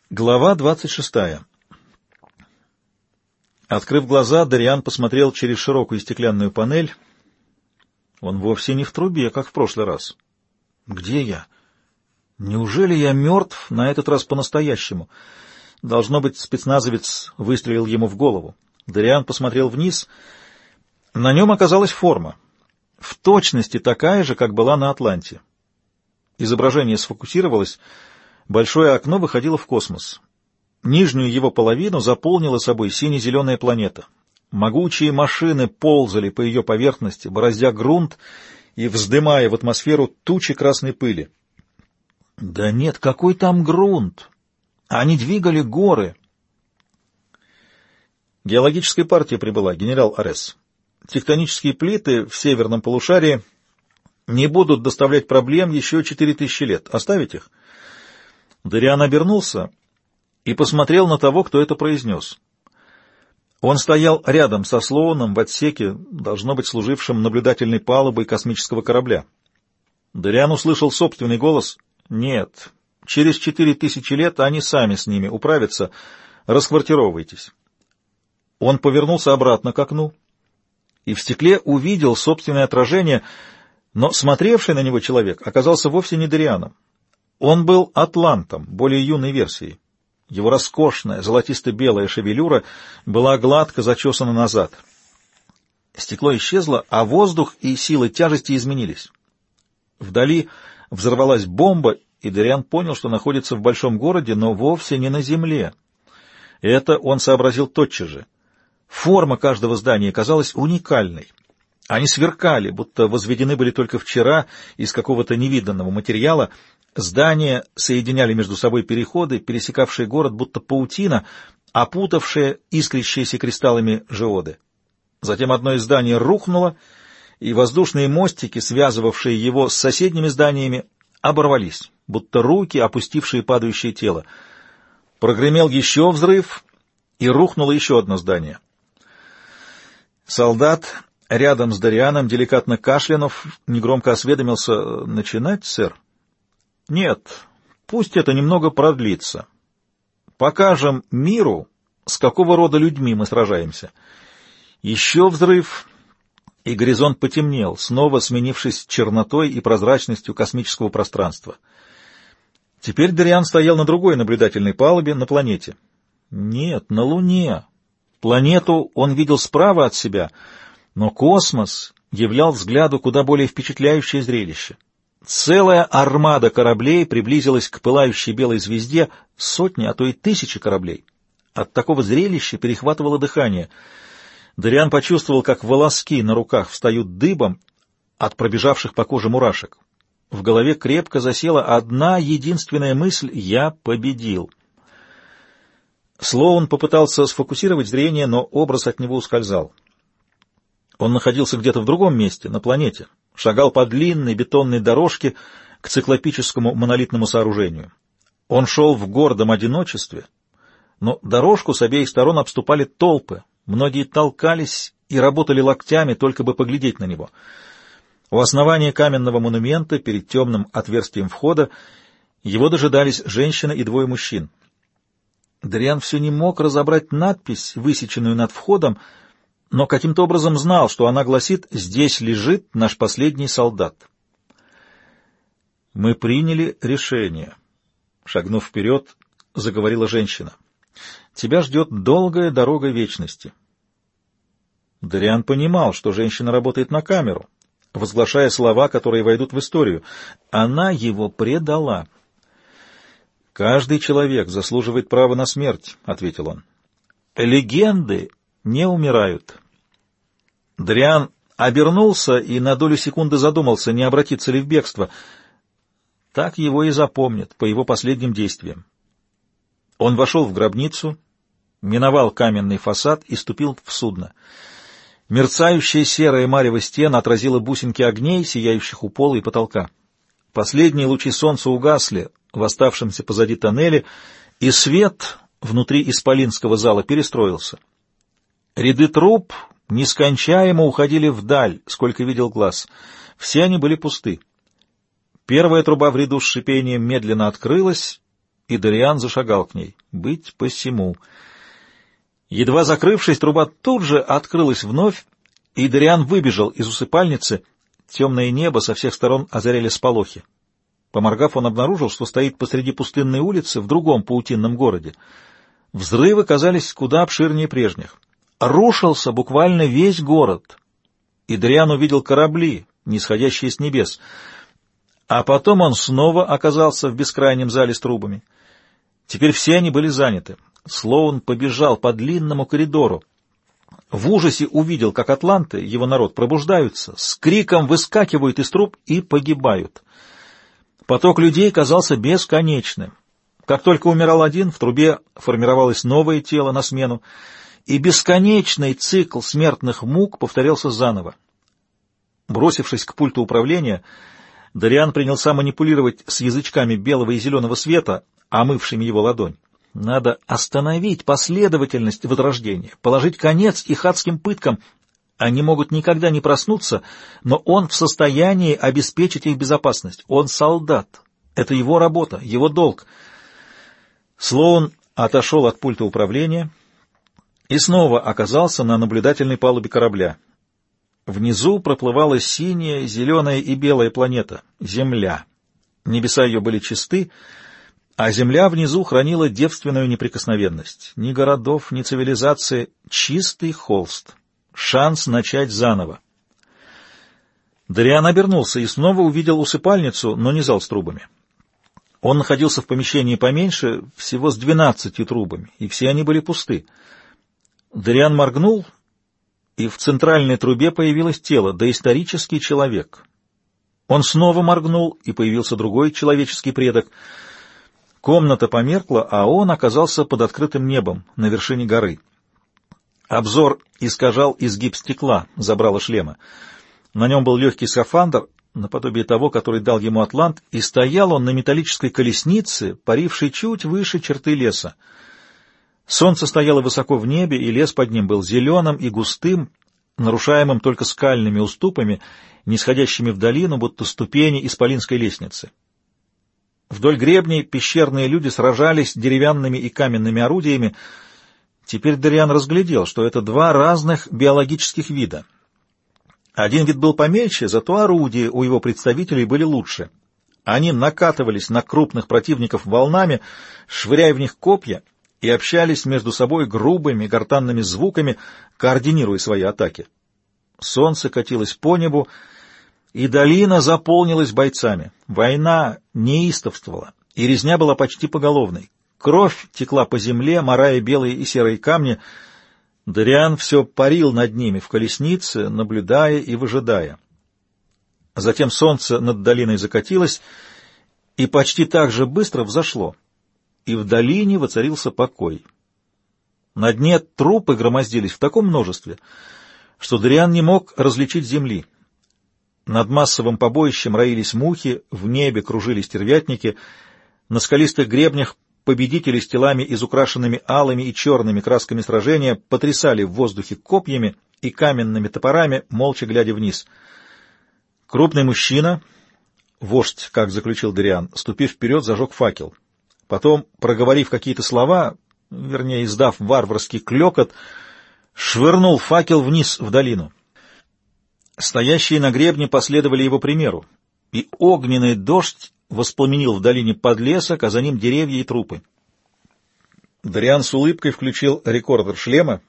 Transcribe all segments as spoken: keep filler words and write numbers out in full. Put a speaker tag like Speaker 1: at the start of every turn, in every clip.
Speaker 1: Глава двадцать шестая. Открыв глаза, Дориан посмотрел через широкую стеклянную панель. Он вовсе не в трубе, как в прошлый раз. Где я? Неужели я мертв на этот раз по-настоящему? Должно быть, спецназовец выстрелил ему в голову. Дориан посмотрел вниз. На нем оказалась форма, в точности такая же, как была на Атланте. Изображение сфокусировалось. Большое окно выходило в космос. Нижнюю его половину заполнила собой сине-зеленая планета. Могучие машины ползали по ее поверхности, бороздя грунт и вздымая в атмосферу тучи красной пыли. Да нет, какой там грунт! Они двигали горы. Геологическая партия прибыла, генерал Арес. Тектонические плиты в северном полушарии не будут доставлять проблем еще четыре тысячи лет. Оставить их? Дориан обернулся и посмотрел на того, кто это произнес. Он стоял рядом со Слоуном в отсеке, должно быть, служившим наблюдательной палубой космического корабля. Дориан услышал собственный голос. «Нет, через четыре тысячи лет они сами с ними управятся. Расквартировывайтесь». Он повернулся обратно к окну и в стекле увидел собственное отражение, но смотревший на него человек оказался вовсе не Дорианом. Он был атлантом, более юной версией. Его роскошная золотисто-белая шевелюра была гладко зачесана назад. Стекло исчезло, а воздух и силы тяжести изменились. Вдали взорвалась бомба, и Дориан понял, что находится в большом городе, но вовсе не на земле. Это он сообразил тотчас же. Форма каждого здания казалась уникальной. Они сверкали, будто возведены были только вчера из какого-то невиданного материала. Здания соединяли между собой переходы, пересекавшие город, будто паутина, опутавшие искрящиеся кристаллами жеоды. Затем одно из зданий рухнуло, и воздушные мостики, связывавшие его с соседними зданиями, оборвались, будто руки, опустившие падающее тело. Прогремел еще взрыв, и рухнуло еще одно здание. Солдат рядом с Дорианом, деликатно кашлянув, негромко осведомился: «Начинать, сэр?» «Нет, пусть это немного продлится. Покажем миру, с какого рода людьми мы сражаемся». Еще взрыв, и горизонт потемнел, снова сменившись чернотой и прозрачностью космического пространства. Теперь Дориан стоял на другой наблюдательной палубе, на планете. Нет, на Луне. Планету он видел справа от себя, но космос являл взгляду куда более впечатляющее зрелище. Целая армада кораблей приблизилась к пылающей белой звезде, сотни, а то и тысячи кораблей. От такого зрелища перехватывало дыхание. Дориан почувствовал, как волоски на руках встают дыбом от пробежавших по коже мурашек. В голове крепко засела одна единственная мысль: «Я победил». Слоун попытался сфокусировать зрение, но образ от него ускользал. Он находился где-то в другом месте, на планете, шагал по длинной бетонной дорожке к циклопическому монолитному сооружению. Он шел в гордом одиночестве, но дорожку с обеих сторон обступали толпы, многие толкались и работали локтями, только бы поглядеть на него. У основания каменного монумента, перед темным отверстием входа, его дожидались женщина и двое мужчин. Дориан все не мог разобрать надпись, высеченную над входом, но каким-то образом знал, что она гласит: «Здесь лежит наш последний солдат». «Мы приняли решение», — шагнув вперед, заговорила женщина. «Тебя ждет долгая дорога вечности». Дориан понимал, что женщина работает на камеру, возглашая слова, которые войдут в историю. Она его предала. «Каждый человек заслуживает права на смерть», — ответил он. «Легенды не умирают». Дориан обернулся и на долю секунды задумался, не обратиться ли в бегство. Так его и запомнят по его последним действиям. Он вошел в гробницу, миновал каменный фасад и ступил в судно. Мерцающая серая марево стен отразила бусинки огней, сияющих у пола и потолка. Последние лучи солнца угасли в оставшемся позади тоннеле, и свет внутри исполинского зала перестроился. Ряды труб нескончаемо уходили вдаль, сколько видел глаз. Все они были пусты. Первая труба в ряду с шипением медленно открылась, и Дориан зашагал к ней. Быть посему. Едва закрывшись, труба тут же открылась вновь, и Дориан выбежал из усыпальницы. Темное небо со всех сторон озаряли сполохи. Поморгав, он обнаружил, что стоит посреди пустынной улицы в другом паутинном городе. Взрывы казались куда обширнее прежних. Рушился буквально весь город, и Дориан увидел корабли, нисходящие с небес. А потом он снова оказался в бескрайнем зале с трубами. Теперь все они были заняты. Слоун побежал по длинному коридору. В ужасе увидел, как атланты, его народ, пробуждаются, с криком выскакивают из труб и погибают. Поток людей казался бесконечным. Как только умирал один, в трубе формировалось новое тело на смену, и бесконечный цикл смертных мук повторялся заново. Бросившись к пульту управления, Дориан принялся манипулировать с язычками белого и зеленого света, омывшими его ладонь. Надо остановить последовательность возрождения, положить конец их адским пыткам. Они могут никогда не проснуться, но он в состоянии обеспечить их безопасность. Он солдат. Это его работа, его долг. Слоун отошел от пульта управления и снова оказался на наблюдательной палубе корабля. Внизу проплывала синяя, зеленая и белая планета — Земля. Небеса ее были чисты, а земля внизу хранила девственную неприкосновенность. Ни городов, ни цивилизации, чистый холст. Шанс начать заново. Дориан обернулся и снова увидел усыпальницу, но не зал с трубами. Он находился в помещении поменьше, всего с двенадцатью трубами, и все они были пусты. Дориан моргнул, и в центральной трубе появилось тело, доисторический человек. Он снова моргнул, и появился другой человеческий предок. Комната померкла, а он оказался под открытым небом, на вершине горы. Обзор искажал изгиб стекла, забрало шлема. На нем был легкий скафандр, наподобие того, который дал ему атлант, и стоял он на металлической колеснице, парившей чуть выше черты леса. Солнце стояло высоко в небе, и лес под ним был зеленым и густым, нарушаемым только скальными уступами, нисходящими в долину, будто ступени исполинской лестницы. Вдоль гребней пещерные люди сражались деревянными и каменными орудиями. Теперь Дориан разглядел, что это два разных биологических вида. Один вид был помельче, зато орудия у его представителей были лучше. Они накатывались на крупных противников волнами, швыряя в них копья, и общались между собой грубыми гортанными звуками, координируя свои атаки. Солнце катилось по небу, и долина заполнилась бойцами. Война неистовствовала, и резня была почти поголовной. Кровь текла по земле, морая белые и серые камни. Дориан все парил над ними в колеснице, наблюдая и выжидая. Затем солнце над долиной закатилось, и почти так же быстро взошло, и в долине воцарился покой. На дне трупы громоздились в таком множестве, что Дориан не мог различить земли. Над массовым побоищем роились мухи, в небе кружили стервятники, на скалистых гребнях победители с телами, изукрашенными алыми и черными красками сражения, потрясали в воздухе копьями и каменными топорами, молча глядя вниз. Крупный мужчина, вождь, как заключил Дориан, ступив вперед, зажег факел. Потом, проговорив какие-то слова, вернее, издав варварский клёкот, швырнул факел вниз в долину. Стоящие на гребне последовали его примеру, и огненный дождь воспламенил в долине подлесок, а за ним деревья и трупы. Дориан с улыбкой включил рекордер шлема.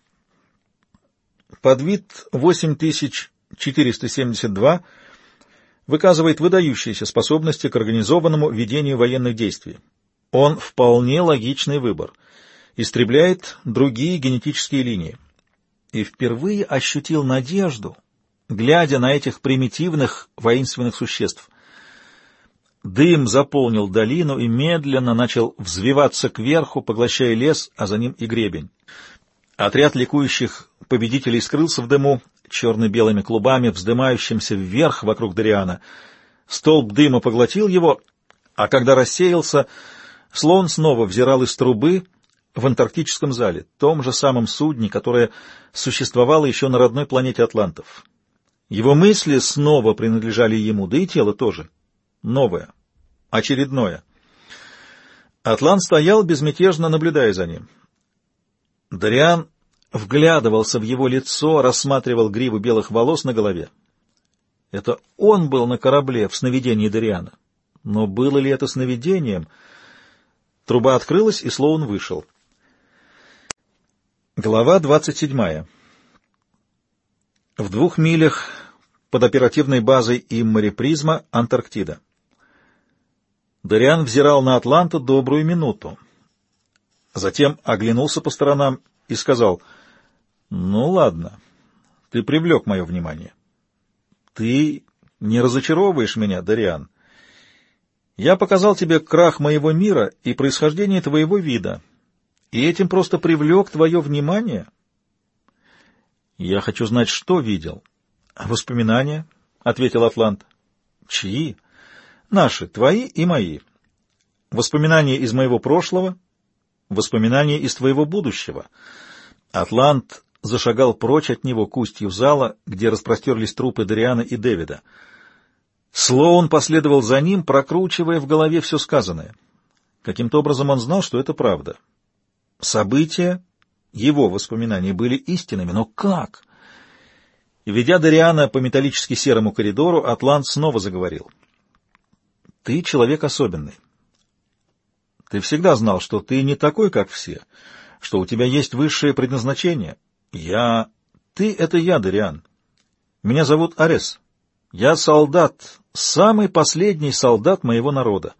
Speaker 1: Подвид восемь тысяч четыреста семьдесят два выказывает выдающиеся способности к организованному ведению военных действий. Он вполне логичный выбор. Истребляет другие генетические линии. И впервые ощутил надежду, глядя на этих примитивных воинственных существ. Дым заполнил долину и медленно начал взвиваться кверху, поглощая лес, а за ним и гребень. Отряд ликующих победителей скрылся в дыму, черно-белыми клубами, вздымающимся вверх вокруг Дориана. Столб дыма поглотил его, а когда рассеялся, слон снова взирал из трубы в антарктическом зале, том же самом судне, которое существовало еще на родной планете атлантов. Его мысли снова принадлежали ему, да и тело тоже. Новое, очередное. Атлант стоял, безмятежно наблюдая за ним. Дориан вглядывался в его лицо, рассматривал гриву белых волос на голове. Это он был на корабле в сновидении Дориана. Но было ли это сновидением? Труба открылась, и Слоун вышел. Глава двадцать седьмая. В двух милях под оперативной базой Иммари Призма, Антарктида. Дориан взирал на Атланта добрую минуту. Затем оглянулся по сторонам и сказал: «Ну ладно, ты привлек мое внимание. Ты не разочаровываешь меня, Дориан. Я показал тебе крах моего мира и происхождение твоего вида, и этим просто привлек твое внимание. Я хочу знать, что видел». «Воспоминания», — ответил Атлант. «Чьи?» «Наши, твои и мои. Воспоминания из моего прошлого, воспоминания из твоего будущего». Атлант зашагал прочь от него к устью зала, где распростерлись трупы Дориана и Дэвида. Слоун последовал за ним, прокручивая в голове все сказанное. Каким-то образом он знал, что это правда. События, его воспоминания, были истинными, но как? Ведя Дориана по металлически серому коридору, Атлант снова заговорил. «Ты человек особенный. Ты всегда знал, что ты не такой, как все, что у тебя есть высшее предназначение. Я... Ты — это я, Дориан. Меня зовут Арес. Я солдат, самый последний солдат моего народа.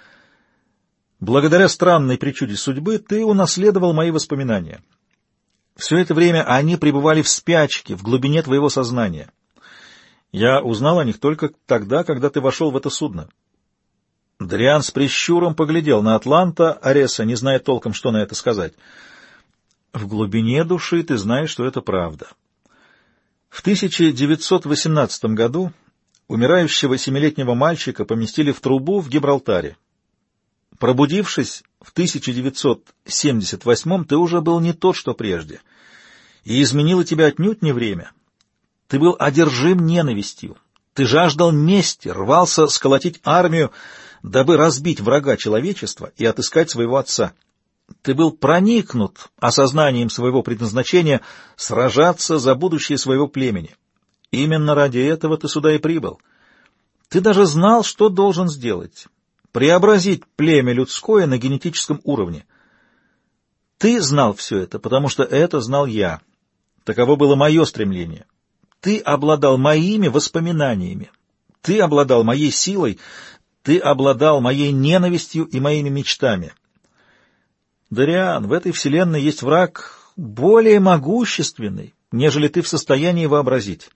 Speaker 1: Благодаря странной причуде судьбы ты унаследовал мои воспоминания. Все это время они пребывали в спячке, в глубине твоего сознания. Я узнал о них только тогда, когда ты вошел в это судно». Дориан с прищуром поглядел на Атланта Ареса, не зная толком, что на это сказать. «В глубине души ты знаешь, что это правда. В тысяча девятьсот восемнадцатом году умирающего семилетнего мальчика поместили в трубу в Гибралтаре. Пробудившись в тысяча девятьсот семьдесят восьмом, ты уже был не тот, что прежде, и изменило тебя отнюдь не время. Ты был одержим ненавистью, ты жаждал мести, рвался сколотить армию, дабы разбить врага человечества и отыскать своего отца. Ты был проникнут осознанием своего предназначения сражаться за будущее своего племени. Именно ради этого ты сюда и прибыл. Ты даже знал, что должен сделать — преобразить племя людское на генетическом уровне. Ты знал все это, потому что это знал я. Таково было мое стремление. Ты обладал моими воспоминаниями. Ты обладал моей силой. Ты обладал моей ненавистью и моими мечтами. Дориан, в этой вселенной есть враг более могущественный, нежели ты в состоянии вообразить.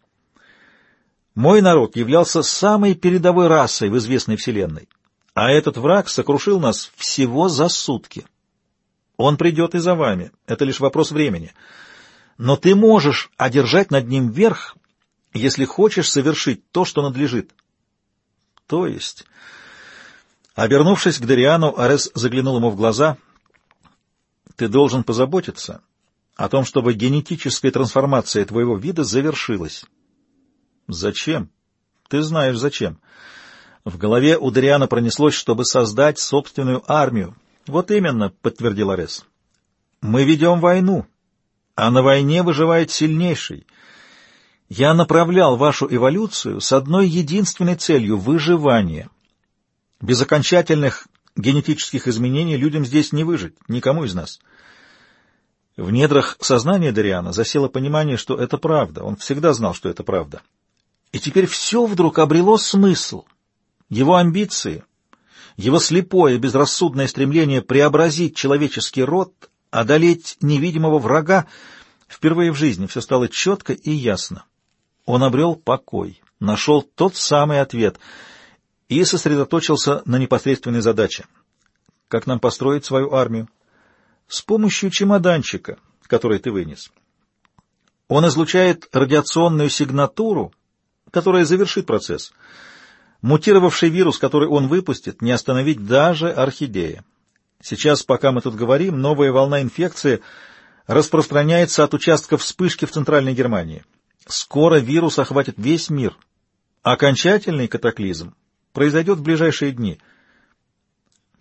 Speaker 1: Мой народ являлся самой передовой расой в известной вселенной. А этот враг сокрушил нас всего за сутки. Он придет и за вами, это лишь вопрос времени. Но ты можешь одержать над ним верх, если хочешь совершить то, что надлежит. То есть... Обернувшись к Дориану, Арес заглянул ему в глаза. Ты должен позаботиться о том, чтобы генетическая трансформация твоего вида завершилась. Зачем? Ты знаешь, зачем. В голове у Дориана пронеслось, чтобы создать собственную армию. Вот именно, подтвердил Арес. Мы ведем войну, а на войне выживает сильнейший. Я направлял вашу эволюцию с одной единственной целью — выживание. Без окончательных генетических изменений людям здесь не выжить, никому из нас. В недрах сознания Дориана засело понимание, что это правда. Он всегда знал, что это правда. И теперь все вдруг обрело смысл. Его амбиции, его слепое, безрассудное стремление преобразить человеческий род, одолеть невидимого врага, впервые в жизни все стало четко и ясно. Он обрел покой, нашел тот самый ответ и сосредоточился на непосредственной задаче. Как нам построить свою армию? С помощью чемоданчика, который ты вынес. Он излучает радиационную сигнатуру, которая завершит процесс. Мутировавший вирус, который он выпустит, не остановить даже орхидея. Сейчас, пока мы тут говорим, новая волна инфекции распространяется от участка вспышки в Центральной Германии. Скоро вирус охватит весь мир. Окончательный катаклизм произойдет в ближайшие дни.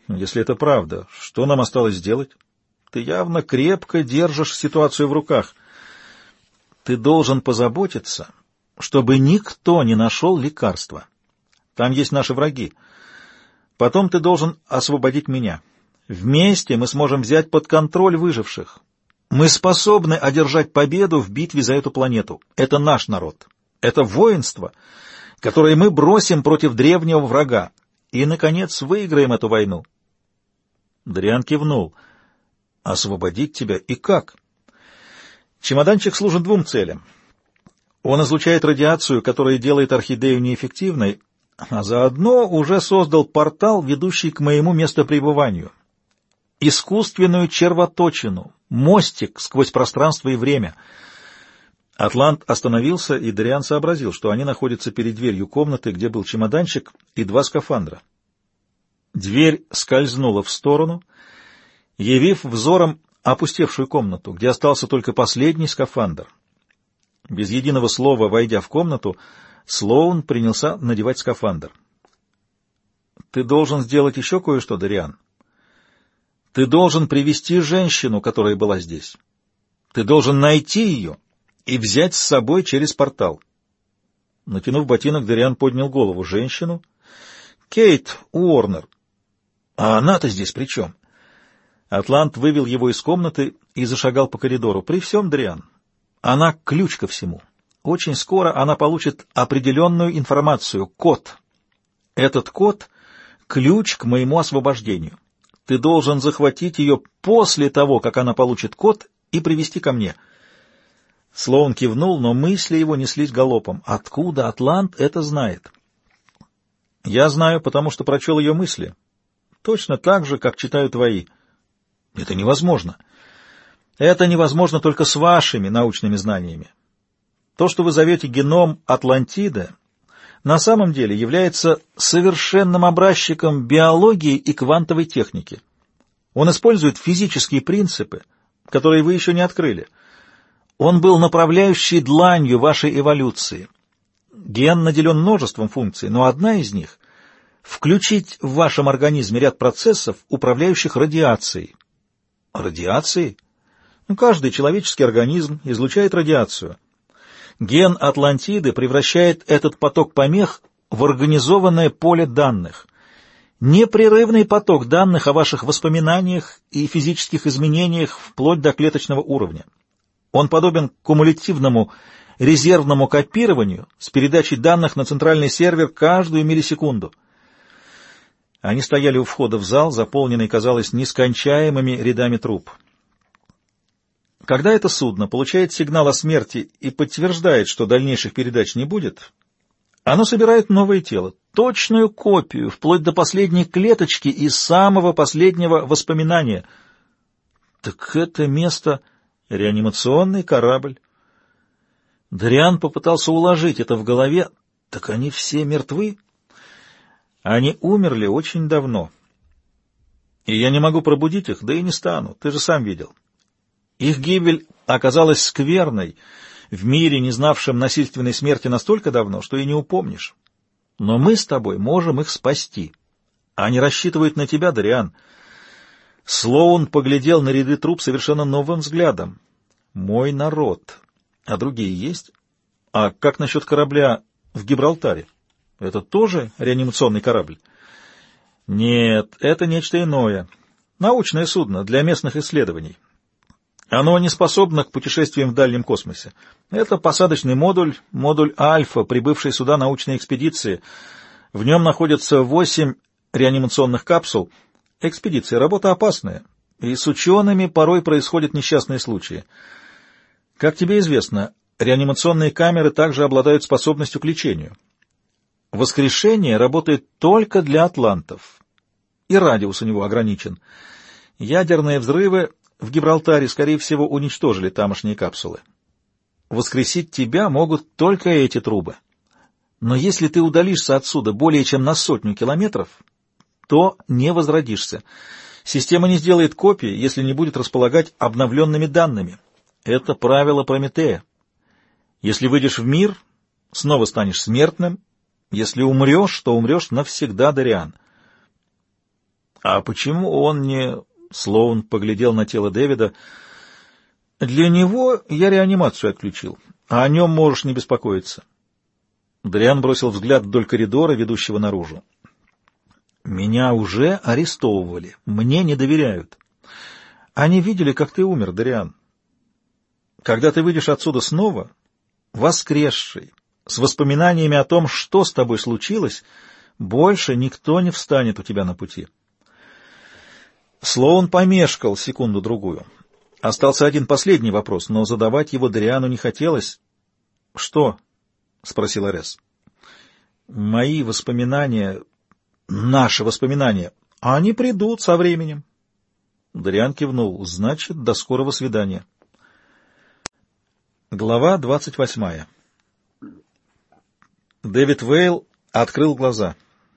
Speaker 1: Если это правда, что нам осталось сделать? Ты явно крепко держишь ситуацию в руках. Ты должен позаботиться, чтобы никто не нашел лекарства. Там есть наши враги. Потом ты должен освободить меня. Вместе мы сможем взять под контроль выживших. Мы способны одержать победу в битве за эту планету. Это наш народ. Это воинство, которое мы бросим против древнего врага. И, наконец, выиграем эту войну. Дариан кивнул. Освободить тебя и как? Чемоданчик служит двум целям. Он излучает радиацию, которая делает орхидею неэффективной, а заодно уже создал портал, ведущий к моему местопребыванию. Искусственную червоточину, мостик сквозь пространство и время. Атлант остановился, и Дариан сообразил, что они находятся перед дверью комнаты, где был чемоданчик и два скафандра. Дверь скользнула в сторону, явив взором опустевшую комнату, где остался только последний скафандр. Без единого слова, войдя в комнату, Слоун принялся надевать скафандр. «Ты должен сделать еще кое-что, Дариан. Ты должен привести женщину, которая была здесь. Ты должен найти ее и взять с собой через портал». Натянув ботинок, Дариан поднял голову. «Женщину?» «Кейт Уорнер». «А она-то здесь при чем?» Атлант вывел его из комнаты и зашагал по коридору. «При всем, Дариан, она ключ ко всему. Очень скоро она получит определенную информацию, код. Этот код — ключ к моему освобождению. Ты должен захватить ее после того, как она получит код, и привести ко мне». Слоун кивнул, но мысли его неслись галопом. Откуда Атлант это знает? «Я знаю, потому что прочел ее мысли. Точно так же, как читаю твои». «Это невозможно». «Это невозможно только с вашими научными знаниями. То, что вы зовете геном Атлантиды, на самом деле является совершенным образчиком биологии и квантовой техники. Он использует физические принципы, которые вы еще не открыли. Он был направляющей дланью вашей эволюции. Ген наделен множеством функций, но одна из них — включить в вашем организме ряд процессов, управляющих радиацией». «Радиацией?» Ну, каждый человеческий организм излучает радиацию. Ген Атлантиды превращает этот поток помех в организованное поле данных. Непрерывный поток данных о ваших воспоминаниях и физических изменениях вплоть до клеточного уровня. Он подобен кумулятивному резервному копированию с передачей данных на центральный сервер каждую миллисекунду. Они стояли у входа в зал, заполненный, казалось, нескончаемыми рядами труб. Когда это судно получает сигнал о смерти и подтверждает, что дальнейших передач не будет, оно собирает новое тело, точную копию, вплоть до последней клеточки и самого последнего воспоминания. Так это место — реанимационный корабль. Дариан попытался уложить это в голове. Так они все мертвы? Они умерли очень давно. И я не могу пробудить их, да и не стану, ты же сам видел. Их гибель оказалась скверной, в мире, не знавшем насильственной смерти настолько давно, что и не упомнишь. Но мы с тобой можем их спасти. Они рассчитывают на тебя, Дариан. Слоун поглядел на ряды труп совершенно новым взглядом. Мой народ. А другие есть? А как насчет корабля в Гибралтаре? Это тоже реанимационный корабль? Нет, это нечто иное. Научное судно для местных исследований. Оно не способно к путешествиям в дальнем космосе. Это посадочный модуль, модуль Альфа, прибывший сюда научной экспедиции. В нем находятся восемь реанимационных капсул. Экспедиция — работа опасная, и с учеными порой происходят несчастные случаи. Как тебе известно, реанимационные камеры также обладают способностью к лечению. Воскрешение работает только для атлантов, и радиус у него ограничен. Ядерные взрывы в Гибралтаре, скорее всего, уничтожили тамошние капсулы. Воскресить тебя могут только эти трубы. Но если ты удалишься отсюда более чем на сотню километров, то не возродишься. Система не сделает копии, если не будет располагать обновленными данными. Это правило Прометея. Если выйдешь в мир, снова станешь смертным. Если умрешь, то умрешь навсегда, Дариан. А почему он не... Слоун поглядел на тело Дэвида. Для него я реанимацию отключил, а о нем можешь не беспокоиться. Дориан бросил взгляд вдоль коридора, ведущего наружу. Меня уже арестовывали, мне не доверяют. Они видели, как ты умер, Дориан. Когда ты выйдешь отсюда снова, воскресший, с воспоминаниями о том, что с тобой случилось, больше никто не встанет у тебя на пути. Слоун помешкал секунду-другую. Остался один последний вопрос, но задавать его Дориану не хотелось. — Что? — спросил Арес. — Мои воспоминания, наши воспоминания, они придут со временем. Дориан кивнул. — Значит, до скорого свидания. Глава двадцать восьмая. Дэвид Вейл открыл глаза.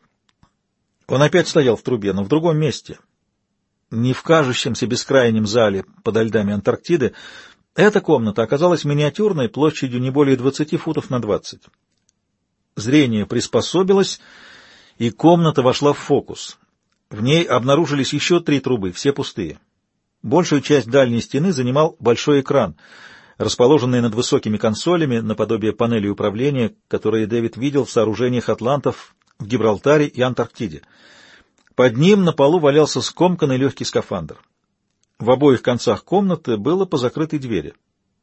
Speaker 1: Он опять стоял в трубе, но в другом месте. Не в кажущемся бескрайнем зале подо льдами Антарктиды. Эта комната оказалась миниатюрной, площадью не более двадцати футов на двадцать. Зрение приспособилось, и комната вошла в фокус. В ней обнаружились еще три трубы, все пустые. Большую часть дальней стены занимал большой экран, расположенный над высокими консолями, наподобие панелей управления, которые Дэвид видел в сооружениях атлантов в Гибралтаре и Антарктиде. Под ним на полу валялся скомканный легкий скафандр. В обоих концах комнаты было по закрытой двери.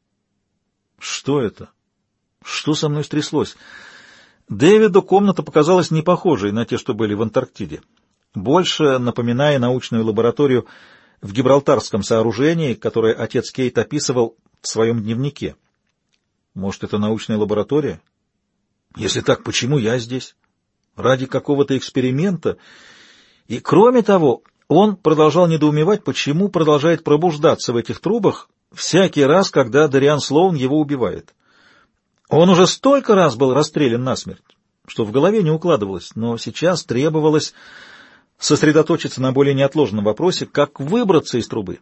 Speaker 1: Что это? Что со мной стряслось? Дэвиду комната показалась не похожей на те, что были в Антарктиде, больше напоминая научную лабораторию в гибралтарском сооружении, которое отец Кейт описывал в своем дневнике. Может, это научная лаборатория? Если так, почему я здесь? Ради какого-то эксперимента? И кроме того, он продолжал недоумевать, почему продолжает пробуждаться в этих трубах всякий раз, когда Дориан Слоун его убивает. Он уже столько раз был расстрелян насмерть, что в голове не укладывалось, но сейчас требовалось сосредоточиться на более неотложном вопросе, как выбраться из трубы.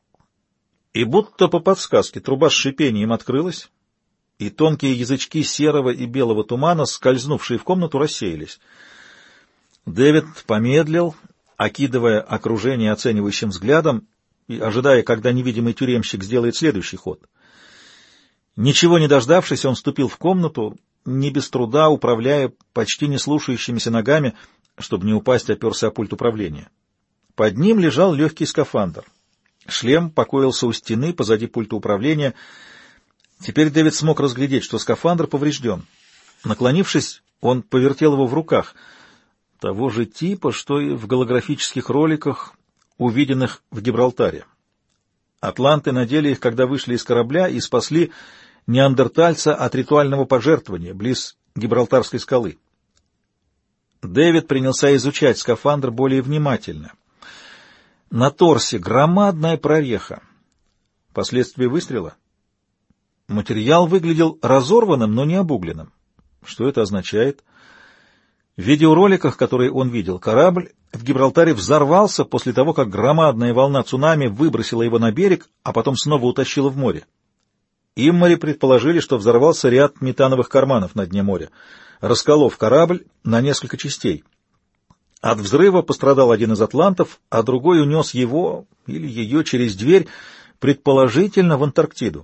Speaker 1: И будто по подсказке труба с шипением открылась, и тонкие язычки серого и белого тумана, скользнувшие в комнату, рассеялись. Дэвид помедлил, окидывая окружение оценивающим взглядом и ожидая, когда невидимый тюремщик сделает следующий ход. Ничего не дождавшись, он вступил в комнату, не без труда управляя почти не слушающимися ногами, чтобы не упасть, оперся о пульт управления. Под ним лежал легкий скафандр. Шлем покоился у стены позади пульта управления. Теперь Дэвид смог разглядеть, что скафандр поврежден. Наклонившись, он повертел его в руках, того же типа, что и в голографических роликах, увиденных в Гибралтаре. Атланты надели их, когда вышли из корабля и спасли неандертальца от ритуального пожертвования близ Гибралтарской скалы. Дэвид принялся изучать скафандр более внимательно. На торсе громадная прореха. Последствия выстрела? Материал выглядел разорванным, но не обугленным. Что это означает? В видеороликах, которые он видел, корабль в Гибралтаре взорвался после того, как громадная волна цунами выбросила его на берег, а потом снова утащила в море. Иммари предположили, что взорвался ряд метановых карманов на дне моря, расколов корабль на несколько частей. От взрыва пострадал один из атлантов, а другой унес его или ее через дверь, предположительно в Антарктиду.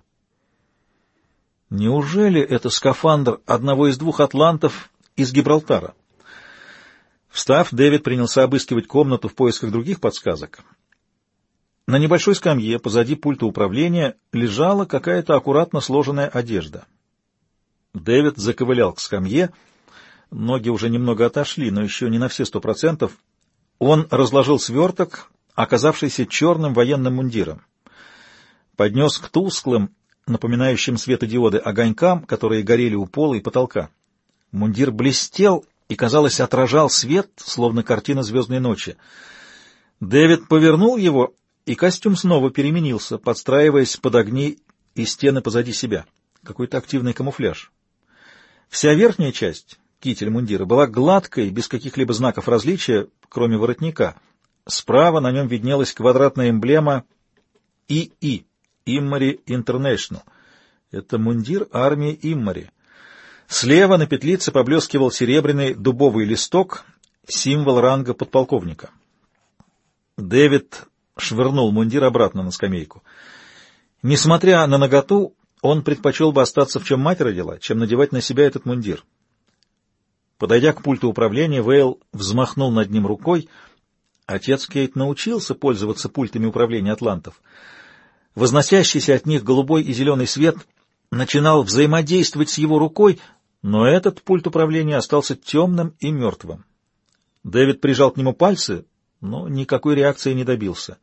Speaker 1: Неужели это скафандр одного из двух атлантов из Гибралтара? Встав, Дэвид принялся обыскивать комнату в поисках других подсказок. На небольшой скамье позади пульта управления лежала какая-то аккуратно сложенная одежда. Дэвид заковылял к скамье, ноги уже немного отошли, но еще не на все сто процентов. Он разложил сверток, оказавшийся черным военным мундиром. Поднес к тусклым, напоминающим светодиоды, огонькам, которые горели у пола и потолка. Мундир блестел и, казалось, отражал свет, словно картина звездной ночи. Дэвид повернул его, и костюм снова переменился, подстраиваясь под огни и стены позади себя. Какой-то активный камуфляж. Вся верхняя часть, китель мундира, была гладкой, без каких-либо знаков различия, кроме воротника. Справа на нем виднелась квадратная эмблема ИИ, Иммари Интернешнл. Это мундир армии Иммари. Слева на петлице поблескивал серебряный дубовый листок, символ ранга подполковника. Дэвид швырнул мундир обратно на скамейку. Несмотря на наготу, он предпочел бы остаться, в чем мать родила, чем надевать на себя этот мундир. Подойдя к пульту управления, Вейл взмахнул над ним рукой. Отец Кейт научился пользоваться пультами управления атлантов. Возносящийся от них голубой и зеленый свет начинал взаимодействовать с его рукой, но этот пульт управления остался темным и мертвым. Дэвид прижал к нему пальцы, но никакой реакции не добился.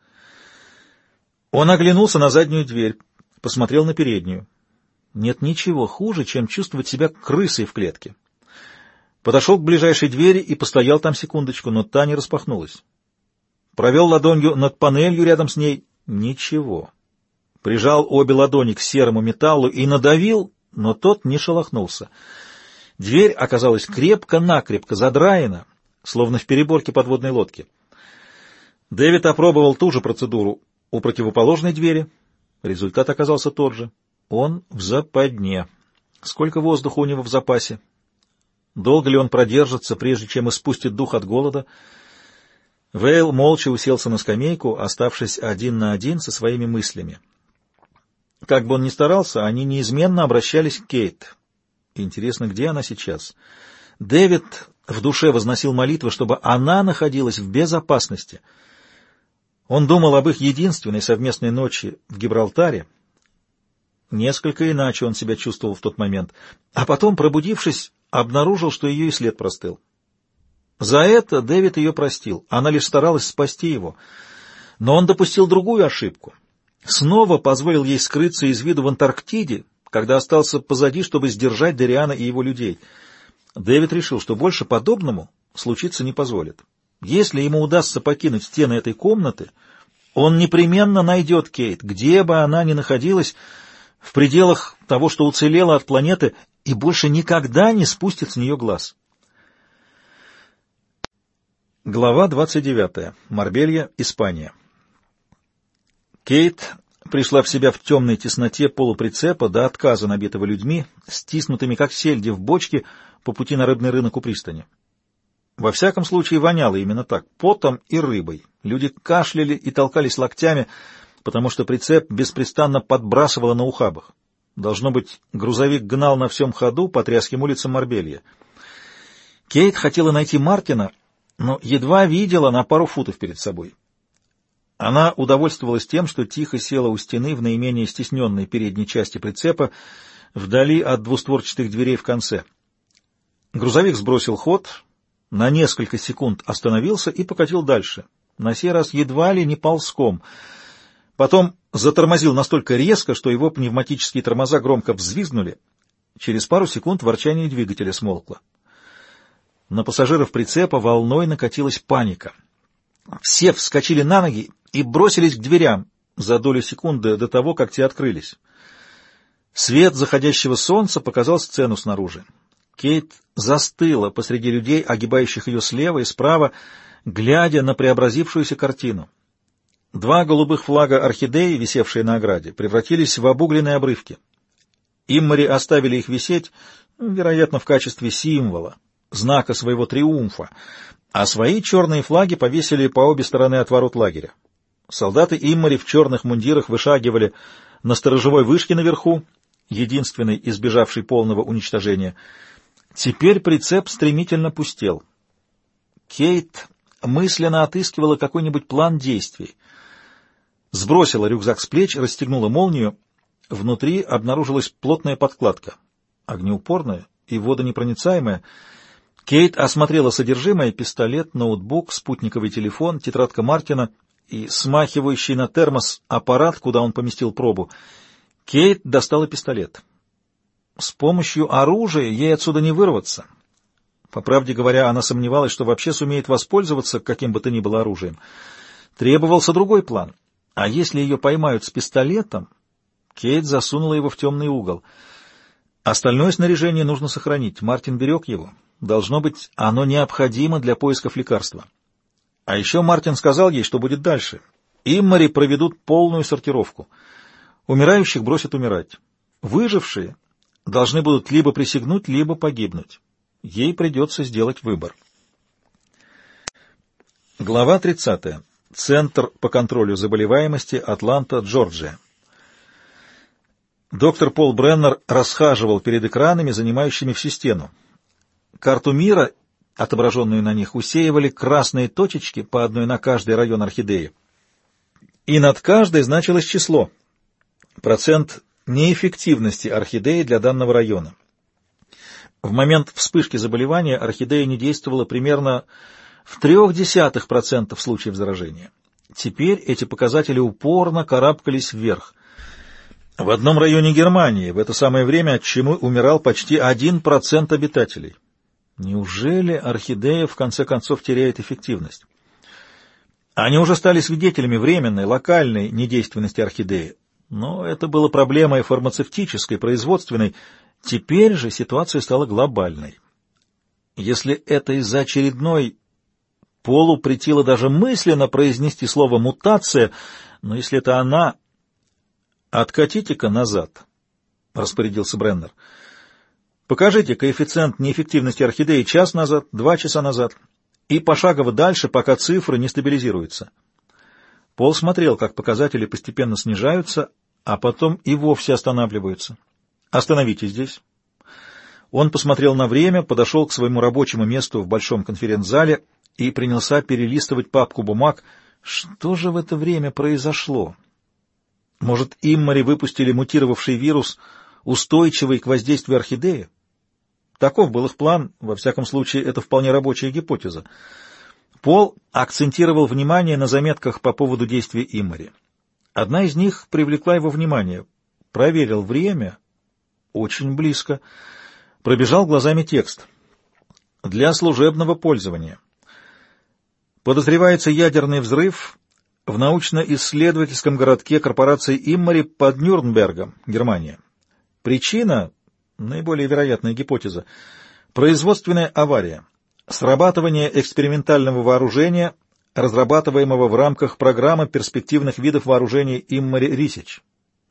Speaker 1: Он оглянулся на заднюю дверь, посмотрел на переднюю. Нет ничего хуже, чем чувствовать себя крысой в клетке. Подошел к ближайшей двери и постоял там секундочку, но та не распахнулась. Провел ладонью над панелью рядом с ней. Ничего. Прижал обе ладони к серому металлу и надавил, но тот не шелохнулся. Дверь оказалась крепко-накрепко задраена, словно в переборке подводной лодки. Дэвид опробовал ту же процедуру у противоположной двери. Результат оказался тот же. Он в западне. Сколько воздуха у него в запасе? Долго ли он продержится, прежде чем испустит дух от голода? Вейл молча уселся на скамейку, оставшись один на один со своими мыслями. Как бы он ни старался, они неизменно обращались к Кейт. Интересно, где она сейчас? Дэвид в душе возносил молитвы, чтобы она находилась в безопасности. Он думал об их единственной совместной ночи в Гибралтаре. Несколько иначе он себя чувствовал в тот момент. А потом, пробудившись, обнаружил, что ее и след простыл. За это Дэвид ее простил. Она лишь старалась спасти его. Но он допустил другую ошибку. Снова позволил ей скрыться из виду в Антарктиде, когда остался позади, чтобы сдержать Дериана и его людей. Дэвид решил, что больше подобному случиться не позволит. Если ему удастся покинуть стены этой комнаты, он непременно найдет Кейт, где бы она ни находилась, в пределах того, что уцелело от планеты, и больше никогда не спустит с нее глаз. Глава двадцать девятая. Марбелья, Испания. Кейт пришла в себя в темной тесноте полуприцепа до отказа, набитого людьми, стиснутыми как сельди в бочке по пути на рыбный рынок у пристани. Во всяком случае, воняло именно так, потом и рыбой. Люди кашляли и толкались локтями, потому что прицеп беспрестанно подбрасывало на ухабах. Должно быть, грузовик гнал на всем ходу по тряским улицам Марбелья. Кейт хотела найти Мартина, но едва видела на пару футов перед собой. Она удовольствовалась тем, что тихо села у стены в наименее стесненной передней части прицепа, вдали от двустворчатых дверей в конце. Грузовик сбросил ход, на несколько секунд остановился и покатил дальше, на сей раз едва ли не ползком. Потом затормозил настолько резко, что его пневматические тормоза громко взвизгнули. Через пару секунд ворчание двигателя смолкло. На пассажиров прицепа волной накатилась паника. Все вскочили на ноги и бросились к дверям за долю секунды до того, как те открылись. Свет заходящего солнца показал сцену снаружи. Кейт застыла посреди людей, огибающих ее слева и справа, глядя на преобразившуюся картину. Два голубых флага орхидеи, висевшие на ограде, превратились в обугленные обрывки. Иммари оставили их висеть, вероятно, в качестве символа, знака своего триумфа, а свои черные флаги повесили по обе стороны от ворот лагеря. Солдаты Иммари в черных мундирах вышагивали на сторожевой вышке наверху, единственной избежавшей полного уничтожения. Теперь прицеп стремительно пустел. Кейт мысленно отыскивала какой-нибудь план действий. Сбросила рюкзак с плеч, расстегнула молнию. Внутри обнаружилась плотная подкладка, огнеупорная и водонепроницаемая. Кейт осмотрела содержимое: пистолет, ноутбук, спутниковый телефон, тетрадка Мартина и смахивающий на термос аппарат, куда он поместил пробу. Кейт достала пистолет. С помощью оружия ей отсюда не вырваться. По правде говоря, она сомневалась, что вообще сумеет воспользоваться каким бы то ни было оружием. Требовался другой план. А если ее поймают с пистолетом, Кейт засунула его в темный угол. Остальное снаряжение нужно сохранить. Мартин берег его. Должно быть, оно необходимо для поисков лекарства. А еще Мартин сказал ей, что будет дальше. Иммари проведут полную сортировку. Умирающих бросят умирать. Выжившие должны будут либо присягнуть, либо погибнуть. Ей придется сделать выбор. Глава тридцатая. Центр по контролю заболеваемости, Атланта, Джорджия. Доктор Пол Бреннер расхаживал перед экранами, занимающими всю стену. Карту мира, отображенную на них, усеивали красные точечки, по одной на каждый район орхидеи. И над каждой значилось число, процент неэффективности орхидеи для данного района. В момент вспышки заболевания орхидея не действовала примерно в трех десятых процентов случаев заражения. Теперь эти показатели упорно карабкались вверх. В одном районе Германии в это самое время от чумы умирал почти один процент обитателей. Неужели орхидея в конце концов теряет эффективность? Они уже стали свидетелями временной, локальной недейственности орхидеи, но это было проблемой фармацевтической, производственной. Теперь же ситуация стала глобальной. Если это из-за очередной... Полу претило даже мысленно произнести слово «мутация», но если это она... «Откатите-ка назад», — распорядился Бреннер. «Покажите коэффициент неэффективности орхидеи час назад, два часа назад, и пошагово дальше, пока цифры не стабилизируются». Пол смотрел, как показатели постепенно снижаются, а потом и вовсе останавливаются. «Остановитесь здесь». Он посмотрел на время, подошел к своему рабочему месту в большом конференц-зале и принялся перелистывать папку бумаг. Что же в это время произошло? Может, Иммори выпустили мутировавший вирус, устойчивый к воздействию орхидеи? Таков был их план, во всяком случае, это вполне рабочая гипотеза. Пол акцентировал внимание на заметках по поводу действия Иммори. Одна из них привлекла его внимание. Проверил время. Очень близко. Пробежал глазами текст. Для служебного пользования. Подозревается ядерный взрыв в научно-исследовательском городке корпорации Иммори под Нюрнбергом, Германия. Причина, наиболее вероятная гипотеза, производственная авария, срабатывание экспериментального вооружения, разрабатываемого в рамках программы перспективных видов вооружений Иммори Рисич.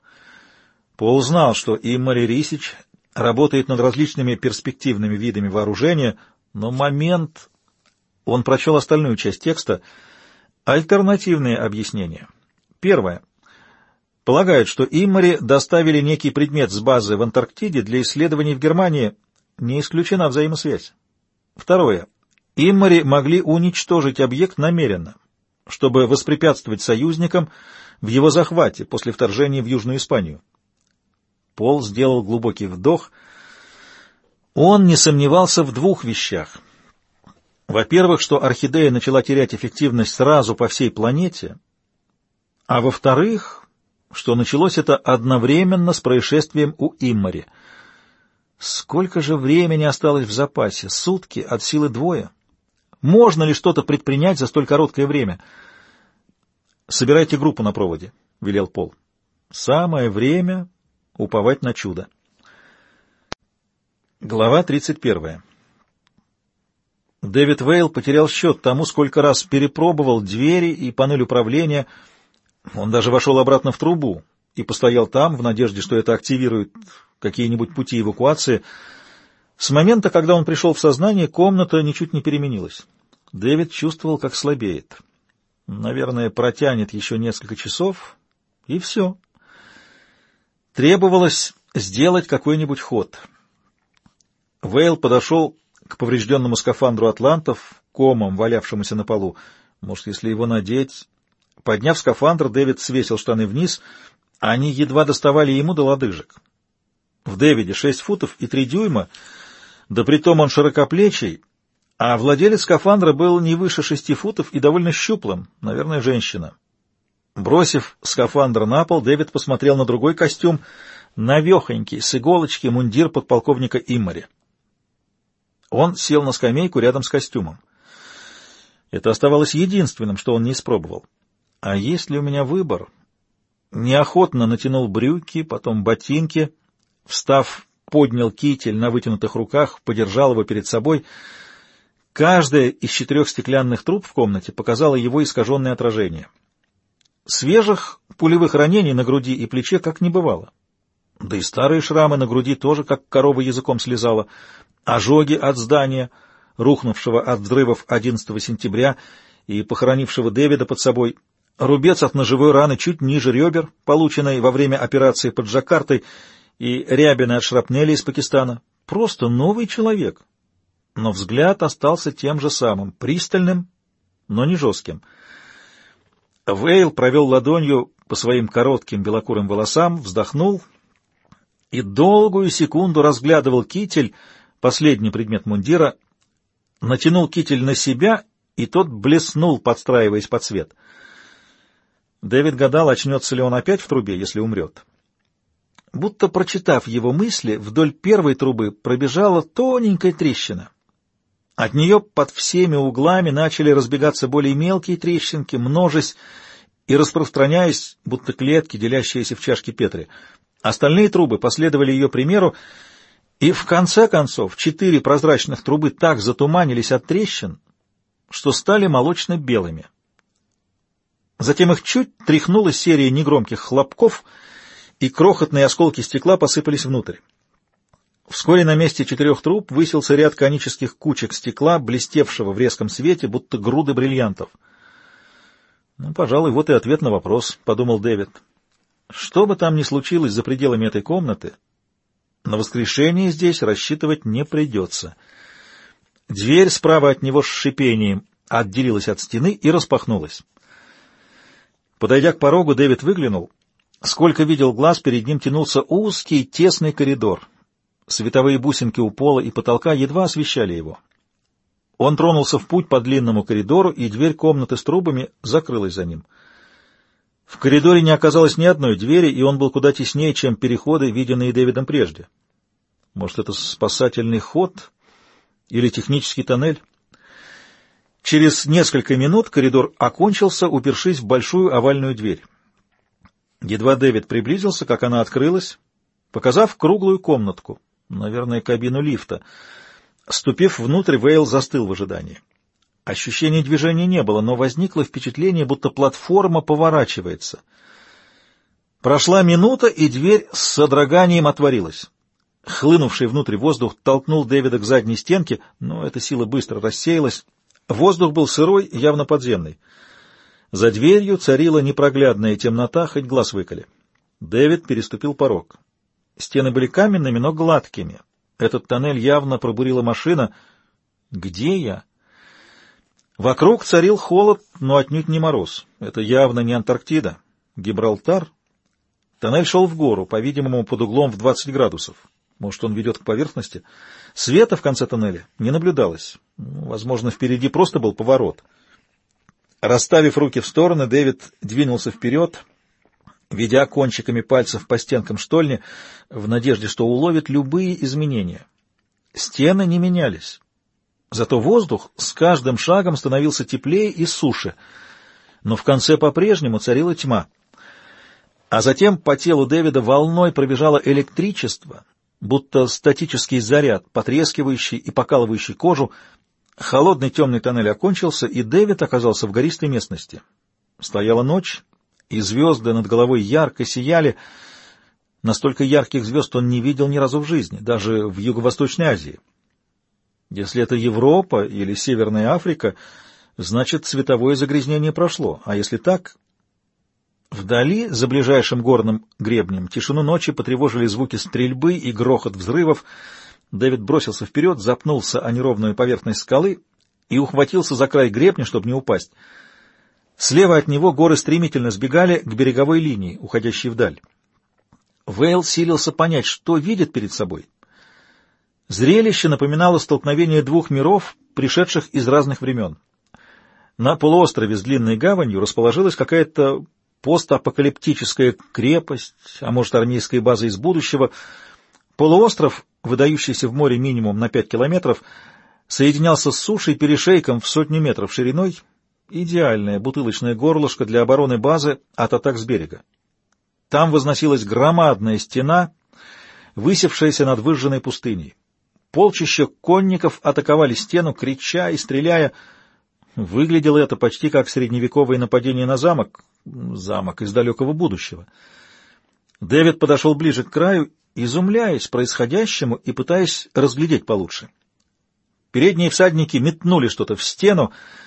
Speaker 1: Пол знал, что Иммори Рисич работает над различными перспективными видами вооружения, но момент... Он прочел остальную часть текста. Альтернативные объяснения. Первое. Полагают, что Иммори доставили некий предмет с базы в Антарктиде для исследований в Германии. Не исключена взаимосвязь. Второе. Иммори могли уничтожить объект намеренно, чтобы воспрепятствовать союзникам в его захвате после вторжения в Южную Испанию. Пол сделал глубокий вдох. Он не сомневался в двух вещах. Во-первых, что орхидея начала терять эффективность сразу по всей планете, а во-вторых, что началось это одновременно с происшествием у Иммори. Сколько же времени осталось в запасе? Сутки, от силы двое. Можно ли что-то предпринять за столь короткое время? «Собирайте группу на проводе», — велел Пол. «Самое время уповать на чудо». Глава тридцать первая. Дэвид Вейл потерял счет тому, сколько раз перепробовал двери и панель управления. Он даже вошел обратно в трубу и постоял там, в надежде, что это активирует какие-нибудь пути эвакуации. С момента, когда он пришел в сознание, комната ничуть не переменилась. Дэвид чувствовал, как слабеет. Наверное, протянет еще несколько часов, и все. Требовалось сделать какой-нибудь ход. Вейл подошел к поврежденному скафандру атлантов, комом, валявшемуся на полу. Может, если его надеть... Подняв скафандр, Дэвид свесил штаны вниз, а они едва доставали ему до лодыжек. В Дэвиде шесть футов и три дюйма, да притом он широкоплечий, а владелец скафандра был не выше шести футов и довольно щуплым, наверное, женщина. Бросив скафандр на пол, Дэвид посмотрел на другой костюм, навехонький, с иголочки, мундир подполковника Иммори. Он сел на скамейку рядом с костюмом. Это оставалось единственным, что он не испробовал. А есть ли у меня выбор? Неохотно натянул брюки, потом ботинки. Встав, поднял китель на вытянутых руках, подержал его перед собой. Каждая из четырех стеклянных труб в комнате показала его искаженное отражение. Свежих пулевых ранений на груди и плече как не бывало. Да и старые шрамы на груди тоже как корова языком слезала. Ожоги от здания, рухнувшего от взрывов одиннадцатого сентября, и похоронившего Дэвида под собой, рубец от ножевой раны чуть ниже ребер, полученной во время операции под Джакартой, и рябины от шрапнели из Пакистана. Просто новый человек. Но взгляд остался тем же самым, пристальным, но не жестким. Вейл провел ладонью по своим коротким белокурым волосам, вздохнул и долгую секунду разглядывал китель, последний предмет мундира, натянул китель на себя, и тот блеснул, подстраиваясь под свет. Дэвид гадал, очнется ли он опять в трубе, если умрет. Будто прочитав его мысли, вдоль первой трубы пробежала тоненькая трещина. От нее под всеми углами начали разбегаться более мелкие трещинки, множась и распространяясь, будто клетки, делящиеся в чашке Петри. Остальные трубы последовали ее примеру, и в конце концов четыре прозрачных трубы так затуманились от трещин, что стали молочно-белыми. Затем их чуть тряхнула серия негромких хлопков, и крохотные осколки стекла посыпались внутрь. Вскоре на месте четырех труб высился ряд конических кучек стекла, блестевшего в резком свете, будто груды бриллиантов. «Ну, пожалуй, вот и ответ на вопрос», — подумал Дэвид. «Что бы там ни случилось за пределами этой комнаты, на воскрешение здесь рассчитывать не придется». Дверь справа от него с шипением отделилась от стены и распахнулась. Подойдя к порогу, Дэвид выглянул. Сколько видел глаз, перед ним тянулся узкий, тесный коридор. Световые бусинки у пола и потолка едва освещали его. Он тронулся в путь по длинному коридору, и дверь комнаты с трубами закрылась за ним. В коридоре не оказалось ни одной двери, и он был куда теснее, чем переходы, виденные Дэвидом прежде. Может, это спасательный ход или технический тоннель? Через несколько минут коридор окончился, упершись в большую овальную дверь. Едва Дэвид приблизился, как она открылась, показав круглую комнатку, наверное, кабину лифта. Ступив внутрь, Вейл застыл в ожидании. Ощущения движения не было, но возникло впечатление, будто платформа поворачивается. Прошла минута, и дверь с содроганием отворилась. Хлынувший внутрь воздух толкнул Дэвида к задней стенке, но эта сила быстро рассеялась. Воздух был сырой, явно подземный. За дверью царила непроглядная темнота, хоть глаз выколи. Дэвид переступил порог. Стены были каменными, но гладкими. Этот тоннель явно пробурила машина. Где я? Вокруг царил холод, но отнюдь не мороз. Это явно не Антарктида. Гибралтар? Тоннель шел в гору, по-видимому, под углом в двадцать градусов. Может, он ведет к поверхности? Света в конце тоннеля не наблюдалось. Возможно, впереди просто был поворот. Расставив руки в стороны, Дэвид двинулся вперед, ведя кончиками пальцев по стенкам штольни, в надежде, что уловит любые изменения. Стены не менялись. Зато воздух с каждым шагом становился теплее и суше, но в конце по-прежнему царила тьма. А затем по телу Дэвида волной пробежало электричество, будто статический заряд, потрескивающий и покалывающий кожу. Холодный темный тоннель окончился, и Дэвид оказался в гористой местности. Стояла ночь, и звезды над головой ярко сияли. Настолько ярких звезд он не видел ни разу в жизни, даже в Юго-Восточной Азии. Если это Европа или Северная Африка, значит, световое загрязнение прошло, а если так... Вдали, за ближайшим горным гребнем, тишину ночи потревожили звуки стрельбы и грохот взрывов. Дэвид бросился вперед, запнулся о неровную поверхность скалы и ухватился за край гребня, чтобы не упасть. Слева от него горы стремительно сбегали к береговой линии, уходящей вдаль. Вейл силился понять, что видит перед собой. Зрелище напоминало столкновение двух миров, пришедших из разных времен. На полуострове с длинной гаванью расположилась какая-то постапокалиптическая крепость, а может, армейская база из будущего. Полуостров, выдающийся в море минимум на пять километров, соединялся с сушей перешейком в сотню метров шириной, идеальное бутылочное горлышко для обороны базы от атак с берега. Там возносилась громадная стена, высевшаяся над выжженной пустыней. Полчища конников атаковали стену, крича и стреляя. Выглядело это почти как средневековое нападение на замок, замок из далекого будущего. Дэвид подошел ближе к краю, изумляясь происходящему и пытаясь разглядеть получше. Передние всадники метнули что-то в стену,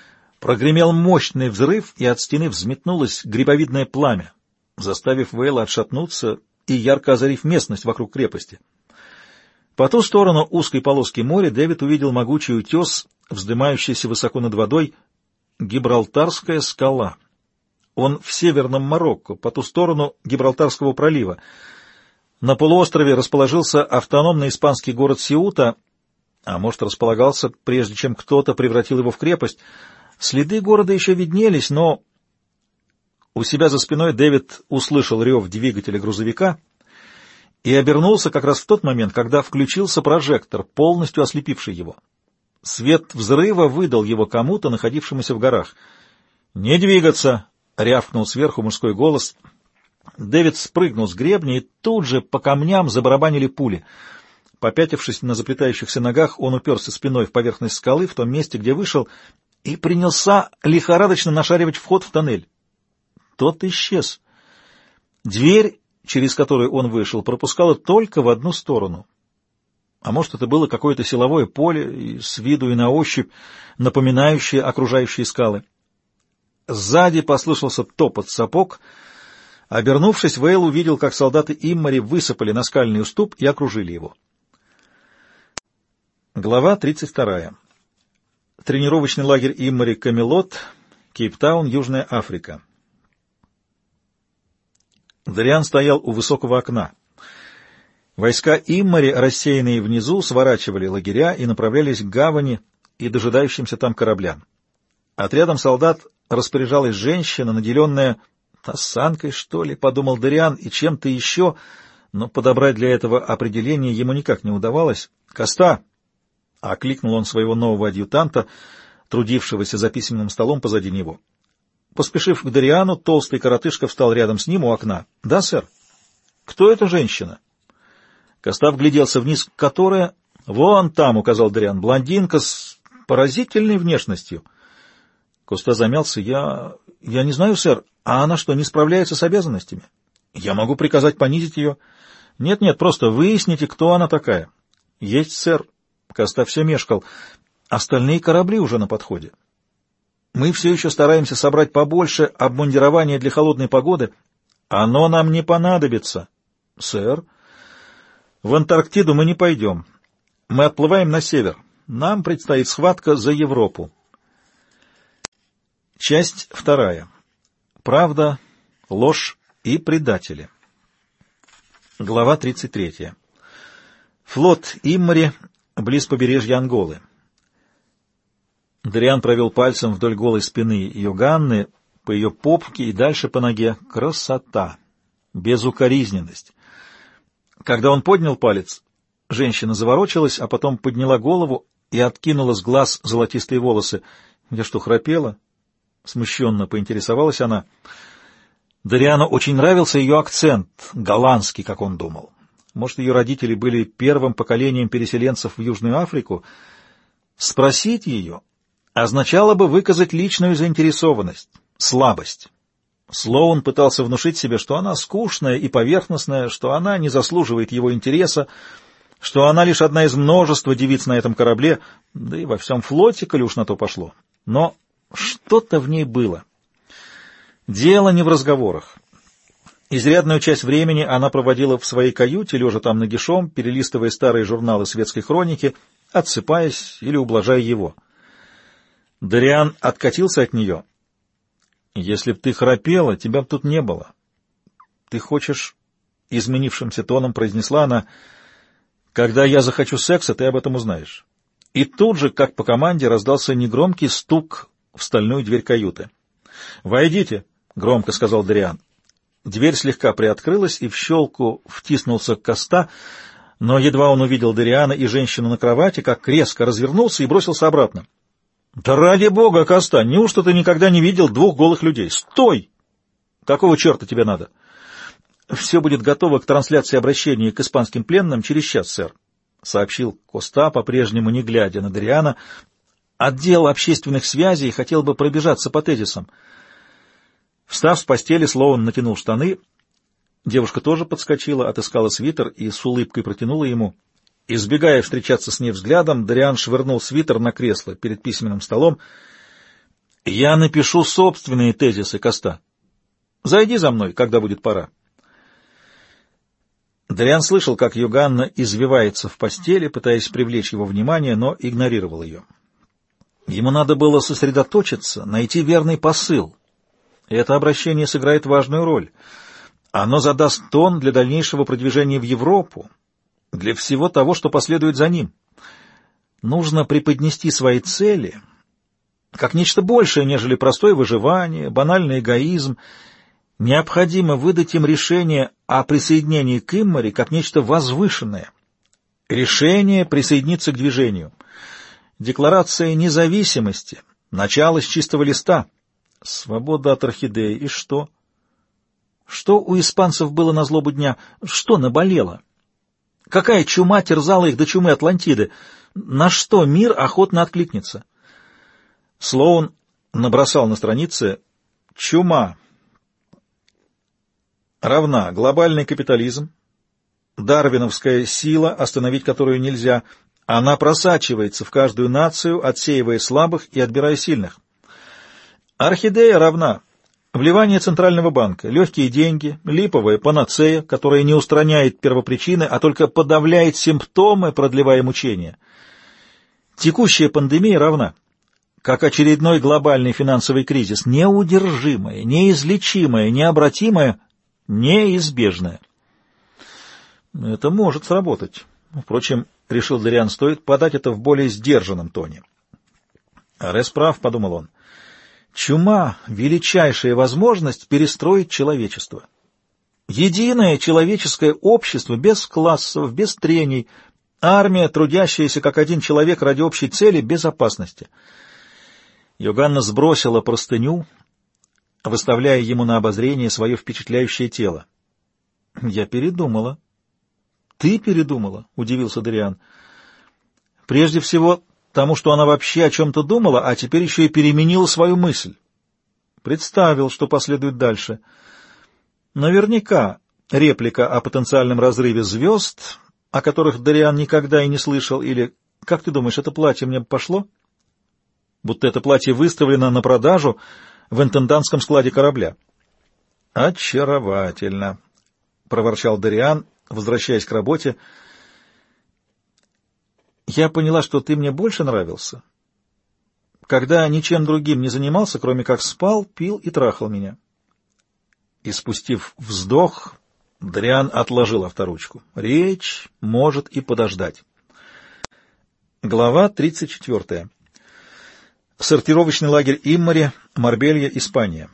Speaker 1: Прогремел мощный взрыв, и от стены взметнулось грибовидное пламя, заставив Вейла отшатнуться и ярко озарив местность вокруг крепости. По ту сторону узкой полоски моря Дэвид увидел могучий утес, вздымающийся высоко над водой, Гибралтарская скала. Он в северном Марокко, по ту сторону Гибралтарского пролива. На полуострове расположился автономный испанский город Сеута, а может, располагался, прежде чем кто-то превратил его в крепость. Следы города еще виднелись, но у себя за спиной Дэвид услышал рев двигателя грузовика и обернулся как раз в тот момент, когда включился прожектор, полностью ослепивший его. Свет взрыва выдал его кому-то, находившемуся в горах. «Не двигаться!» — рявкнул сверху мужской голос. Дэвид спрыгнул с гребня, и тут же по камням забарабанили пули. Попятившись на заплетающихся ногах, он уперся спиной в поверхность скалы, в том месте, где вышел, и принялся лихорадочно нашаривать вход в тоннель. Тот исчез. Дверь, через которую он вышел, пропускала только в одну сторону. А может, это было какое-то силовое поле, и с виду и на ощупь напоминающее окружающие скалы. Сзади послышался топот сапог. Обернувшись, Вейл увидел, как солдаты Иммари высыпали на скальный уступ и окружили его. Глава тридцать вторая. Тренировочный лагерь Иммари Камелот, Кейптаун, Южная Африка. Дориан стоял у высокого окна. Войска Иммари, рассеянные внизу, сворачивали лагеря и направлялись к гавани и дожидающимся там кораблям. Отрядом солдат распоряжалась женщина, наделенная осанкой, что ли, — подумал Дориан, — и чем-то еще, но подобрать для этого определение ему никак не удавалось. «Коста!» — окликнул он своего нового адъютанта, трудившегося за письменным столом позади него. Поспешив к Дориану, толстый коротышка встал рядом с ним у окна. — Да, сэр. — Кто эта женщина? Коста вгляделся вниз, которая... — Вон там, — указал Дориан, — блондинка с поразительной внешностью. Коста замялся. — Я... я не знаю, сэр. А она что, не справляется с обязанностями? — Я могу приказать понизить ее. — Нет-нет, просто выясните, кто она такая. — Есть, сэр. Коста все мешкал. — Остальные корабли уже на подходе. Мы все еще стараемся собрать побольше обмундирования для холодной погоды. Оно нам не понадобится. — Сэр, в Антарктиду мы не пойдем. Мы отплываем на север. Нам предстоит схватка за Европу. Часть вторая. Правда, ложь и предатели. Глава тридцать третья. Флот Иммари близ побережья Анголы. Дориан провел пальцем вдоль голой спины Йоганны, по ее попке и дальше по ноге. Красота! Безукоризненность! Когда он поднял палец, женщина заворочилась, а потом подняла голову и откинула с глаз золотистые волосы. «Я что, храпела?» — смущенно поинтересовалась она. Дориану очень нравился ее акцент, голландский, как он думал. Может, ее родители были первым поколением переселенцев в Южную Африку? Спросить ее означало бы выказать личную заинтересованность, слабость. Слоун пытался внушить себе, что она скучная и поверхностная, что она не заслуживает его интереса, что она лишь одна из множества девиц на этом корабле, да и во всем флоте, коли уж на то пошло. Но что-то в ней было. Дело не в разговорах. Изрядную часть времени она проводила в своей каюте, лежа там нагишом, перелистывая старые журналы светской хроники, отсыпаясь или ублажая его. Дориан откатился от нее. «Если б ты храпела, тебя б тут не было. Ты хочешь...» — изменившимся тоном произнесла она. «Когда я захочу секса, ты об этом узнаешь». И тут же, как по команде, раздался негромкий стук в стальную дверь каюты. «Войдите», — громко сказал Дориан. Дверь слегка приоткрылась, и в щелку втиснулся Коста, но едва он увидел Дориана и женщину на кровати, как резко развернулся и бросился обратно. «Да ради бога, Коста, неужто ты никогда не видел двух голых людей? Стой! Какого черта тебе надо?» «Все будет готово к трансляции обращения к испанским пленным через час, сэр», — сообщил Коста, по-прежнему не глядя на Дориана. «Отдел общественных связей хотел бы пробежаться по тезисам». Встав с постели, Слоун натянул штаны. Девушка тоже подскочила, отыскала свитер и с улыбкой протянула ему. Избегая встречаться с ней взглядом, Дориан швырнул свитер на кресло перед письменным столом. Я напишу собственные тезисы, Коста. Зайди за мной, когда будет пора. Дориан слышал, как Йоганна извивается в постели, пытаясь привлечь его внимание, но игнорировал ее. Ему надо было сосредоточиться, найти верный посыл. И это обращение сыграет важную роль. Оно задаст тон для дальнейшего продвижения в Европу, для всего того, что последует за ним. Нужно преподнести свои цели как нечто большее, нежели простое выживание, банальный эгоизм. Необходимо выдать им решение о присоединении к Иммари как нечто возвышенное. Решение присоединиться к движению. Декларация независимости, начало с чистого листа. Свобода от орхидеи. И что? Что у испанцев было на злобу дня? Что наболело? Какая чума терзала их до чумы Атлантиды? На что мир охотно откликнется? Слоун набросал на странице: чума равна глобальный капитализм, дарвиновская сила, остановить которую нельзя. Она просачивается в каждую нацию, отсеивая слабых и отбирая сильных. Орхидея равна вливание Центрального банка, легкие деньги, липовая панацея, которая не устраняет первопричины, а только подавляет симптомы, продлевая мучения. Текущая пандемия равна как очередной глобальный финансовый кризис, неудержимая, неизлечимая, необратимая, неизбежная. Это может сработать. Впрочем, решил Дориан, стоит подать это в более сдержанном тоне. Арес прав, подумал он. Чума — величайшая возможность перестроить человечество. Единое человеческое общество, без классов, без трений, армия, трудящаяся как один человек ради общей цели, безопасности. Йоганна сбросила простыню, выставляя ему на обозрение свое впечатляющее тело. — Я передумала. — Ты передумала? — удивился Дориан. — Прежде всего, тому, что она вообще о чем-то думала, а теперь еще и переменила свою мысль. Представил, что последует дальше. Наверняка реплика о потенциальном разрыве звезд, о которых Дориан никогда и не слышал, или, как ты думаешь, это платье мне пошло? Будто это платье выставлено на продажу в интендантском складе корабля. «Очаровательно», — проворчал Дориан, возвращаясь к работе. «Я поняла, что ты мне больше нравился, когда ничем другим не занимался, кроме как спал, пил и трахал меня». И, спустив вздох, Дориан отложил авторучку. Речь может и подождать. Глава тридцать четвертая. Сортировочный лагерь Иммари, Марбелья, Испания.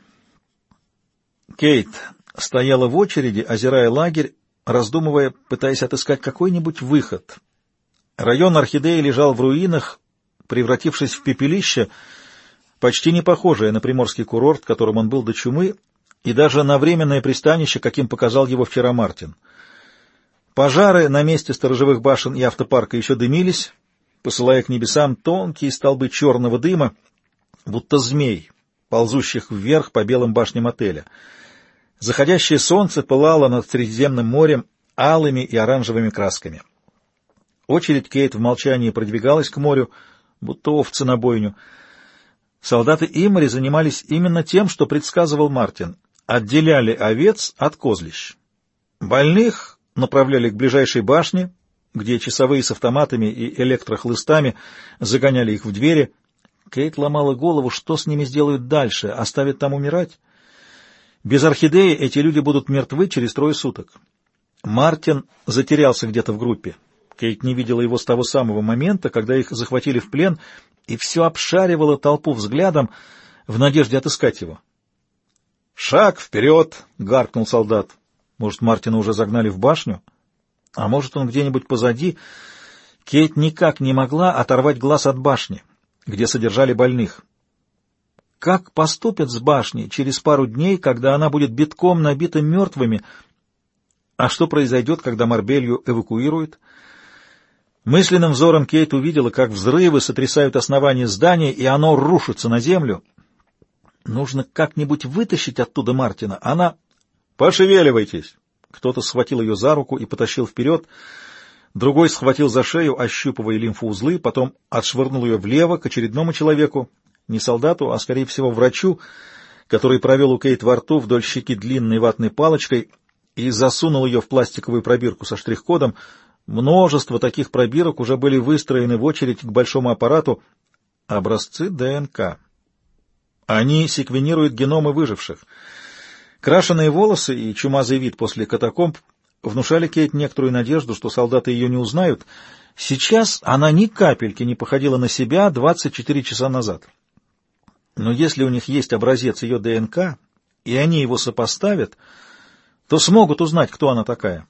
Speaker 1: Кейт стояла в очереди, озирая лагерь, раздумывая, пытаясь отыскать какой-нибудь выход. Район Орхидеи лежал в руинах, превратившись в пепелище, почти не похожее на приморский курорт, которым он был до чумы, и даже на временное пристанище, каким показал его вчера Мартин. Пожары на месте сторожевых башен и автопарка еще дымились, посылая к небесам тонкие столбы черного дыма, будто змей, ползущих вверх по белым башням отеля. Заходящее солнце пылало над Средиземным морем алыми и оранжевыми красками. Очередь Кейт в молчании продвигалась к морю, будто овцы на бойню. Солдаты Иммари занимались именно тем, что предсказывал Мартин — отделяли овец от козлищ. Больных направляли к ближайшей башне, где часовые с автоматами и электрохлыстами загоняли их в двери. Кейт ломала голову, что с ними сделают дальше, оставят там умирать. Без орхидеи эти люди будут мертвы через трое суток. Мартин затерялся где-то в группе. Кейт не видела его с того самого момента, когда их захватили в плен, и все обшаривала толпу взглядом в надежде отыскать его. «Шаг вперед!» — гаркнул солдат. Может, Мартина уже загнали в башню? А может, он где-нибудь позади? Кейт никак не могла оторвать глаз от башни, где содержали больных. Как поступят с башней через пару дней, когда она будет битком набита мертвыми? А что произойдет, когда Марбелью эвакуируют? Мысленным взором Кейт увидела, как взрывы сотрясают основание здания, и оно рушится на землю. Нужно как-нибудь вытащить оттуда Мартина. Она... «Пошевеливайтесь!» Кто-то схватил ее за руку и потащил вперед, другой схватил за шею, ощупывая лимфоузлы, потом отшвырнул ее влево к очередному человеку. не солдату, а, скорее всего, врачу, который провел у Кейт во рту вдоль щеки длинной ватной палочкой и засунул ее в пластиковую пробирку со штрих-кодом. Множество таких пробирок уже были выстроены в очередь к большому аппарату. Образцы ДНК. Они секвенируют геномы выживших. Крашеные волосы и чумазый вид после катакомб внушали Кейт некоторую надежду, что солдаты ее не узнают. Сейчас она ни капельки не походила на себя двадцать четыре часа назад. Но если у них есть образец ее ДНК, и они его сопоставят, то смогут узнать, кто она такая.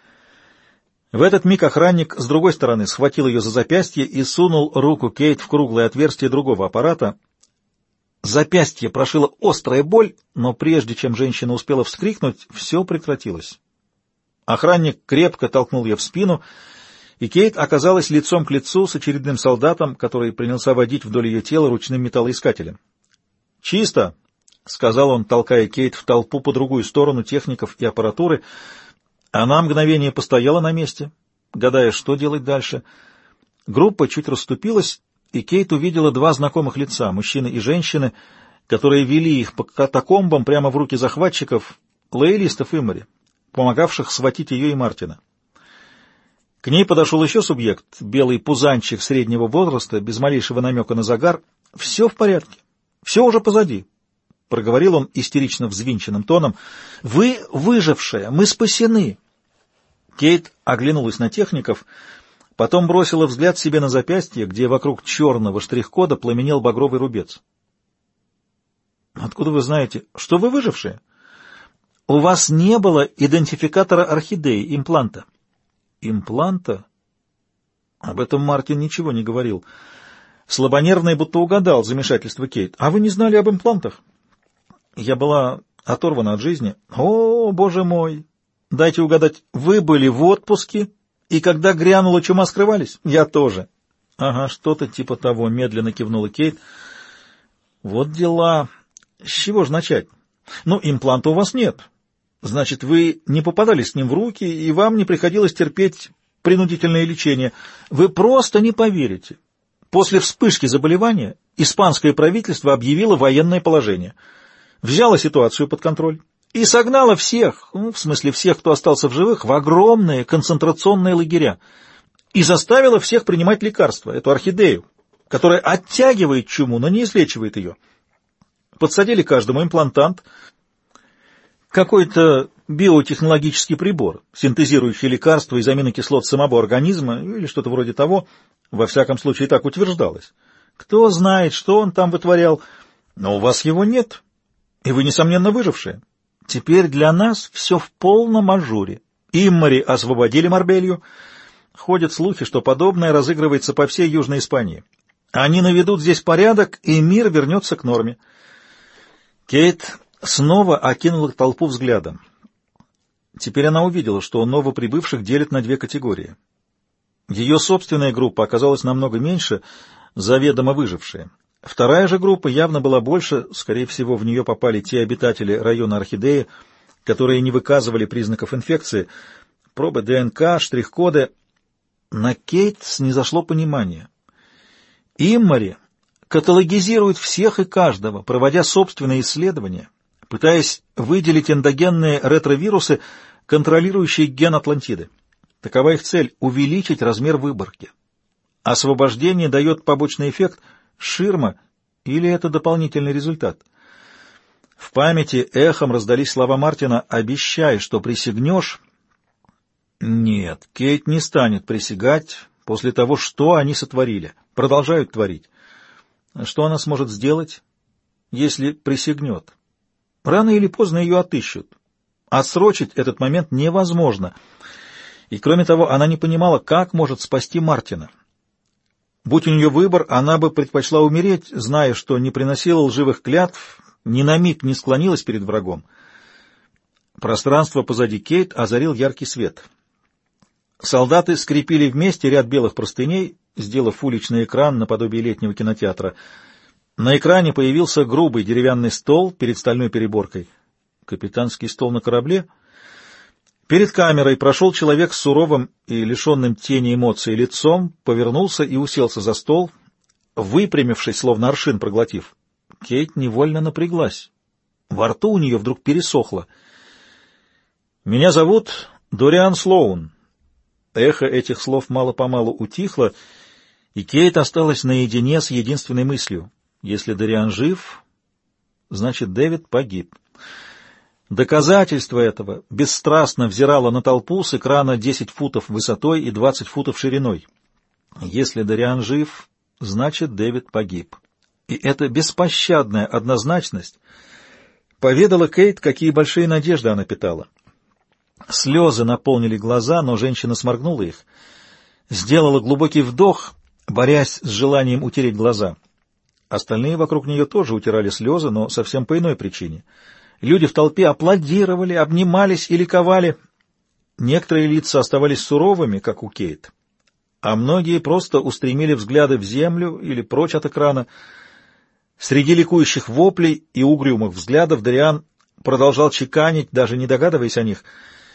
Speaker 1: В этот миг охранник с другой стороны схватил ее за запястье и сунул руку Кейт в круглое отверстие другого аппарата. Запястье прошила острая боль, но прежде чем женщина успела вскрикнуть, все прекратилось. Охранник крепко толкнул ее в спину, и Кейт оказалась лицом к лицу с очередным солдатом, который принялся водить вдоль ее тела ручным металлоискателем. «Чисто!» — сказал он, толкая Кейт в толпу по другую сторону техников и аппаратуры. Она мгновение постояла на месте, гадая, что делать дальше. Группа чуть расступилась, и Кейт увидела два знакомых лица, мужчины и женщины, которые вели их по катакомбам прямо в руки захватчиков, лоялистов Иммори, помогавших схватить ее и Мартина. К ней подошел еще субъект, белый пузанчик среднего возраста, без малейшего намека на загар. «Все в порядке, все уже позади», — проговорил он истерично взвинченным тоном. «Вы выжившая, мы спасены». Кейт оглянулась на техников, потом бросила взгляд себе на запястье, где вокруг черного штрих-кода пламенел багровый рубец. «Откуда вы знаете, что вы выжившие? У вас не было идентификатора орхидеи, импланта». «Импланта?» Об этом Мартин ничего не говорил. Слабонервный будто угадал замешательство Кейт. «А вы не знали об имплантах?» «Я была оторвана от жизни». «О, боже мой! Дайте угадать, вы были в отпуске, и когда грянула чума, скрывались?» «Я тоже». «Ага, что-то типа того», — медленно кивнула Кейт. «Вот дела. С чего же начать? Ну, импланта у вас нет. Значит, вы не попадали с ним в руки, и вам не приходилось терпеть принудительное лечение. Вы просто не поверите. После вспышки заболевания испанское правительство объявило военное положение, взяло ситуацию под контроль и согнало всех, ну, в смысле всех, кто остался в живых, в огромные концентрационные лагеря и заставило всех принимать лекарства, эту орхидею, которая оттягивает чуму, но не излечивает ее. Подсадили каждому имплантант, какой-то биотехнологический прибор, синтезирующий лекарства из аминокислот самого организма или что-то вроде того, во всяком случае так утверждалось. Кто знает, что он там вытворял, но у вас его нет, и вы, несомненно, выжившие. Теперь для нас все в полном ажуре. Иммори освободили Марбелью. Ходят слухи, что подобное разыгрывается по всей Южной Испании. Они наведут здесь порядок, и мир вернется к норме. Кейт снова окинула толпу взглядом. Теперь она увидела, что новоприбывших делят на две категории. Ее собственная группа оказалась намного меньше, заведомо выжившие. Вторая же группа явно была больше, скорее всего, в нее попали те обитатели района Орхидеи, которые не выказывали признаков инфекции. Пробы ДНК, штрих-коды. На Кейт снизошло понимание. Иммори каталогизирует всех и каждого, проводя собственные исследования, пытаясь выделить эндогенные ретровирусы, контролирующие ген Атлантиды. Такова их цель — увеличить размер выборки. Освобождение дает побочный эффект — ширма, или это дополнительный результат. В памяти эхом раздались слова Мартина: «Обещай, что присягнешь». Нет, Кейт не станет присягать после того, что они сотворили, продолжают творить. Что она сможет сделать, если присягнет? Рано или поздно ее отыщут. Отсрочить этот момент невозможно. И, кроме того, она не понимала, как может спасти Мартина. Будь у нее выбор, она бы предпочла умереть, зная, что не приносила лживых клятв, ни на миг не склонилась перед врагом. Пространство позади Кейт озарил яркий свет. Солдаты скрепили вместе ряд белых простыней, сделав уличный экран наподобие летнего кинотеатра. На экране появился грубый деревянный стол перед стальной переборкой. Капитанский стол на корабле? Перед камерой прошел человек с суровым и лишенным тени эмоций лицом, повернулся и уселся за стол. выпрямившись, словно аршин проглотив. Кейт невольно напряглась. Во рту у нее вдруг пересохло. «Меня зовут Дориан Слоун». Эхо этих слов мало-помалу утихло, и Кейт осталась наедине с единственной мыслью. Если Дориан жив, значит, Дэвид погиб. Доказательство этого бесстрастно взирало на толпу с экрана десять футов высотой и двадцать футов шириной. Если Дориан жив, значит, Дэвид погиб. И эта беспощадная однозначность поведала Кейт, какие большие надежды она питала. Слезы наполнили глаза, но женщина сморгнула их, сделала глубокий вдох, борясь с желанием утереть глаза. Остальные вокруг нее тоже утирали слезы, но совсем по иной причине. Люди в толпе аплодировали, обнимались и ликовали. Некоторые лица оставались суровыми, как у Кейт, а многие просто устремили взгляды в землю или прочь от экрана. Среди ликующих воплей и угрюмых взглядов Дориан продолжал чеканить, даже не догадываясь о них: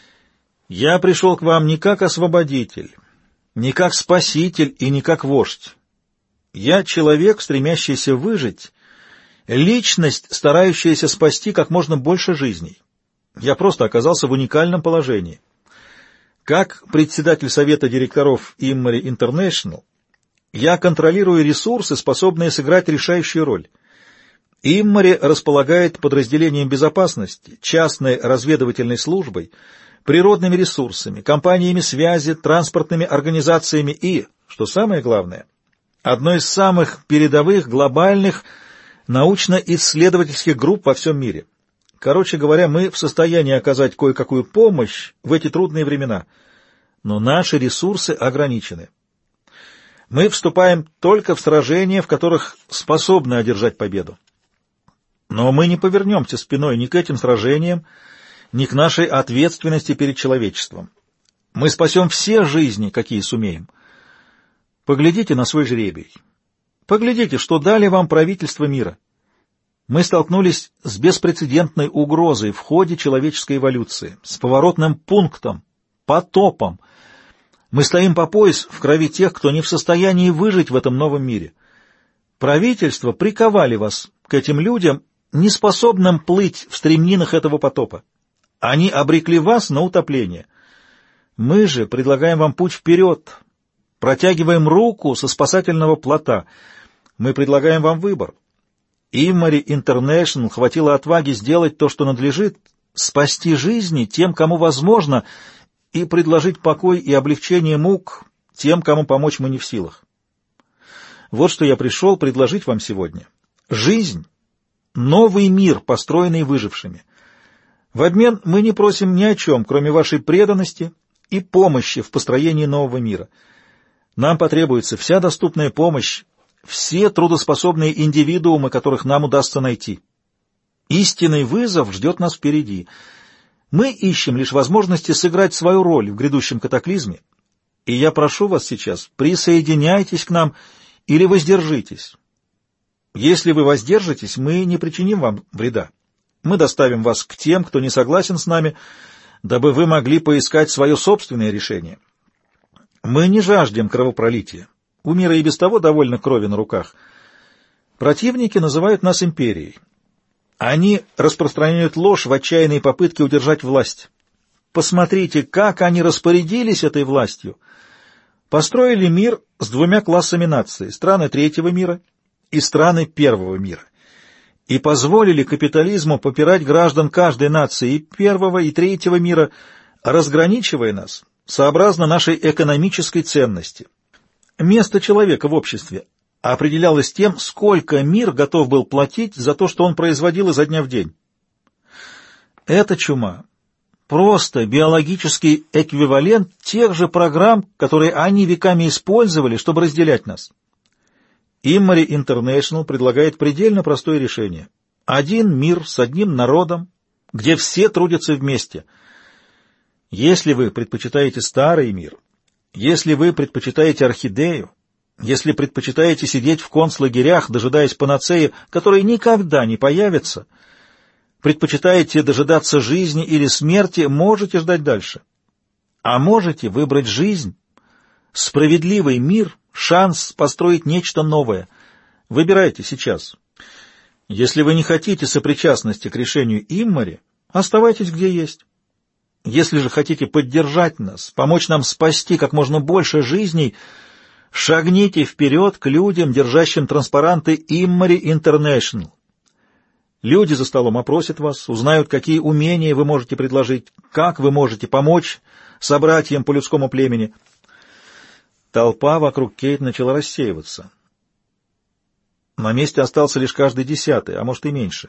Speaker 1: «Я пришел к вам не как освободитель, не как спаситель и не как вождь. Я человек, стремящийся выжить, личность, старающаяся спасти как можно больше жизней. Я просто оказался в уникальном положении. Как председатель совета директоров Immery International я контролирую ресурсы, способные сыграть решающую роль. Immery располагает подразделением безопасности, частной разведывательной службой, природными ресурсами, компаниями связи, транспортными организациями и, что самое главное, одной из самых передовых глобальных научно-исследовательских групп во всем мире. Короче говоря, мы в состоянии оказать кое-какую помощь в эти трудные времена, но наши ресурсы ограничены. Мы вступаем только в сражения, в которых способны одержать победу. Но мы не повернемся спиной ни к этим сражениям, ни к нашей ответственности перед человечеством. Мы спасем все жизни, какие сумеем. Поглядите на свой жребий. Поглядите, что дали вам правительства мира. Мы столкнулись с беспрецедентной угрозой в ходе человеческой эволюции, с поворотным пунктом, потопом. Мы стоим по пояс в крови тех, кто не в состоянии выжить в этом новом мире. Правительства приковали вас к этим людям, неспособным плыть в стремнинах этого потопа. Они обрекли вас на утопление. Мы же предлагаем вам путь вперед, протягиваем руку со спасательного плота. Мы предлагаем вам выбор. Immery International хватило отваги сделать то, что надлежит, спасти жизни тем, кому возможно, и предложить покой и облегчение мук тем, кому помочь мы не в силах. Вот что я пришел предложить вам сегодня. Жизнь — новый мир, построенный выжившими. В обмен мы не просим ни о чем, кроме вашей преданности и помощи в построении нового мира. Нам потребуется вся доступная помощь, все трудоспособные индивидуумы, которых нам удастся найти. Истинный вызов ждет нас впереди. Мы ищем лишь возможности сыграть свою роль в грядущем катаклизме, и я прошу вас сейчас, присоединяйтесь к нам или воздержитесь. Если вы воздержитесь, мы не причиним вам вреда. Мы доставим вас к тем, кто не согласен с нами, дабы вы могли поискать свое собственное решение. Мы не жаждем кровопролития. У мира и без того довольно крови на руках. Противники называют нас империей. Они распространяют ложь в отчаянной попытке удержать власть. Посмотрите, как они распорядились этой властью. Построили мир с двумя классами наций, страны третьего мира и страны первого мира, и позволили капитализму попирать граждан каждой нации и первого, и третьего мира, разграничивая нас сообразно нашей экономической ценности. Место человека в обществе определялось тем, сколько мир готов был платить за то, что он производил изо дня в день. Эта чума — просто биологический эквивалент тех же программ, которые они веками использовали, чтобы разделять нас. Immery International предлагает предельно простое решение. Один мир с одним народом, где все трудятся вместе. Если вы предпочитаете старый мир, если вы предпочитаете орхидею, если предпочитаете сидеть в концлагерях, дожидаясь панацеи, которые никогда не появятся, предпочитаете дожидаться жизни или смерти, можете ждать дальше. А можете выбрать жизнь, справедливый мир, шанс построить нечто новое. Выбирайте сейчас. Если вы не хотите сопричастности к решению Иммари, оставайтесь где есть. Если же хотите поддержать нас, помочь нам спасти как можно больше жизней, шагните вперед к людям, держащим транспаранты Иммари Интернешнл. Люди за столом опросят вас, узнают, какие умения вы можете предложить, как вы можете помочь собратьям по людскому племени. Толпа вокруг Кейт начала рассеиваться. На месте остался лишь каждый десятый, а может и меньше.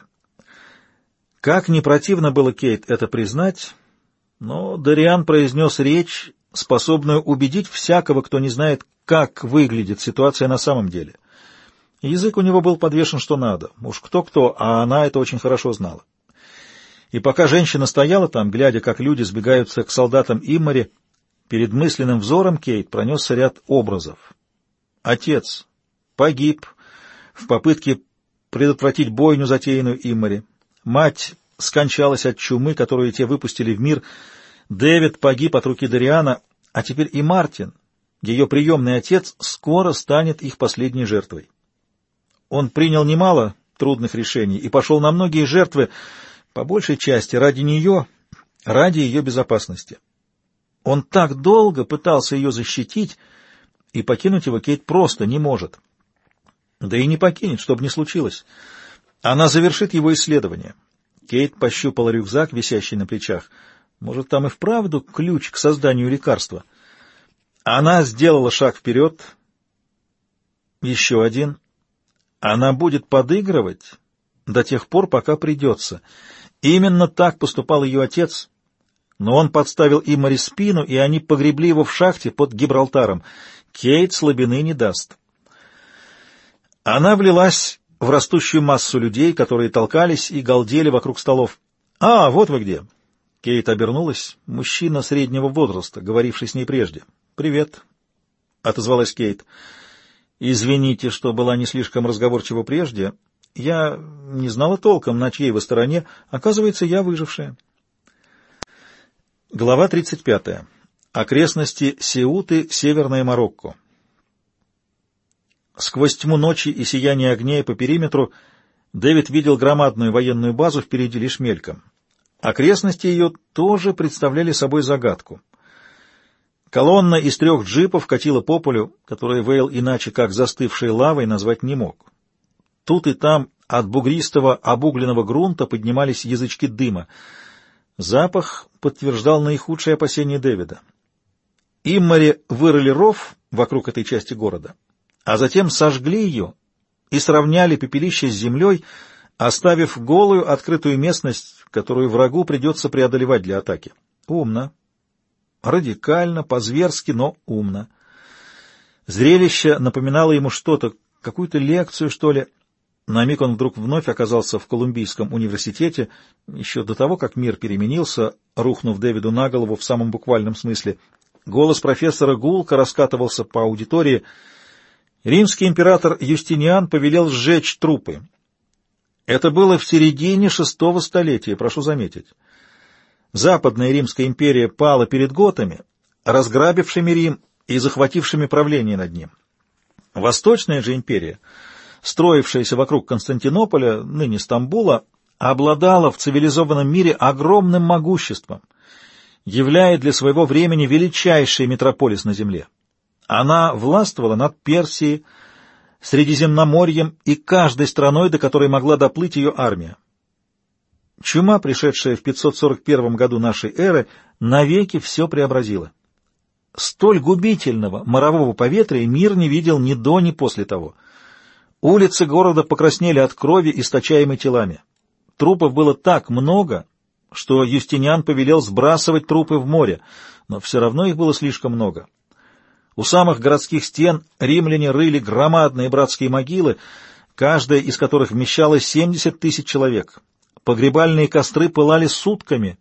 Speaker 1: Как не противно было Кейт это признать, но Дориан произнес речь, способную убедить всякого, кто не знает, как выглядит ситуация на самом деле. Язык у него был подвешен что надо. Уж кто-кто, а она это очень хорошо знала. И пока женщина стояла там, глядя, как люди сбегаются к солдатам Иммари, перед мысленным взором Кейт пронесся ряд образов. Отец погиб в попытке предотвратить бойню, затеянную Иммари. Мать скончалась от чумы, которую те выпустили в мир. Дэвид погиб от руки Дориана, а теперь и Мартин, ее приемный отец, скоро станет их последней жертвой. Он принял немало трудных решений и пошел на многие жертвы, по большей части ради нее, ради ее безопасности. Он так долго пытался ее защитить, и покинуть его Кейт просто не может. Да и не покинет, чтобы не случилось. Она завершит его исследование. Кейт пощупала рюкзак, висящий на плечах. Может, там и вправду ключ к созданию лекарства? Она сделала шаг вперед. Еще один. Она будет подыгрывать до тех пор, пока придется. Именно так поступал ее отец, но он подставил Иммари спину, и они погребли его в шахте под Гибралтаром. Кейт слабины не даст. Она влилась в растущую массу людей, которые толкались и галдели вокруг столов. «А, вот вы где!» Кейт обернулась. Мужчина среднего возраста, говоривший с ней прежде. «Привет», — отозвалась Кейт. «Извините, что была не слишком разговорчива прежде. Я не знала толком, на чьей вы стороне. Оказывается, я выжившая». Глава тридцать пятая. Окрестности Сеуты, Северное Марокко. Сквозь тьму ночи и сияние огней по периметру Дэвид видел громадную военную базу впереди лишь мельком. Окрестности ее тоже представляли собой загадку. Колонна из трех джипов катила по полю, которое Вейл иначе как застывшей лавой назвать не мог. Тут и там от бугристого обугленного грунта поднимались язычки дыма. Запах подтверждал наихудшие опасения Дэвида. Иммари вырыли ров вокруг этой части города, а затем сожгли ее и сравняли пепелище с землей, оставив голую открытую местность, которую врагу придется преодолевать для атаки. Умно. Радикально, по-зверски, но умно. Зрелище напоминало ему что-то, какую-то лекцию, что ли. На миг он вдруг вновь оказался в Колумбийском университете, еще до того, как мир переменился, рухнув Дэвиду на голову в самом буквальном смысле. Голос профессора гулко раскатывался по аудитории. Римский император Юстиниан повелел сжечь трупы. Это было в середине шестого столетия, прошу заметить. Западная Римская империя пала перед готами, разграбившими Рим и захватившими правление над ним. Восточная же империя, строившаяся вокруг Константинополя, ныне Стамбула, обладала в цивилизованном мире огромным могуществом, являя для своего времени величайший метрополис на земле. Она властвовала над Персией, Средиземноморьем и каждой страной, до которой могла доплыть ее армия. Чума, пришедшая в пятьсот сорок первом году нашей эры, навеки все преобразила. Столь губительного морового поветрия мир не видел ни до, ни после того. Улицы города покраснели от крови, источаемой телами. Трупов было так много, что Юстиниан повелел сбрасывать трупы в море, но все равно их было слишком много. У самых городских стен римляне рыли громадные братские могилы, каждая из которых вмещала семьдесят тысяч человек. Погребальные костры пылали сутками.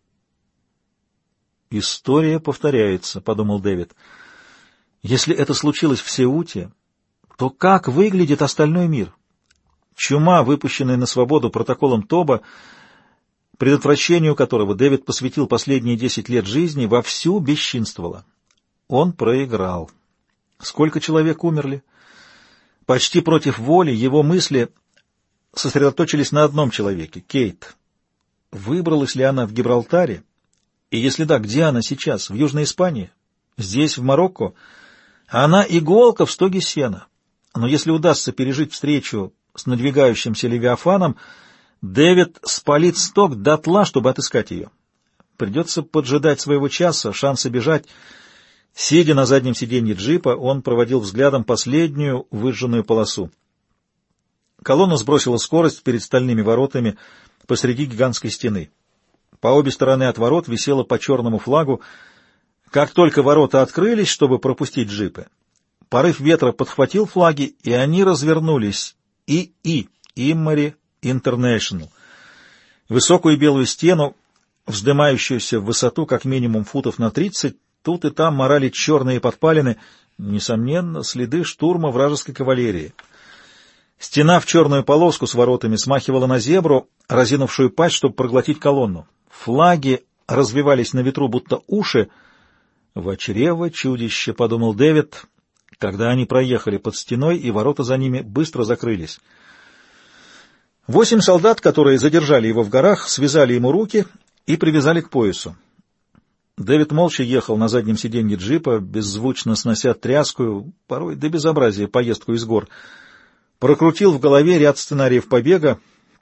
Speaker 1: «История повторяется», — подумал Дэвид. «Если это случилось в Сеуте, то как выглядит остальной мир? Чума, выпущенная на свободу протоколом Тоба, предотвращению которого Дэвид посвятил последние десять лет жизни, вовсю бесчинствовала. Он проиграл. Сколько человек умерли? Почти против воли его мысли сосредоточились на одном человеке — Кейт. Выбралась ли она в Гибралтаре? И если да, где она сейчас? В Южной Испании? Здесь, в Марокко? Она иголка в стоге сена. Но если удастся пережить встречу с надвигающимся Левиафаном, Дэвид спалит стог дотла, чтобы отыскать ее. Придется поджидать своего часа, шанса бежать. Сидя на заднем сиденье джипа, он проводил взглядом последнюю выжженную полосу. Колонна сбросила скорость перед стальными воротами посреди гигантской стены. По обе стороны от ворот висело по черному флагу. Как только ворота открылись, чтобы пропустить джипы, порыв ветра подхватил флаги, и они развернулись. ИИ, Иммари Интернешнл. Высокую белую стену, вздымающуюся в высоту как минимум футов на тридцать, тут и там морали черные подпалины, несомненно, следы штурма вражеской кавалерии. Стена в черную полоску с воротами смахивала на зебру, разинувшую пасть, чтобы проглотить колонну. Флаги развивались на ветру, будто уши. «В чрево чудище», — подумал Дэвид, когда они проехали под стеной, и ворота за ними быстро закрылись. Восемь солдат, которые задержали его в горах, связали ему руки и привязали к поясу. Дэвид молча ехал на заднем сиденье джипа, беззвучно снося тряскую, порой до безобразия, поездку из гор. Прокрутил в голове ряд сценариев побега,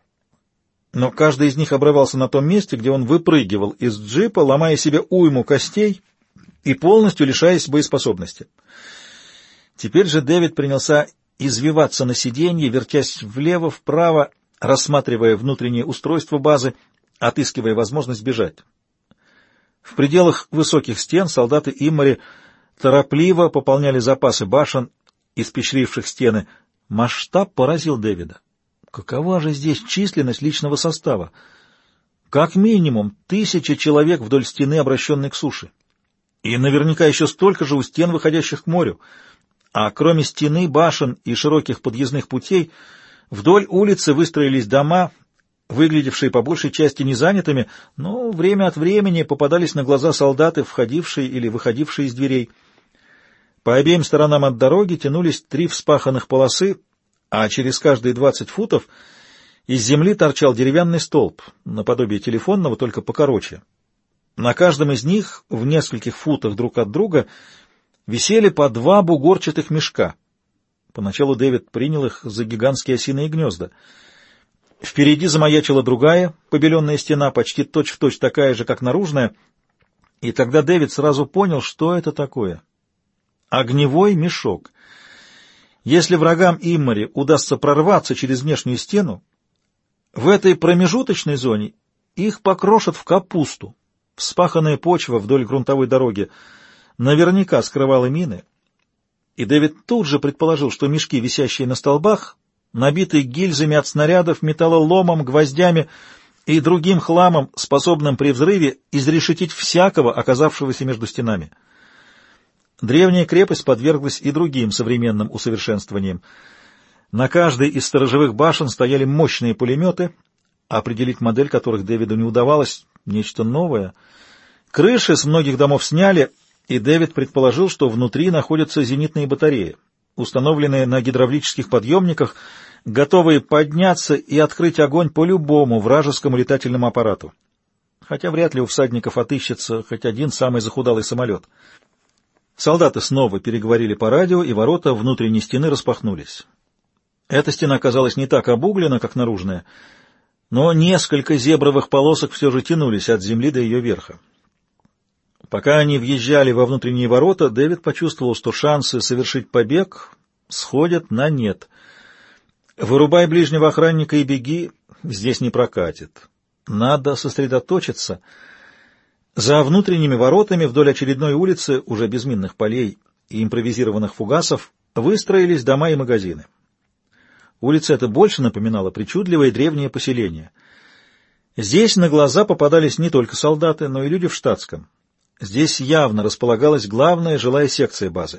Speaker 1: но каждый из них обрывался на том месте, где он выпрыгивал из джипа, ломая себе уйму костей и полностью лишаясь боеспособности. Теперь же Дэвид принялся извиваться на сиденье, вертясь влево-вправо, рассматривая внутреннее устройство базы, отыскивая возможность бежать. В пределах высоких стен солдаты Иммари торопливо пополняли запасы башен, испещривших стены. Масштаб поразил Дэвида. Какова же здесь численность личного состава? Как минимум тысяча человек вдоль стены, обращенной к суше. И наверняка еще столько же у стен, выходящих к морю. А кроме стены, башен и широких подъездных путей, вдоль улицы выстроились дома, выглядевшие по большей части незанятыми, но время от времени попадались на глаза солдаты, входившие или выходившие из дверей. По обеим сторонам от дороги тянулись три вспаханных полосы, а через каждые двадцать футов из земли торчал деревянный столб, наподобие телефонного, только покороче. На каждом из них, в нескольких футах друг от друга, висели по два бугорчатых мешка. Поначалу Дэвид принял их за гигантские осиные гнезда. Впереди замаячила другая побеленная стена, почти точь-в-точь такая же, как наружная, и тогда Дэвид сразу понял, что это такое. Огневой мешок. Если врагам Иммари удастся прорваться через внешнюю стену, в этой промежуточной зоне их покрошат в капусту. Вспаханная почва вдоль грунтовой дороги наверняка скрывала мины, и Дэвид тут же предположил, что мешки, висящие на столбах, набитые гильзами от снарядов, металлоломом, гвоздями и другим хламом, способным при взрыве изрешетить всякого, оказавшегося между стенами. Древняя крепость подверглась и другим современным усовершенствованиям. На каждой из сторожевых башен стояли мощные пулеметы, определить модель которых Дэвиду не удавалось, нечто новое. Крыши с многих домов сняли, и Дэвид предположил, что внутри находятся зенитные батареи, установленные на гидравлических подъемниках, готовые подняться и открыть огонь по любому вражескому летательному аппарату. Хотя вряд ли у всадников отыщется хоть один самый захудалый самолет. Солдаты снова переговорили по радио, и ворота внутренней стены распахнулись. Эта стена оказалась не так обуглена, как наружная, но несколько зебровых полосок все же тянулись от земли до ее верха. Пока они въезжали во внутренние ворота, Дэвид почувствовал, что шансы совершить побег сходят на нет. «Вырубай ближнего охранника и беги» здесь не прокатит. Надо сосредоточиться. За внутренними воротами вдоль очередной улицы, уже без минных полей и импровизированных фугасов, выстроились дома и магазины. Улица эта больше напоминала причудливое древнее поселение. Здесь на глаза попадались не только солдаты, но и люди в штатском. Здесь явно располагалась главная жилая секция базы.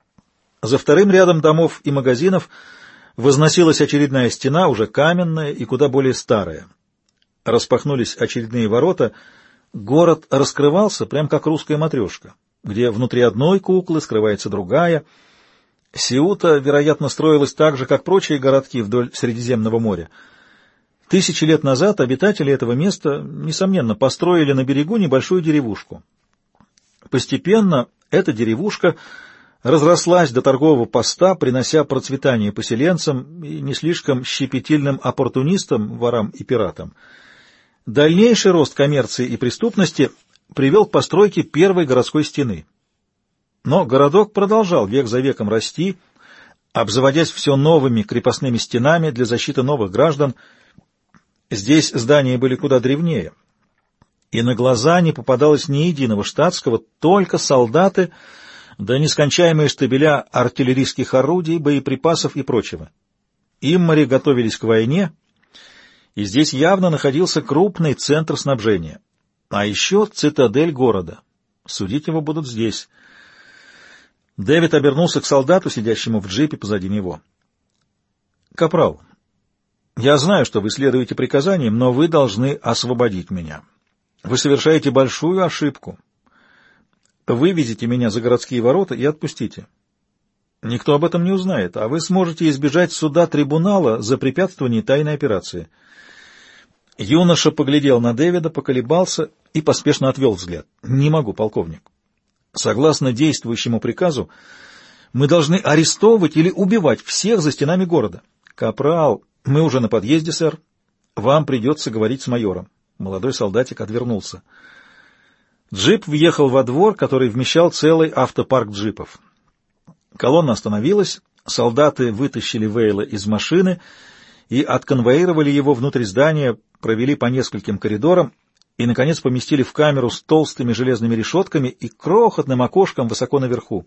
Speaker 1: За вторым рядом домов и магазинов возносилась очередная стена, уже каменная и куда более старая. Распахнулись очередные ворота. Город раскрывался, прям как русская матрешка, где внутри одной куклы скрывается другая. Сеута, вероятно, строилась так же, как прочие городки вдоль Средиземного моря. Тысячи лет назад обитатели этого места, несомненно, построили на берегу небольшую деревушку. Постепенно эта деревушка разрослась до торгового поста, принося процветание поселенцам и не слишком щепетильным оппортунистам, ворам и пиратам. Дальнейший рост коммерции и преступности привел к постройке первой городской стены. Но городок продолжал век за веком расти, обзаводясь все новыми крепостными стенами для защиты новых граждан. Здесь здания были куда древнее, и на глаза не попадалось ни единого штатского, только солдаты да нескончаемые штабеля артиллерийских орудий, боеприпасов и прочего. Иммари готовились к войне, и здесь явно находился крупный центр снабжения, а еще цитадель города. Судить его будут здесь. Дэвид обернулся к солдату, сидящему в джипе позади него. «Капрал, я знаю, что вы следуете приказаниям, но вы должны освободить меня. Вы совершаете большую ошибку. Выведите меня за городские ворота и отпустите. Никто об этом не узнает, а вы сможете избежать суда трибунала за препятствование тайной операции». Юноша поглядел на Дэвида, поколебался и поспешно отвел взгляд. «Не могу, полковник. Согласно действующему приказу, мы должны арестовывать или убивать всех за стенами города». «Капрал, мы уже на подъезде, сэр. Вам придется говорить с майором». Молодой солдатик отвернулся. Джип въехал во двор, который вмещал целый автопарк джипов. Колонна остановилась, солдаты вытащили Вейла из машины и отконвоировали его внутрь здания, провели по нескольким коридорам и, наконец, поместили в камеру с толстыми железными решетками и крохотным окошком высоко наверху.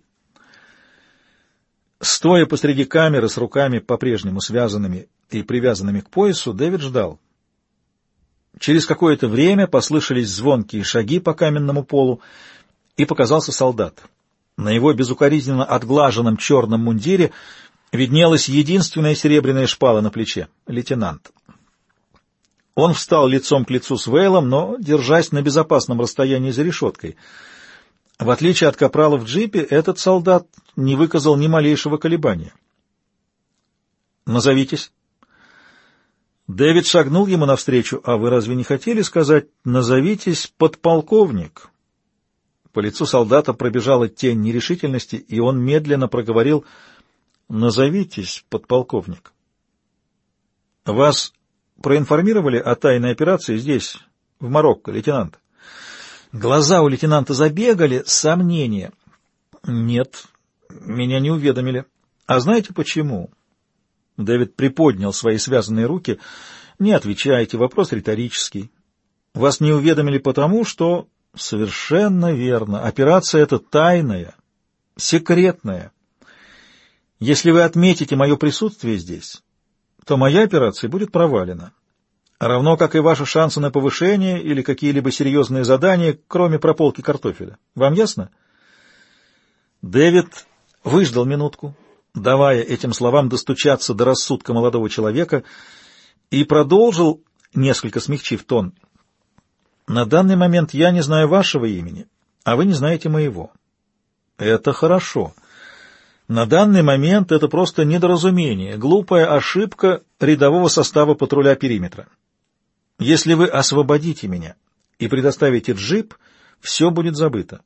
Speaker 1: Стоя посреди камеры с руками по-прежнему связанными и привязанными к поясу, Дэвид ждал. Через какое-то время послышались звонкие шаги по каменному полу, и показался солдат. На его безукоризненно отглаженном черном мундире виднелась единственная серебряная шпала на плече — лейтенант. Он встал лицом к лицу с Вейлом, но держась на безопасном расстоянии за решеткой. В отличие от капрала в джипе, этот солдат не выказал ни малейшего колебания. «Назовитесь». Дэвид шагнул ему навстречу. «А вы разве не хотели сказать «назовитесь, подполковник»?» По лицу солдата пробежала тень нерешительности, и он медленно проговорил: «Назовитесь, подполковник». «Вас проинформировали о тайной операции здесь, в Марокко, лейтенант?» Глаза у лейтенанта забегали, сомнения. «Нет, меня не уведомили». «А знаете почему?» Дэвид приподнял свои связанные руки. «Не отвечайте, вопрос риторический. Вас не уведомили потому, что...» «Совершенно верно. Операция эта тайная, секретная. Если вы отметите мое присутствие здесь, то моя операция будет провалена, равно как и ваши шансы на повышение или какие-либо серьезные задания, кроме прополки картофеля. Вам ясно?» Дэвид выждал минутку, давая этим словам достучаться до рассудка молодого человека, и продолжил, несколько смягчив тон: «На данный момент я не знаю вашего имени, а вы не знаете моего. Это хорошо. На данный момент это просто недоразумение, глупая ошибка рядового состава патруля периметра. Если вы освободите меня и предоставите джип, все будет забыто».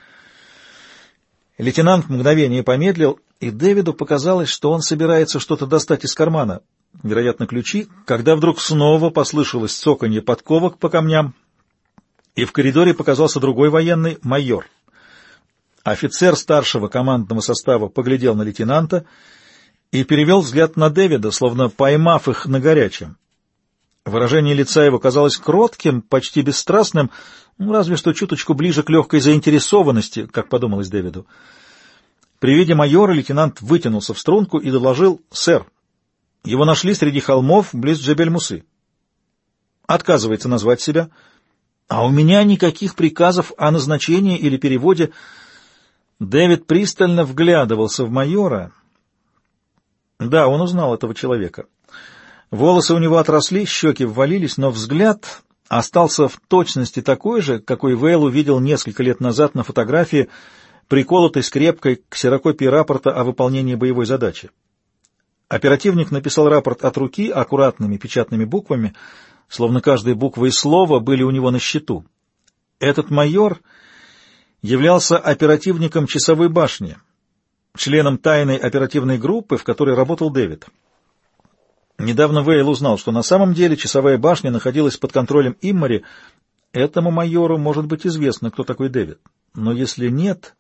Speaker 1: Лейтенант мгновение помедлил, и Дэвиду показалось, что он собирается что-то достать из кармана, вероятно, ключи, когда вдруг снова послышалось цоканье подковок по камням, и в коридоре показался другой военный, майор. Офицер старшего командного состава поглядел на лейтенанта и перевел взгляд на Дэвида, словно поймав их на горячем. Выражение лица его казалось кротким, почти бесстрастным, ну, разве что чуточку ближе к легкой заинтересованности, как подумалось Дэвиду. При виде майора лейтенант вытянулся в струнку и доложил: «Сэр, его нашли среди холмов близ Джебель-Мусы». Отказывается назвать себя. «А у меня никаких приказов о назначении или переводе». Дэвид пристально вглядывался в майора. Да, он узнал этого человека. Волосы у него отросли, щеки ввалились, но взгляд остался в точности такой же, какой Вейл увидел несколько лет назад на фотографии, приколотой скрепкой к ксерокопии рапорта о выполнении боевой задачи. Оперативник написал рапорт от руки аккуратными печатными буквами, словно каждая буква и слово были у него на счету. Этот майор являлся оперативником часовой башни, членом тайной оперативной группы, в которой работал Дэвид. Недавно Вейл узнал, что на самом деле часовая башня находилась под контролем Иммори. Этому майору может быть известно, кто такой Дэвид. Но если нет...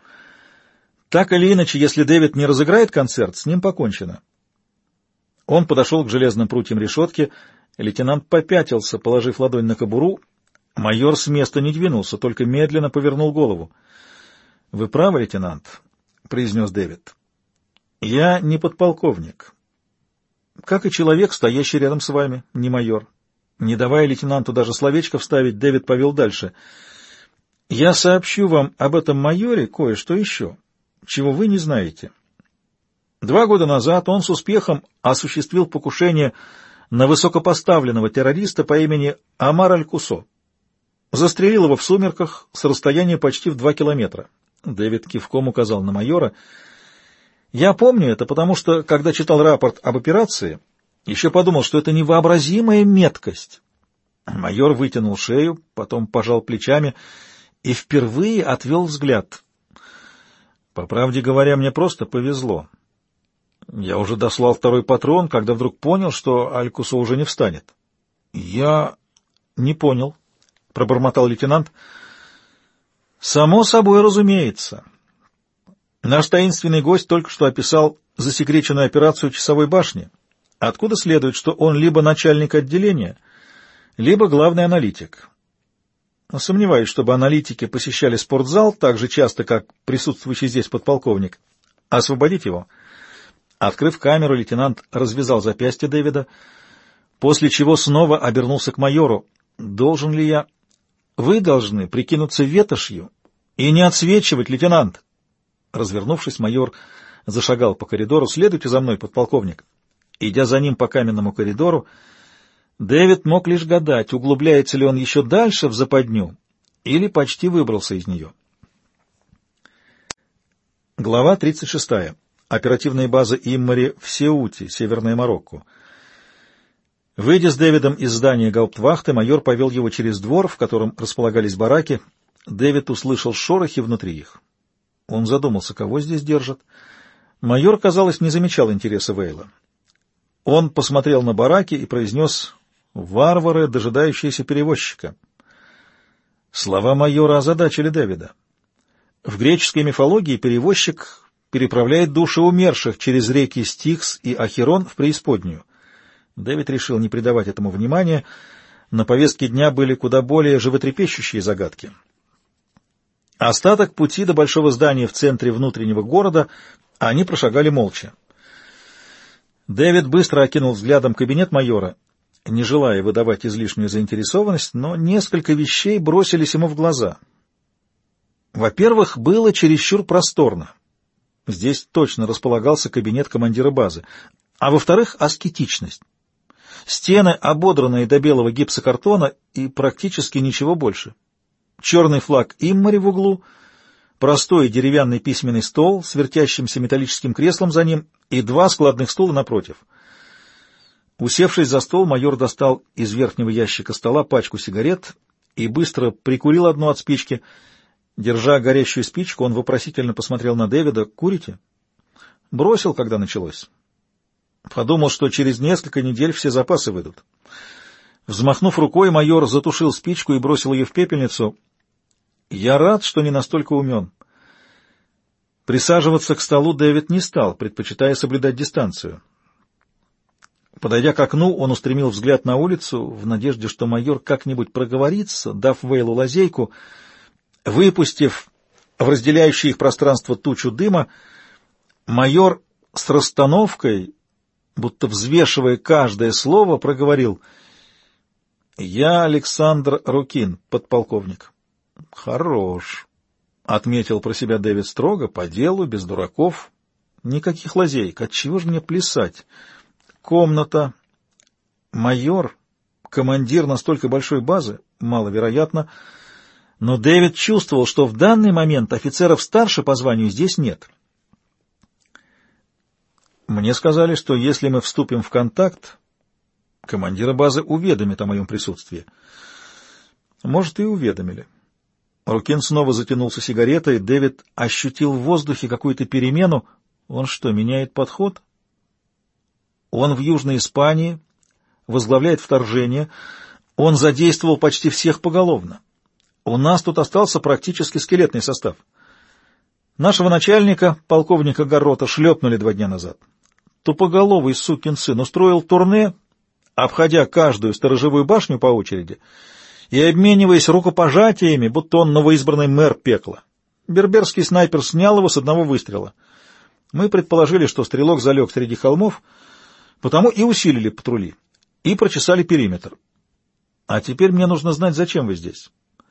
Speaker 1: Так или иначе, если Дэвид не разыграет концерт, с ним покончено. Он подошел к железным прутьям решетки. Лейтенант попятился, положив ладонь на кобуру. Майор с места не двинулся, только медленно повернул голову. — Вы правы, лейтенант, — произнес Дэвид. — Я не подполковник. Как и человек, стоящий рядом с вами, не майор. Не давая лейтенанту даже словечко вставить, Дэвид повел дальше. — Я сообщу вам об этом майоре кое-что еще, чего вы не знаете. Два года назад он с успехом осуществил покушение на высокопоставленного террориста по имени Омар Аль-Кусо. Застрелил его в сумерках с расстояния почти в два километра. Дэвид кивком указал на майора. Я помню это, потому что, когда читал рапорт об операции, еще подумал, что это невообразимая меткость. Майор вытянул шею, потом пожал плечами и впервые отвел взгляд. По правде говоря, мне просто повезло. Я уже дослал второй патрон, когда вдруг понял, что Аль-Кусо уже не встанет. — Я не понял, — пробормотал лейтенант. — Само собой разумеется. Наш таинственный гость только что описал засекреченную операцию часовой башни, откуда следует, что он либо начальник отделения, либо главный аналитик. Но сомневаюсь, чтобы аналитики посещали спортзал так же часто, как присутствующий здесь подполковник. Освободить его. Открыв камеру, лейтенант развязал запястье Дэвида, после чего снова обернулся к майору. «Должен ли я...» «Вы должны прикинуться ветошью и не отсвечивать, лейтенант!» Развернувшись, майор зашагал по коридору. «Следуйте за мной, подполковник». Идя за ним по каменному коридору, Дэвид мог лишь гадать, углубляется ли он еще дальше в западню или почти выбрался из нее. Глава тридцать шестая. Оперативная база Иммори в Сеуте, Северное Марокко. Выйдя с Дэвидом из здания гауптвахты, майор повел его через двор, в котором располагались бараки. Дэвид услышал шорохи внутри их. Он задумался, кого здесь держат. Майор, казалось, не замечал интереса Вейла. Он посмотрел на бараки и произнес: «Варвары, дожидающиеся перевозчика». Слова майора озадачили Дэвида. В греческой мифологии перевозчик переправляет души умерших через реки Стикс и Ахирон в преисподнюю. Дэвид решил не придавать этому внимания. На повестке дня были куда более животрепещущие загадки. Остаток пути до большого здания в центре внутреннего города они прошагали молча. Дэвид быстро окинул взглядом кабинет майора, не желая выдавать излишнюю заинтересованность, но несколько вещей бросились ему в глаза. Во-первых, было чересчур просторно. Здесь точно располагался кабинет командира базы. А во-вторых, аскетичность. Стены, ободранные до белого гипсокартона, и практически ничего больше. Черный флаг Иммори в углу, простой деревянный письменный стол с вертящимся металлическим креслом за ним и два складных стула напротив. Усевшись за стол, майор достал из верхнего ящика стола пачку сигарет и быстро прикурил одну от спички. Держа горящую спичку, он вопросительно посмотрел на Дэвида. «Курите?» «Бросил, когда началось. Подумал, что через несколько недель все запасы выйдут». Взмахнув рукой, майор затушил спичку и бросил ее в пепельницу. «Я рад, что не настолько умен». Присаживаться к столу Дэвид не стал, предпочитая соблюдать дистанцию. Подойдя к окну, он устремил взгляд на улицу в надежде, что майор как-нибудь проговорится, дав Вейлу лазейку. Выпустив в разделяющее их пространство тучу дыма, майор с расстановкой, будто взвешивая каждое слово, проговорил: «Я Александр Рукин, подполковник». «Хорош», — отметил про себя Дэвид строго, по делу, без дураков. «Никаких лазеек. Отчего же мне плясать? Комната. Майор, командир настолько большой базы? Маловероятно. Но Дэвид чувствовал, что в данный момент офицеров старше по званию здесь нет. Мне сказали, что если мы вступим в контакт, командира базы уведомит о моем присутствии. Может, и уведомили. Рукин снова затянулся сигаретой. Дэвид ощутил в воздухе какую-то перемену. Он что, меняет подход? Он в Южной Испании, возглавляет вторжение. Он задействовал почти всех поголовно. У нас тут остался практически скелетный состав. Нашего начальника, полковника Гаррота, шлепнули два дня назад. Тупоголовый сукин сын устроил турне, обходя каждую сторожевую башню по очереди и обмениваясь рукопожатиями, будто он новоизбранный мэр пекла. Берберский снайпер снял его с одного выстрела. Мы предположили, что стрелок залег среди холмов, потому и усилили патрули, и прочесали периметр. А теперь мне нужно знать, зачем вы здесь.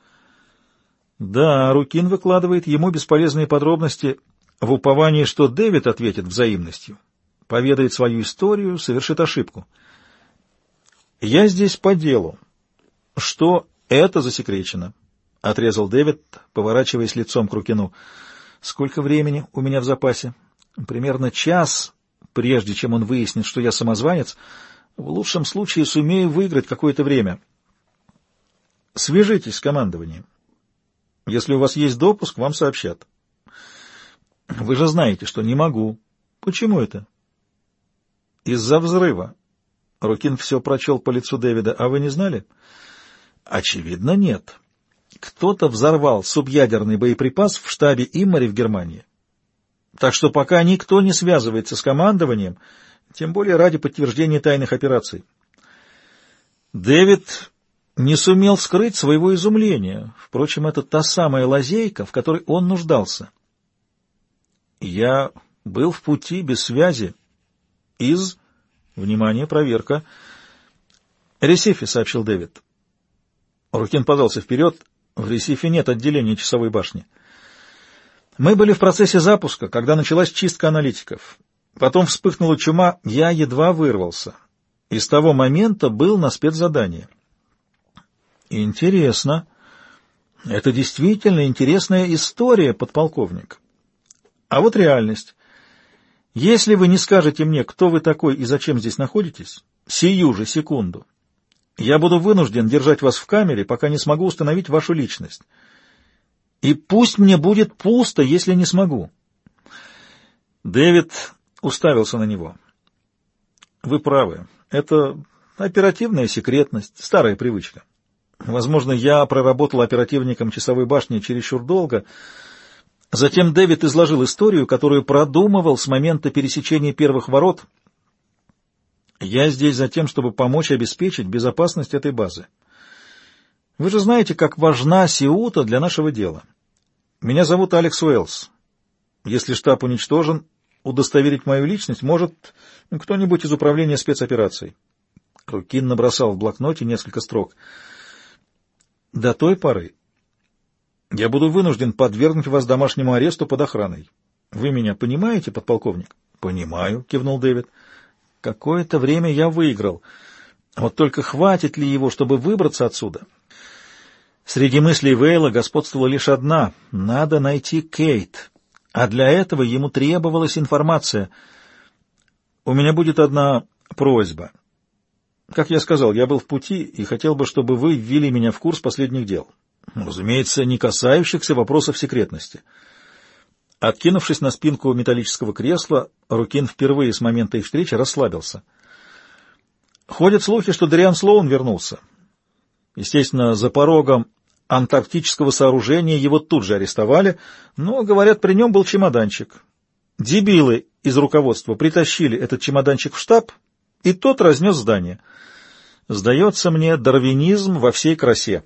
Speaker 1: Да, Рукин выкладывает ему бесполезные подробности в уповании, что Дэвид ответит взаимностью, поведает свою историю, совершит ошибку. «Я здесь по делу. Что это засекречено?» — отрезал Дэвид, поворачиваясь лицом к Рукину. «Сколько времени у меня в запасе?» «Примерно час, прежде чем он выяснит, что я самозванец. В лучшем случае сумею выиграть какое-то время. Свяжитесь с командованием. Если у вас есть допуск, вам сообщат». «Вы же знаете, что не могу». «Почему это?» «Из-за взрыва». Рукин все прочел по лицу Дэвида. «А вы не знали?» «Очевидно, нет. Кто-то взорвал субъядерный боеприпас в штабе Иммари в Германии. Так что пока никто не связывается с командованием, тем более ради подтверждения тайных операций». Дэвид не сумел скрыть своего изумления. Впрочем, это та самая лазейка, в которой он нуждался. «Я был в пути без связи. Из...» «Внимание, проверка». «Ресифи», — сообщил Дэвид. Рукин подался вперед. В Ресифи нет отделения часовой башни. «Мы были в процессе запуска, когда началась чистка аналитиков. Потом вспыхнула чума, я едва вырвался. И с того момента был на спецзадании». «Интересно. Это действительно интересная история, подполковник. А вот реальность. Если вы не скажете мне, кто вы такой и зачем здесь находитесь, сию же секунду, я буду вынужден держать вас в камере, пока не смогу установить вашу личность. И пусть мне будет пусто, если не смогу». Дэвид уставился на него. «Вы правы. Это оперативная секретность, старая привычка. Возможно, я проработал оперативником часовой башни чересчур долго». Затем Дэвид изложил историю, которую продумывал с момента пересечения первых ворот. «Я здесь за тем, чтобы помочь обеспечить безопасность этой базы. Вы же знаете, как важна Сеута для нашего дела. Меня зовут Алекс Уэллс. Если штаб уничтожен, удостоверить мою личность может кто-нибудь из управления спецопераций». Рукин набросал в блокноте несколько строк. «До той поры я буду вынужден подвергнуть вас домашнему аресту под охраной. Вы меня понимаете, подполковник?» «Понимаю», — кивнул Дэвид. «Какое-то время я выиграл. Вот только хватит ли его, чтобы выбраться отсюда?» Среди мыслей Вейла господствовала лишь одна — надо найти Кейт, а для этого ему требовалась информация. «У меня будет одна просьба. Как я сказал, я был в пути и хотел бы, чтобы вы ввели меня в курс последних дел. Разумеется, не касающихся вопросов секретности». Откинувшись на спинку металлического кресла, Рукин впервые с момента их встречи расслабился. Ходят слухи, что Дариан Слоун вернулся. Естественно, за порогом антарктического сооружения его тут же арестовали, но, говорят, при нем был чемоданчик. Дебилы из руководства притащили этот чемоданчик в штаб, и тот разнес здание. Сдается мне, дарвинизм во всей красе.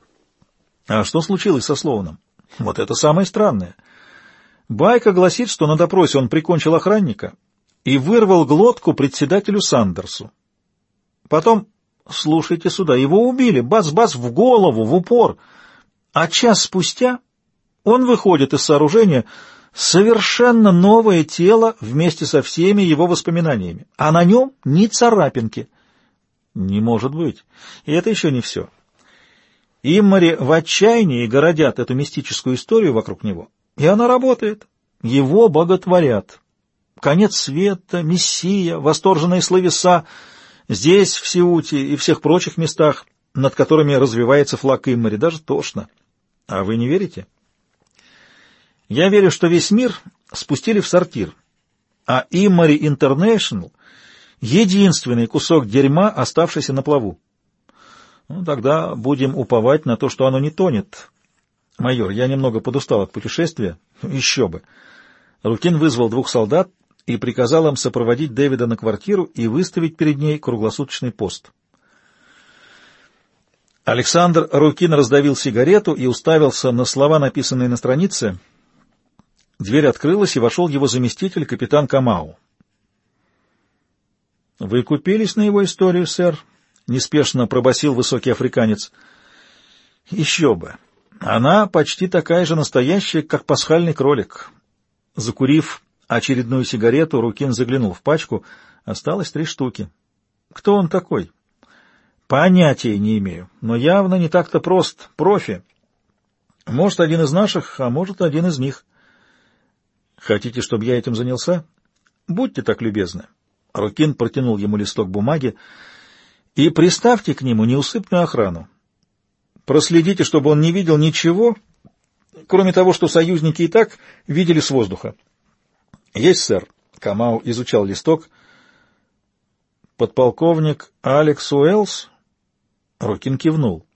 Speaker 1: А что случилось со Слоуном? Вот это самое странное. Байка гласит, что на допросе он прикончил охранника и вырвал глотку председателю Сандерсу. Потом, слушайте сюда, его убили, бац-бац, в голову, в упор. А час спустя он выходит из сооружения, совершенно новое тело вместе со всеми его воспоминаниями, а на нем ни царапинки. Не может быть. И это еще не все. Иммари в отчаянии городят эту мистическую историю вокруг него, и она работает. Его боготворят. Конец света, Мессия, восторженные словеса здесь, в Сеуте и всех прочих местах, над которыми развивается флаг Иммари, даже тошно. А вы не верите? Я верю, что весь мир спустили в сортир, а Иммари Интернешнл — единственный кусок дерьма, оставшийся на плаву. Ну, тогда будем уповать на то, что оно не тонет. Майор, я немного подустал от путешествия. Еще бы. Рукин вызвал двух солдат и приказал им сопроводить Дэвида на квартиру и выставить перед ней круглосуточный пост. Александр Рукин раздавил сигарету и уставился на слова, написанные на странице. Дверь открылась, и вошел его заместитель, капитан Камау. — Вы купились на его историю, сэр? — неспешно пробасил высокий африканец. — Еще бы. Она почти такая же настоящая, как пасхальный кролик. Закурив очередную сигарету, Рукин заглянул в пачку. Осталось три штуки. Кто он такой? Понятия не имею, но явно не так-то прост. Профи. Может, один из наших, а может, один из них. Хотите, чтобы я этим занялся? Будьте так любезны. Рукин протянул ему листок бумаги. И приставьте к нему неусыпную охрану. Проследите, чтобы он не видел ничего, кроме того, что союзники и так видели с воздуха. — Есть, сэр. Камау изучал листок. — Подполковник Алекс Уэллс? Рукин кивнул.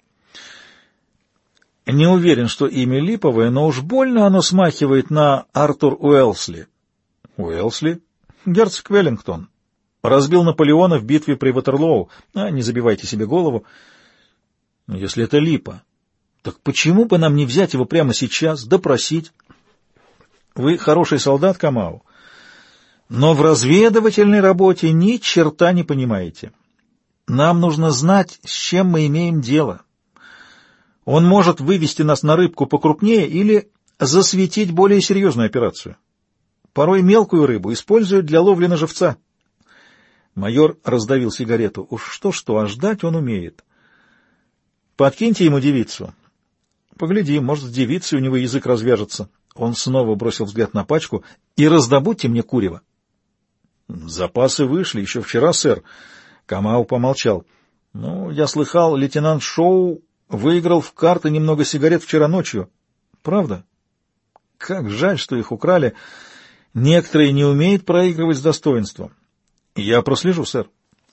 Speaker 1: — Не уверен, что имя липовое, но уж больно оно смахивает на Артур Уэлсли. — Уэлсли? Герцог Веллингтон. Разбил Наполеона в битве при Ватерлоу. А, не забивайте себе голову. Но если это липа, так почему бы нам не взять его прямо сейчас, допросить? Вы хороший солдат, Камау, но в разведывательной работе ни черта не понимаете. Нам нужно знать, с чем мы имеем дело. Он может вывести нас на рыбку покрупнее или засветить более серьезную операцию. Порой мелкую рыбу используют для ловли на живца. Майор раздавил сигарету. Уж что-что, а ждать он умеет. Подкиньте ему девицу. Погляди, может, с девицей у него язык развяжется. Он снова бросил взгляд на пачку. И раздобудьте мне курева. Запасы вышли еще вчера, сэр. Камау помолчал. Ну, я слыхал, лейтенант Шоу выиграл в карты немного сигарет вчера ночью. Правда? Как жаль, что их украли. Некоторые не умеют проигрывать с достоинством. Я прослежу, сэр.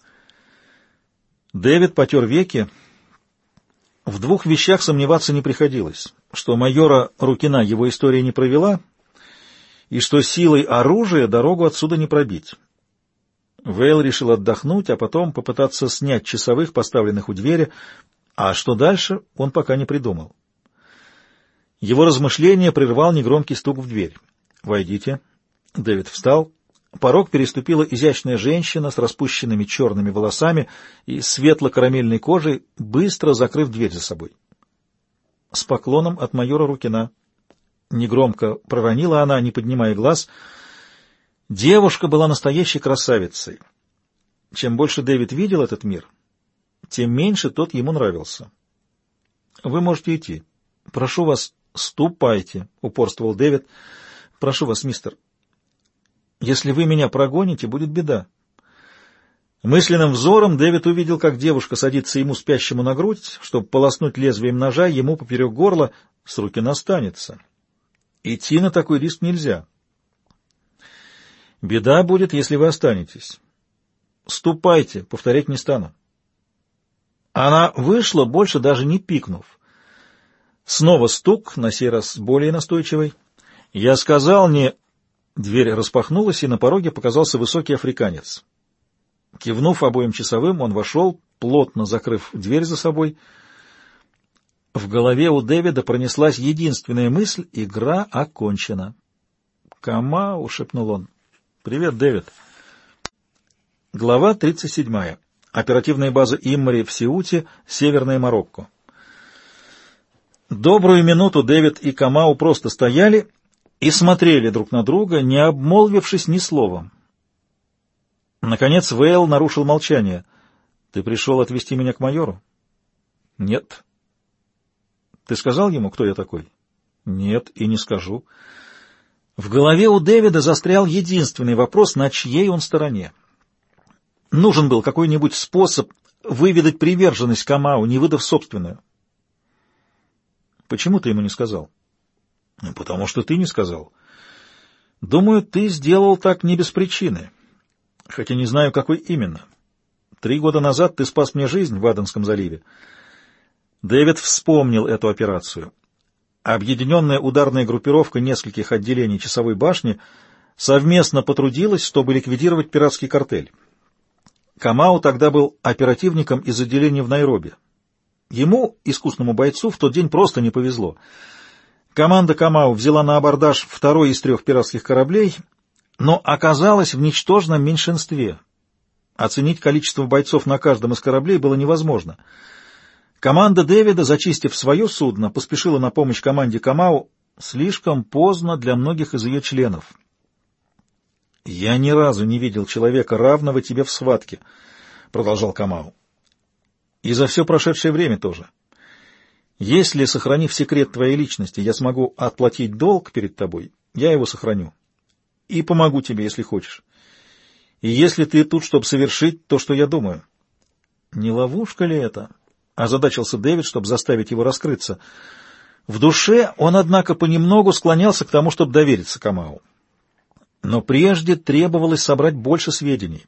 Speaker 1: Дэвид потер веки. В двух вещах сомневаться не приходилось, что майора Рукина его история не провела, и что силой оружия дорогу отсюда не пробить. Вейл решил отдохнуть, а потом попытаться снять часовых, поставленных у двери, а что дальше, он пока не придумал. Его размышления прервал негромкий стук в дверь. «Войдите». Дэвид встал. Порог переступила изящная женщина с распущенными черными волосами и светло-карамельной кожей, быстро закрыв дверь за собой. С поклоном от майора Рукина. Негромко проронила она, не поднимая глаз. Девушка была настоящей красавицей. Чем больше Дэвид видел этот мир, тем меньше тот ему нравился. — Вы можете идти. — Прошу вас, ступайте, — упорствовал Дэвид. — Прошу вас, мистер. Если вы меня прогоните, будет беда. Мысленным взором Дэвид увидел, как девушка садится ему спящему на грудь, чтобы полоснуть лезвием ножа ему поперек горла, с руки настанется. Идти на такой риск нельзя. Беда будет, если вы останетесь. Ступайте, повторять не стану. Она вышла, больше даже не пикнув. Снова стук, на сей раз более настойчивый. Я сказал не... Дверь распахнулась, и на пороге показался высокий африканец. Кивнув обоим часовым, он вошел, плотно закрыв дверь за собой. В голове у Дэвида пронеслась единственная мысль — игра окончена. «Камау», — шепнул он. «Привет, Дэвид». Глава тридцать седьмая. Оперативная база Иммари в Сеуте, Северное Марокко. Добрую минуту Дэвид и Камау просто стояли и смотрели друг на друга, не обмолвившись ни словом. Наконец Вейл нарушил молчание. — Ты пришел отвезти меня к майору? — Нет. Ты сказал ему, кто я такой? Нет, и не скажу. В голове у Дэвида застрял единственный вопрос, на чьей он стороне. Нужен был какой-нибудь способ выведать приверженность Камау, не выдав собственную. Почему ты ему не сказал? Ну, потому что ты не сказал. Думаю, ты сделал так не без причины, хотя не знаю, какой именно. Три года назад ты спас мне жизнь в Аденском заливе. Дэвид вспомнил эту операцию. Объединенная ударная группировка нескольких отделений часовой башни совместно потрудилась, чтобы ликвидировать пиратский картель. Камау тогда был оперативником из отделения в Найроби. Ему, искусному бойцу, в тот день просто не повезло. Команда Камау взяла на абордаж второй из трех пиратских кораблей, но оказалась в ничтожном меньшинстве. Оценить количество бойцов на каждом из кораблей было невозможно. Команда Дэвида, зачистив свое судно, поспешила на помощь команде Камау слишком поздно для многих из ее членов. «Я ни разу не видел человека, равного тебе в схватке», — продолжал Камау. «И за все прошедшее время тоже. Если, сохранив секрет твоей личности, я смогу отплатить долг перед тобой, я его сохраню. И помогу тебе, если хочешь. И если ты тут, чтобы совершить то, что я думаю». «Не ловушка ли это?» — озадачился Дэвид, чтобы заставить его раскрыться. В душе он, однако, понемногу склонялся к тому, чтобы довериться Камау. Но прежде требовалось собрать больше сведений.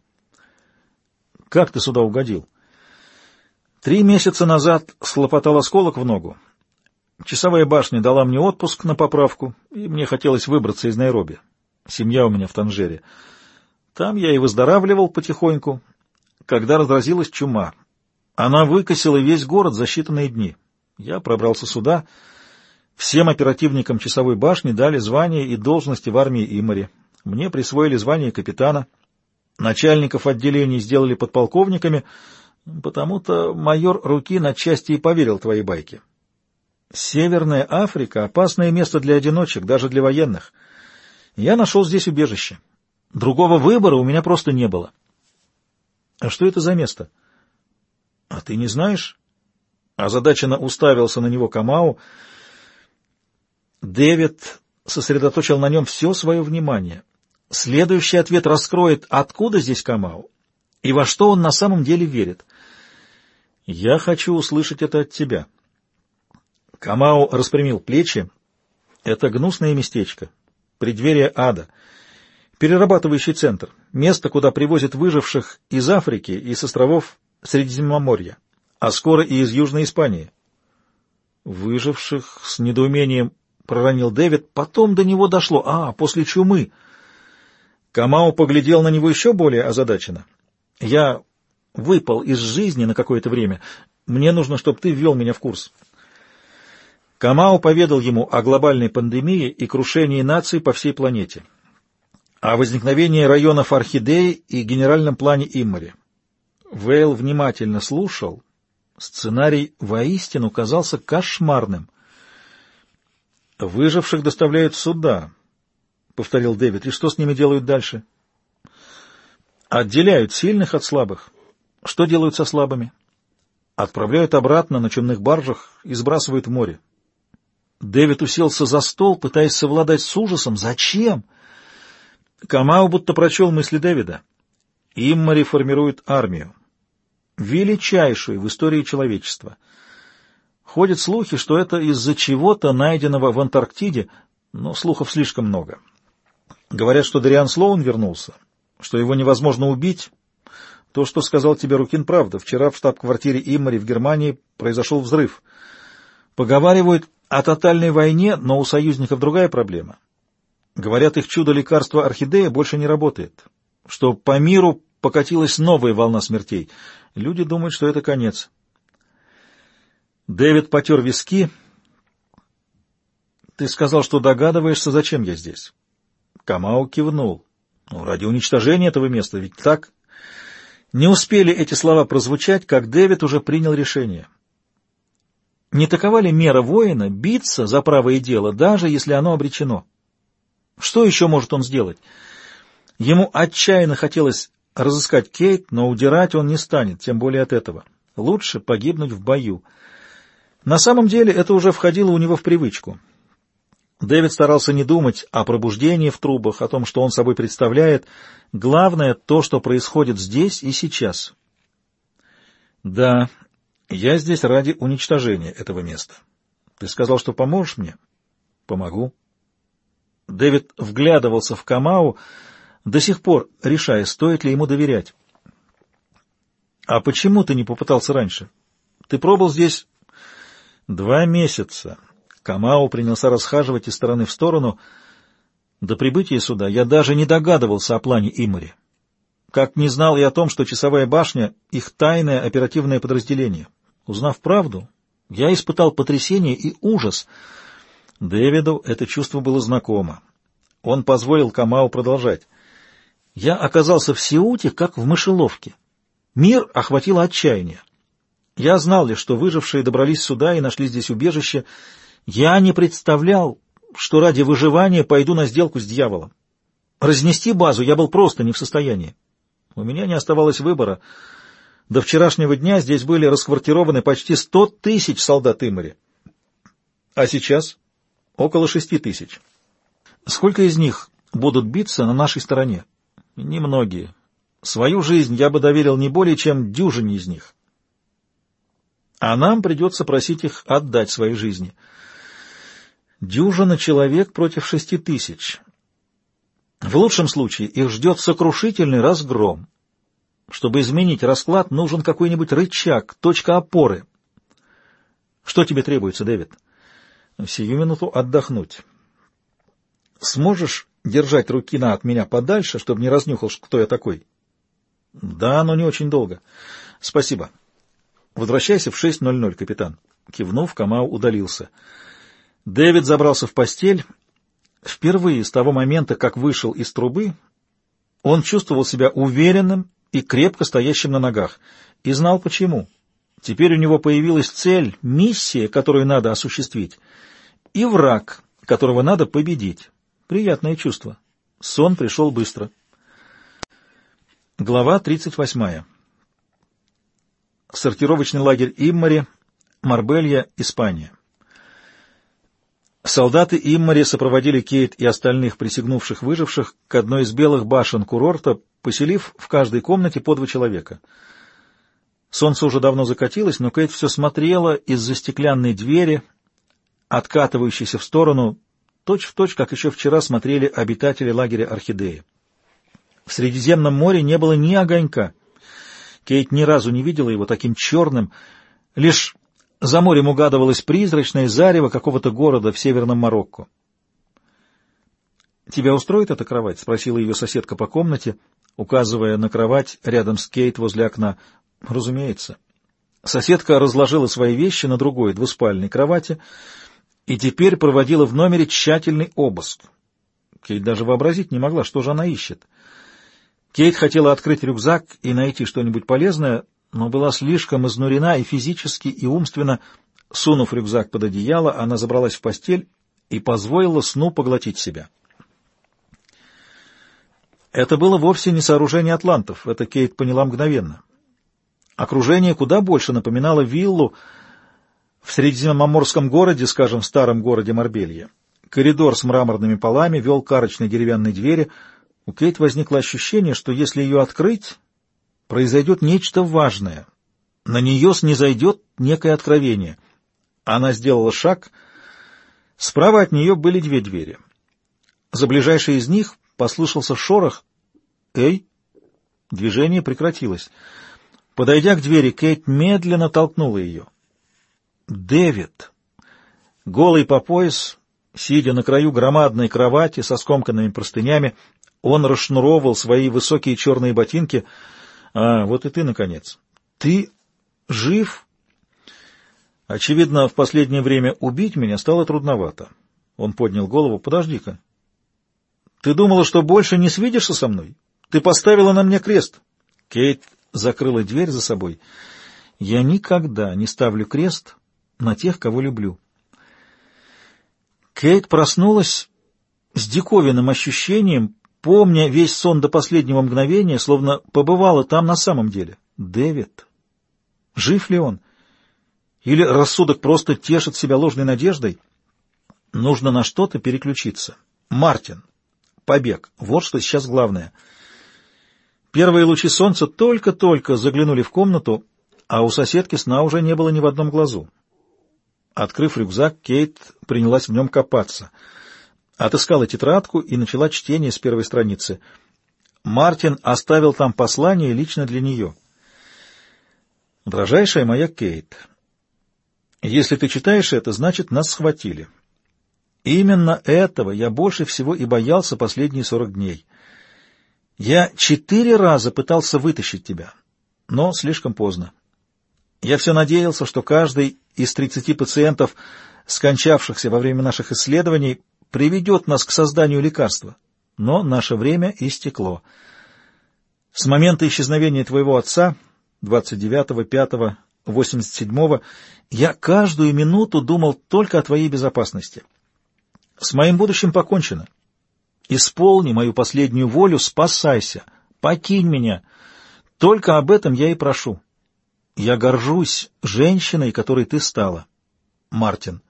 Speaker 1: «Как ты сюда угодил?» «Три месяца назад схлопотал осколок в ногу. Часовая башня дала мне отпуск на поправку, и мне хотелось выбраться из Найроби. Семья у меня в Танжере. Там я и выздоравливал потихоньку, когда разразилась чума. Она выкосила весь город за считанные дни. Я пробрался сюда. Всем оперативникам часовой башни дали звания и должности в армии Имари. Мне присвоили звание капитана. Начальников отделений сделали подполковниками, потому-то майор Рукин отчасти и поверил твоей байке. Северная Африка — опасное место для одиночек, даже для военных. Я нашел здесь убежище. Другого выбора у меня просто не было». «А что это за место?» «А ты не знаешь?» Озадаченно уставился на него Камау. Дэвид сосредоточил на нем все свое внимание. Следующий ответ раскроет, откуда здесь Камау и во что он на самом деле верит. «Я хочу услышать это от тебя». Камау распрямил плечи. «Это гнусное местечко, преддверие ада, перерабатывающий центр, место, куда привозят выживших из Африки и с островов Средиземноморья, а скоро и из Южной Испании». «Выживших?» — с недоумением проронил Дэвид. Потом до него дошло. «А, после чумы». Камау поглядел на него еще более озадаченно. «Я выпал из жизни на какое-то время. Мне нужно, чтобы ты ввел меня в курс». Камау поведал ему о глобальной пандемии и крушении наций по всей планете, о возникновении районов Орхидеи и генеральном плане Иммари. Вейл внимательно слушал. Сценарий воистину казался кошмарным. «Выживших доставляют сюда», — повторил Дэвид. «И что с ними делают дальше?» «Отделяют сильных от слабых. Что делают со слабыми?» «Отправляют обратно на чумных баржах и сбрасывают в море». Дэвид уселся за стол, пытаясь совладать с ужасом. «Зачем?» Камау будто прочел мысли Дэвида. «Иммари формирует армию, величайшую в истории человечества. Ходят слухи, что это из-за чего-то, найденного в Антарктиде, но слухов слишком много. Говорят, что Дариан Слоун вернулся, что его невозможно убить. То, что сказал тебе Рукин, правда. Вчера в штаб-квартире Иммари в Германии произошел взрыв. Поговаривают о тотальной войне, но у союзников другая проблема. Говорят, их чудо-лекарство Орхидея больше не работает, что по миру покатилась новая волна смертей. Люди думают, что это конец». Дэвид потер виски. «Ты сказал, что догадываешься, зачем я здесь?» Камау кивнул. «Ну, ради уничтожения этого места, ведь так?» Не успели эти слова прозвучать, как Дэвид уже принял решение. Не такова ли мера воина биться за правое дело, даже если оно обречено? Что еще может он сделать? Ему отчаянно хотелось разыскать Кейт, но удирать он не станет, тем более от этого. Лучше погибнуть в бою. На самом деле это уже входило у него в привычку. Дэвид старался не думать о пробуждении в трубах, о том, что он собой представляет. Главное — то, что происходит здесь и сейчас. «Да, я здесь ради уничтожения этого места. Ты сказал, что поможешь мне?» «Помогу». Дэвид вглядывался в Камау, до сих пор решая, стоит ли ему доверять. «А почему ты не попытался раньше? Ты пробыл здесь два месяца». Камау принялся расхаживать из стороны в сторону. До прибытия сюда я даже не догадывался о плане Иммори. Как не знал и о том, что Часовая башня — их тайное оперативное подразделение. Узнав правду, я испытал потрясение и ужас. Дэвиду это чувство было знакомо. Он позволил Камау продолжать. Я оказался в Сеуте, как в мышеловке. Мир охватило отчаяние. Я знал лишь, что выжившие добрались сюда и нашли здесь убежище. Я не представлял, что ради выживания пойду на сделку с дьяволом. Разнести базу я был просто не в состоянии. У меня не оставалось выбора. До вчерашнего дня здесь были расквартированы почти сто тысяч солдат Иммори. А сейчас около шести тысяч. Сколько из них будут биться на нашей стороне? Немногие. Свою жизнь я бы доверил не более чем дюжине из них. А нам придется просить их отдать свои жизни. Дюжина человек против шести тысяч. В лучшем случае их ждет сокрушительный разгром. Чтобы изменить расклад, нужен какой-нибудь рычаг, точка опоры. Что тебе требуется, Дэвид? Сию минуту отдохнуть. Сможешь держать Рукина от меня подальше, чтобы не разнюхал, кто я такой? Да, но не очень долго. Спасибо. Возвращайся в шесть ноль ноль, капитан. Кивнув, Камау удалился. Дэвид забрался в постель. Впервые с того момента, как вышел из трубы, он чувствовал себя уверенным и крепко стоящим на ногах, и знал почему. Теперь у него появилась цель, миссия, которую надо осуществить, и враг, которого надо победить. Приятное чувство. Сон пришел быстро. Глава тридцать восьмая. Сортировочный лагерь Иммори, Марбелья, Испания. Солдаты Иммори сопроводили Кейт и остальных присягнувших выживших к одной из белых башен курорта, поселив в каждой комнате по два человека. Солнце уже давно закатилось, но Кейт все смотрела из-за стеклянной двери, откатывающейся в сторону, точь-в-точь, как еще вчера смотрели обитатели лагеря Орхидеи. В Средиземном море не было ни огонька. Кейт ни разу не видела его таким черным, лишь за морем угадывалось призрачное зарево какого-то города в северном Марокко. «Тебя устроит эта кровать?» — спросила ее соседка по комнате, указывая на кровать рядом с Кейт возле окна. «Разумеется». Соседка разложила свои вещи на другой двуспальной кровати и теперь проводила в номере тщательный обыск. Кейт даже вообразить не могла, что же она ищет. Кейт хотела открыть рюкзак и найти что-нибудь полезное, но была слишком изнурена и физически, и умственно. Сунув рюкзак под одеяло, она забралась в постель и позволила сну поглотить себя. Это было вовсе не сооружение атлантов, это Кейт поняла мгновенно. Окружение куда больше напоминало виллу в средиземноморском городе, скажем, в старом городе Марбелья. Коридор с мраморными полами вел к арочной деревянной двери. У Кейт возникло ощущение, что если ее открыть, произойдет нечто важное. На нее снизойдет некое откровение. Она сделала шаг. Справа от нее были две двери. За ближайшей из них послышался шорох. «Эй!» Движение прекратилось. Подойдя к двери, Кейт медленно толкнула ее. Дэвид, голый по пояс, сидя на краю громадной кровати со скомканными простынями, он расшнуровывал свои высокие черные ботинки. «А, вот и ты, наконец. Ты жив?» «Очевидно, в последнее время убить меня стало трудновато». Он поднял голову. «Подожди-ка. Ты думала, что больше не свидишься со мной? Ты поставила на мне крест». Кейт закрыла дверь за собой. «Я никогда не ставлю крест на тех, кого люблю». Кейт проснулась с диковинным ощущением, помня весь сон до последнего мгновения, словно побывала там на самом деле. Дэвид. Жив ли он? Или рассудок просто тешит себя ложной надеждой? Нужно на что-то переключиться. Мартин. Побег. Вот что сейчас главное. Первые лучи солнца только-только заглянули в комнату, а у соседки сна уже не было ни в одном глазу. Открыв рюкзак, Кейт принялась в нем копаться. Отыскала тетрадку и начала чтение с первой страницы. Мартин оставил там послание лично для нее. «Дорожайшая моя Кейт, если ты читаешь это, значит, нас схватили. Именно этого я больше всего и боялся последние сорок дней. Я четыре раза пытался вытащить тебя, но слишком поздно. Я все надеялся, что каждый из тридцати пациентов, скончавшихся во время наших исследований, приведет нас к созданию лекарства, но наше время истекло. С момента исчезновения твоего отца, двадцать девятого пятого восемьдесят седьмого, я каждую минуту думал только о твоей безопасности. С моим будущим покончено. Исполни мою последнюю волю, спасайся, покинь меня. Только об этом я и прошу. Я горжусь женщиной, которой ты стала. Мартин».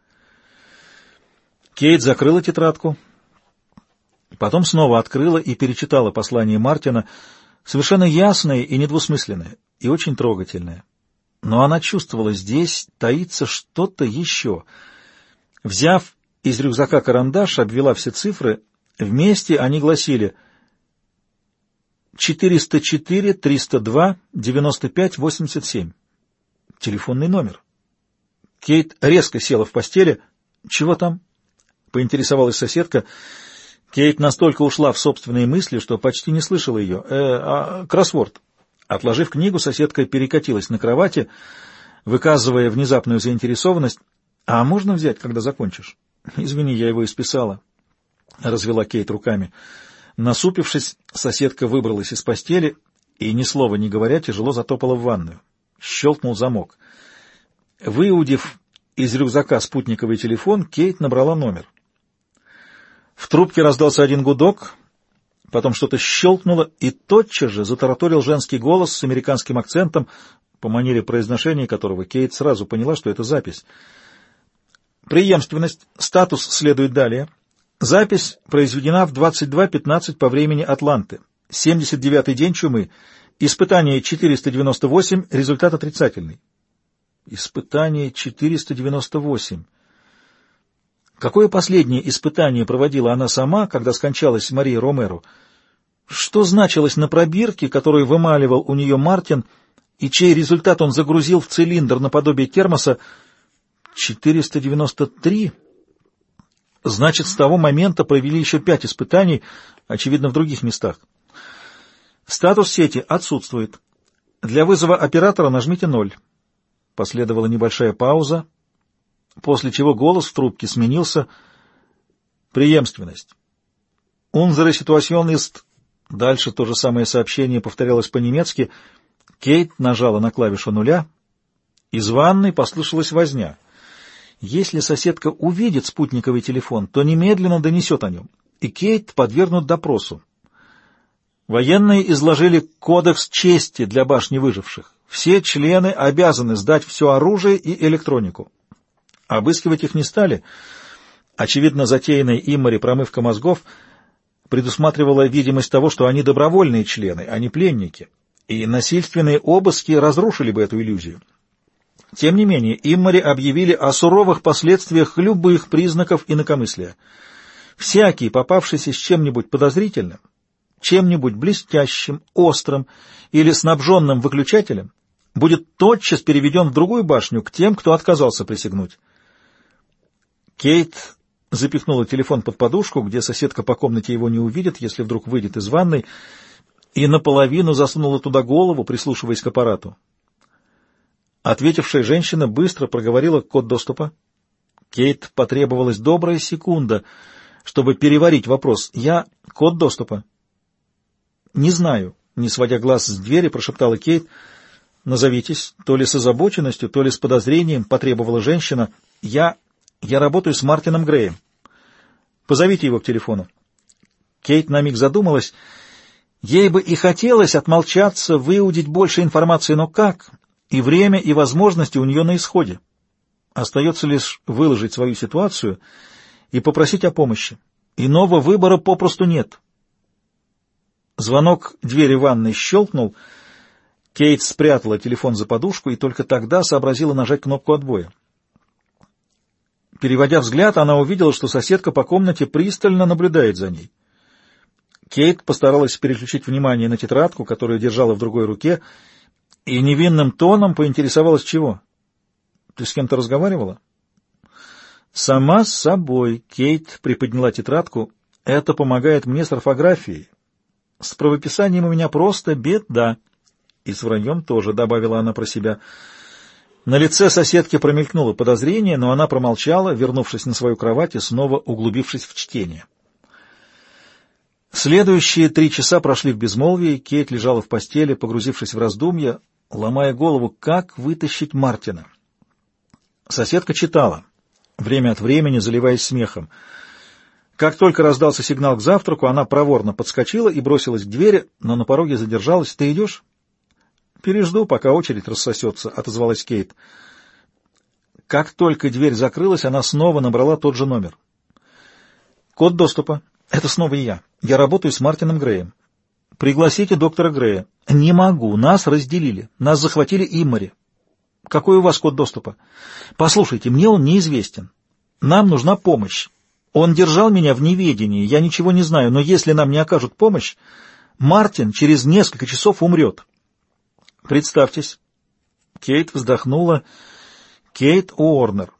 Speaker 1: Кейт закрыла тетрадку, потом снова открыла и перечитала послание Мартина, совершенно ясное и недвусмысленное, и очень трогательное. Но она чувствовала, здесь таится что-то еще. Взяв из рюкзака карандаш, обвела все цифры. Вместе они гласили четыреста четыре триста два девяносто пять восемьдесят семь. Телефонный номер. Кейт резко села в постели. «Чего там?» — поинтересовалась соседка. Кейт настолько ушла в собственные мысли, что почти не слышала ее. «Э, а, кроссворд». Отложив книгу, соседка перекатилась на кровати, выказывая внезапную заинтересованность. «А можно взять, когда закончишь?» «Извини, я его исписала», — развела Кейт руками. Насупившись, соседка выбралась из постели и, ни слова не говоря, тяжело затопала в ванную. Щелкнул замок. Выудив из рюкзака спутниковый телефон, Кейт набрала номер. В трубке раздался один гудок, потом что-то щелкнуло, и тотчас же затараторил женский голос с американским акцентом, по манере произношения которого Кейт сразу поняла, что это запись. «Преемственность. Статус следует далее. Запись произведена в двадцать два пятнадцать по времени Атланты. семьдесят девятый день чумы. Испытание четыреста девяносто восемь. Результат отрицательный». Испытание четыреста девяносто восемь. Какое последнее испытание проводила она сама, когда скончалась Мария Ромеро? Что значилось на пробирке, которую вымаливал у нее Мартин, и чей результат он загрузил в цилиндр наподобие термоса? четыреста девяносто три? Значит, с того момента провели еще пять испытаний, очевидно, в других местах. Статус сети отсутствует. Для вызова оператора нажмите ноль. Последовала небольшая пауза, после чего голос в трубке сменился. Преемственность. «Unsere Situation ist...» Дальше то же самое сообщение повторялось по-немецки. Кейт нажала на клавишу нуля. Из ванной послышалась возня. Если соседка увидит спутниковый телефон, то немедленно донесет о нем, и Кейт подвергнут допросу. Военные изложили кодекс чести для башни выживших. Все члены обязаны сдать все оружие и электронику. Обыскивать их не стали. Очевидно, затеянная Иммори промывка мозгов предусматривала видимость того, что они добровольные члены, а не пленники, и насильственные обыски разрушили бы эту иллюзию. Тем не менее, Иммори объявили о суровых последствиях любых признаков инакомыслия. Всякий, попавшийся с чем-нибудь подозрительным, чем-нибудь блестящим, острым или снабженным выключателем, будет тотчас переведен в другую башню к тем, кто отказался присягнуть. Кейт запихнула телефон под подушку, где соседка по комнате его не увидит, если вдруг выйдет из ванной, и наполовину засунула туда голову, прислушиваясь к аппарату. Ответившая женщина быстро проговорила код доступа. Кейт потребовалась добрая секунда, чтобы переварить вопрос. «Я... код доступа». «Не знаю», — не сводя глаз с двери, прошептала Кейт. «Назовитесь». То ли с озабоченностью, то ли с подозрением потребовала женщина. «Я... я работаю с Мартином Греем. Позовите его к телефону». Кейт на миг задумалась. Ей бы и хотелось отмолчаться, выудить больше информации, но как? И время, и возможности у нее на исходе. Остается лишь выложить свою ситуацию и попросить о помощи. Иного выбора попросту нет. Звонок двери ванной щелкнул. Кейт спрятала телефон за подушку и только тогда сообразила нажать кнопку отбоя. Переводя взгляд, она увидела, что соседка по комнате пристально наблюдает за ней. Кейт постаралась переключить внимание на тетрадку, которую держала в другой руке, и невинным тоном поинтересовалась, чего. «Ты с кем-то разговаривала?» «Сама с собой». Кейт приподняла тетрадку. «Это помогает мне с орфографией. С правописанием у меня просто беда». «И с враньем тоже», — добавила она про себя. На лице соседки промелькнуло подозрение, но она промолчала, вернувшись на свою кровать и снова углубившись в чтение. Следующие три часа прошли в безмолвии. Кейт лежала в постели, погрузившись в раздумья, ломая голову, как вытащить Мартина. Соседка читала, время от времени заливаясь смехом. Как только раздался сигнал к завтраку, она проворно подскочила и бросилась к двери, но на пороге задержалась. «Ты идешь?» «Пережду, пока очередь рассосется», — отозвалась Кейт. Как только дверь закрылась, она снова набрала тот же номер. «Код доступа. Это снова я. Я работаю с Мартином Греем. Пригласите доктора Грея». «Не могу. Нас разделили. Нас захватили Иммори». «Какой у вас код доступа?» «Послушайте, мне он неизвестен. Нам нужна помощь. Он держал меня в неведении. Я ничего не знаю, но если нам не окажут помощь, Мартин через несколько часов умрет». «Представьтесь». Кейт вздохнула. «Кейт Уорнер».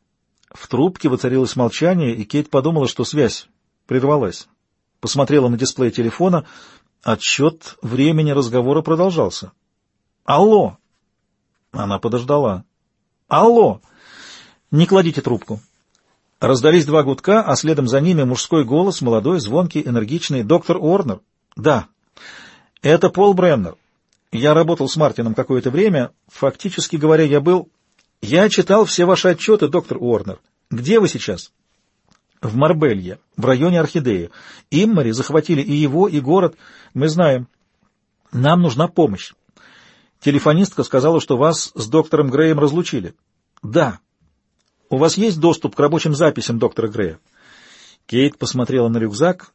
Speaker 1: В трубке воцарилось молчание, и Кейт подумала, что связь прервалась. Посмотрела на дисплей телефона. Отсчет времени разговора продолжался. «Алло!» Она подождала. «Алло!» «Не кладите трубку». Раздались два гудка, а следом за ними мужской голос, молодой, звонкий, энергичный. «Доктор Уорнер?» «Да». «Это Пол Бреннер. Я работал с Мартином какое-то время. Фактически говоря, я был... Я читал все ваши отчеты, доктор Уорнер. Где вы сейчас?» «В Марбелье, в районе Орхидеи. Иммори захватили и его, и город. Мы знаем. Нам нужна помощь. Телефонистка сказала, что вас с доктором Греем разлучили». «Да». «У вас есть доступ к рабочим записям доктора Грея?» Кейт посмотрела на рюкзак.